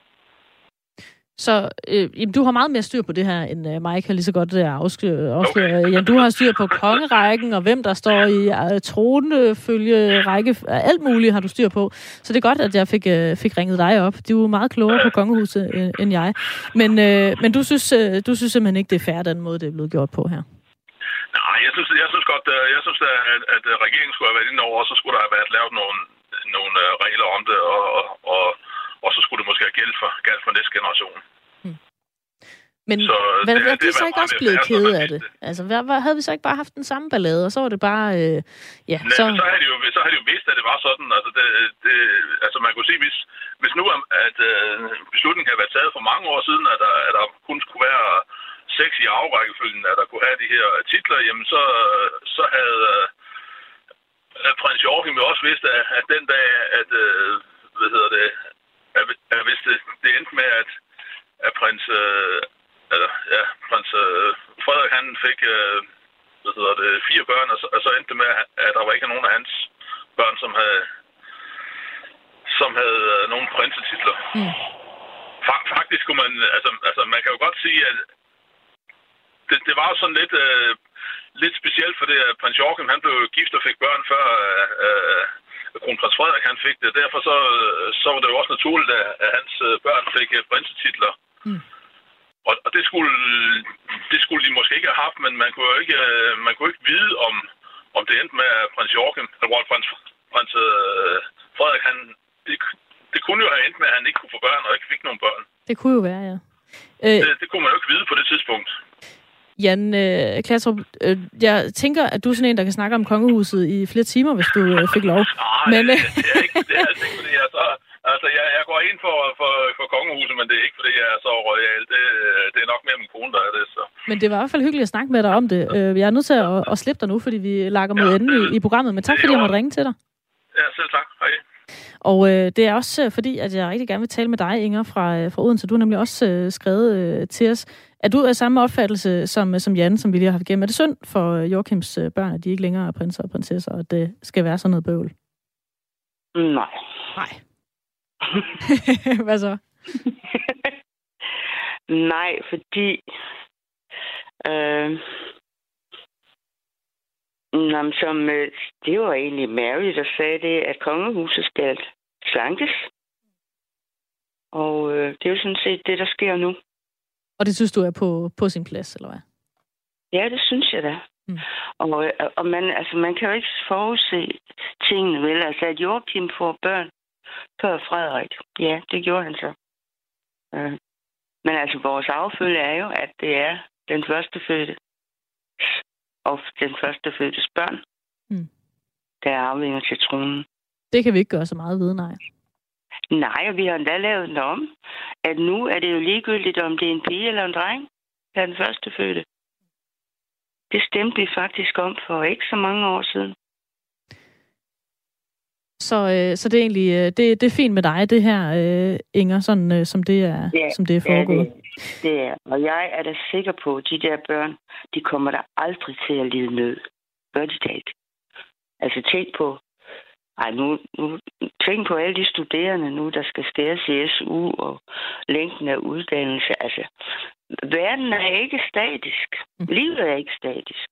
Så øh, jamen, du har meget mere styr på det her, end øh, mig kan lige så godt øh, afsløre. Okay. Jamen, du har styr på kongerækken, og hvem der står i øh, tronfølge række. Alt muligt har du styr på. Så det er godt, at jeg fik, øh, fik ringet dig op. Du er meget klogere ja. på kongehuset, øh, end jeg. Men, øh, men du, synes, øh, du synes simpelthen ikke, det er fair, den måde, det er blevet gjort på her. Nej, jeg synes, jeg synes godt, jeg synes, at, at regeringen skulle have været inde over, og så skulle der have været lavet nogle, nogle regler om det, og, og, og så skulle det måske have gældt for, gældt for næste generation. Hmm. Men så hvad, det, er de så ikke også blevet kede af det? Altså, hvad, hvad, havde vi så ikke bare haft den samme ballade, og så var det bare... Øh, ja, Nej, så... så havde de jo, så havde de jo vidst, at det var sådan. Altså, det, det, altså man kunne sige, hvis, hvis nu at øh, beslutningen havde været taget for mange år siden, at der, at der kun skulle være seks i afrækkefølgen, at der kunne have de her titler, jamen så, så havde øh, prins Joachim jo også vidst, at, at den dag, at, øh, hvad hedder det, at, at hvis det, det endte med, at, at prins, øh, eller, ja, prins øh, Frederik, han fik, øh, hvad hedder det, fire børn, og så, og så endte det med, at der var ikke nogen af hans børn, som havde, som havde øh, nogle prinsetitler. Mm. Faktisk kunne man, altså, altså man kan jo godt sige, at Det, det var jo sådan lidt, øh, lidt specielt, for det, at prins Joachim, han blev gift og fik børn før øh, kronprins Frederik, han fik det. Derfor så, så var det jo også naturligt, at, at hans børn fik prinsetitler. Mm. Og, og det skulle det skulle de måske ikke have haft, men man kunne jo ikke, øh, man kunne ikke vide, om, om det endte med, at prins Joachim, eller prins, prins øh, Frederik, han, det, det kunne jo have endt med, at han ikke kunne få børn, og ikke fik nogen børn. Det kunne jo være, ja. Øh, det, det kunne man jo ikke vide på det tidspunkt. Jan øh, Klatrup, øh, jeg tænker, at du er sådan en, der kan snakke om kongehuset i flere timer, hvis du øh, fik lov. Nej, men, øh... det, det er ikke, det er altså ikke, fordi jeg så... Altså, jeg, jeg går ind for, for, for kongehuset, men det er ikke, fordi jeg er så royal. Det, det er nok mere min kone, der er det. Så. Men det var i hvert fald hyggeligt at snakke med dig om det. Jeg er nødt til at, at slippe dig nu, fordi vi lakker mod ja, enden i, i programmet. Men tak, fordi jeg måtte ringe til dig. Ja, selv tak. Hej. Og øh, det er også øh, fordi, at jeg rigtig gerne vil tale med dig, Inger, fra, øh, fra Odense. Du har nemlig også øh, skrevet øh, til os. Er du af samme opfattelse som, som Jan, som vi lige har haft igennem? Er det synd for øh, Joachims øh, børn, at de ikke længere er prinser og prinsesser, og at det skal være sådan noget bøvl? Nej. Nej. Hvad så? Nej, fordi øh, jamen, som, øh, det var egentlig Mary, der sagde det, at kongehuset skal slankes. Og øh, det er jo sådan set det, der sker nu. Og det synes du er på, på sin plads, eller hvad? Ja, det synes jeg da. Mm. Og, og man, altså, man kan jo ikke forudse tingene, vel? Altså, at Joachim får børn før Frederik. Ja, det gjorde han så. Uh, men altså, vores affølge er jo, at det er den første fødte og den første fødtes børn, mm. der er arvinger til tronen. Det kan vi ikke gøre så meget ved, nej. Nej, og vi har endda lavet den om, at nu er det jo ligegyldigt, om det er en pige eller en dreng, der er den første fødte. Det stemte vi faktisk om for ikke så mange år siden. Så, øh, så det er egentlig øh, det, det er fint med dig, det her, øh, Inger, sådan øh, som det er, ja, som det er foregået. Ja, det, det er. Og jeg er da sikker på, at de der børn, de kommer der aldrig til at lide nød. Gør de det ikke? Altså tænk på, ej, nu, nu, tænk på alle de studerende nu, der skal skæres i S U og længden af uddannelse. Altså, verden er ikke statisk. Livet er ikke statisk.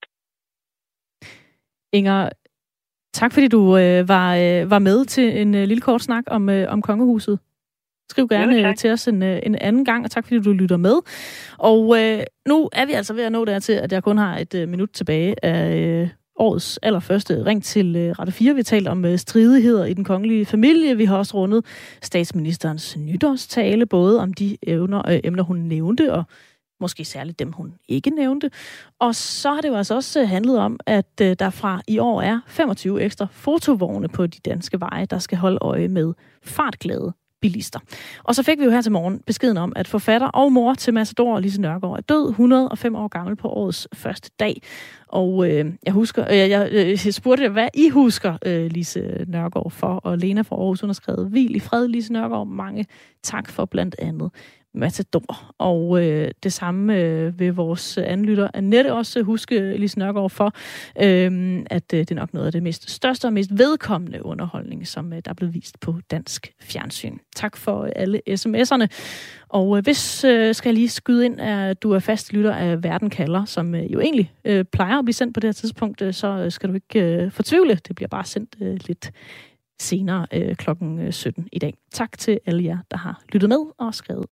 Inger, tak fordi du øh, var, øh, var med til en øh, lille kort snak om, øh, om kongehuset. Skriv gerne ja, til os en, øh, en anden gang, og tak fordi du lytter med. Og øh, nu er vi altså ved at nå dertil, at jeg kun har et øh, minut tilbage af øh, årets allerførste ring til øh, Radio fire. Vi talte om øh, stridigheder i den kongelige familie. Vi har også rundet statsministerens nytårstale, både om de evner, øh, emner, hun nævnte, og måske særligt dem, hun ikke nævnte. Og så har det jo altså også handlet om, at øh, der fra i år er femogtyve ekstra fotovogne på de danske veje, der skal holde øje med fartglade bilister. Og så fik vi jo her til morgen beskeden om, at forfatter og mor til Matador, Lise Nørgaard, er død, hundrede og fem år gammel på årets første dag. Og øh, jeg husker, øh, jeg, jeg spurgte, hvad I husker, øh, Lise Nørgaard, for, og Lena fra Aarhus, hun har skrevet, hvil i fred, Lise Nørgaard, mange tak for blandt andet Matador. Og øh, det samme øh, vil vores anlytter Annette også huske, Lise Nørgaard, for, øh, at øh, det er nok noget af det mest største og mest vedkommende underholdning, som øh, der er blevet vist på dansk fjernsyn. Tak for øh, alle sms'erne. Og øh, hvis, øh, skal jeg lige skyde ind, at du er fast lytter af Verden kalder, som øh, jo egentlig øh, plejer at blive sendt på det her tidspunkt, øh, så skal du ikke øh, fortvivle. Det bliver bare sendt øh, lidt senere øh, klokken sytten i dag. Tak til alle jer, der har lyttet med og skrevet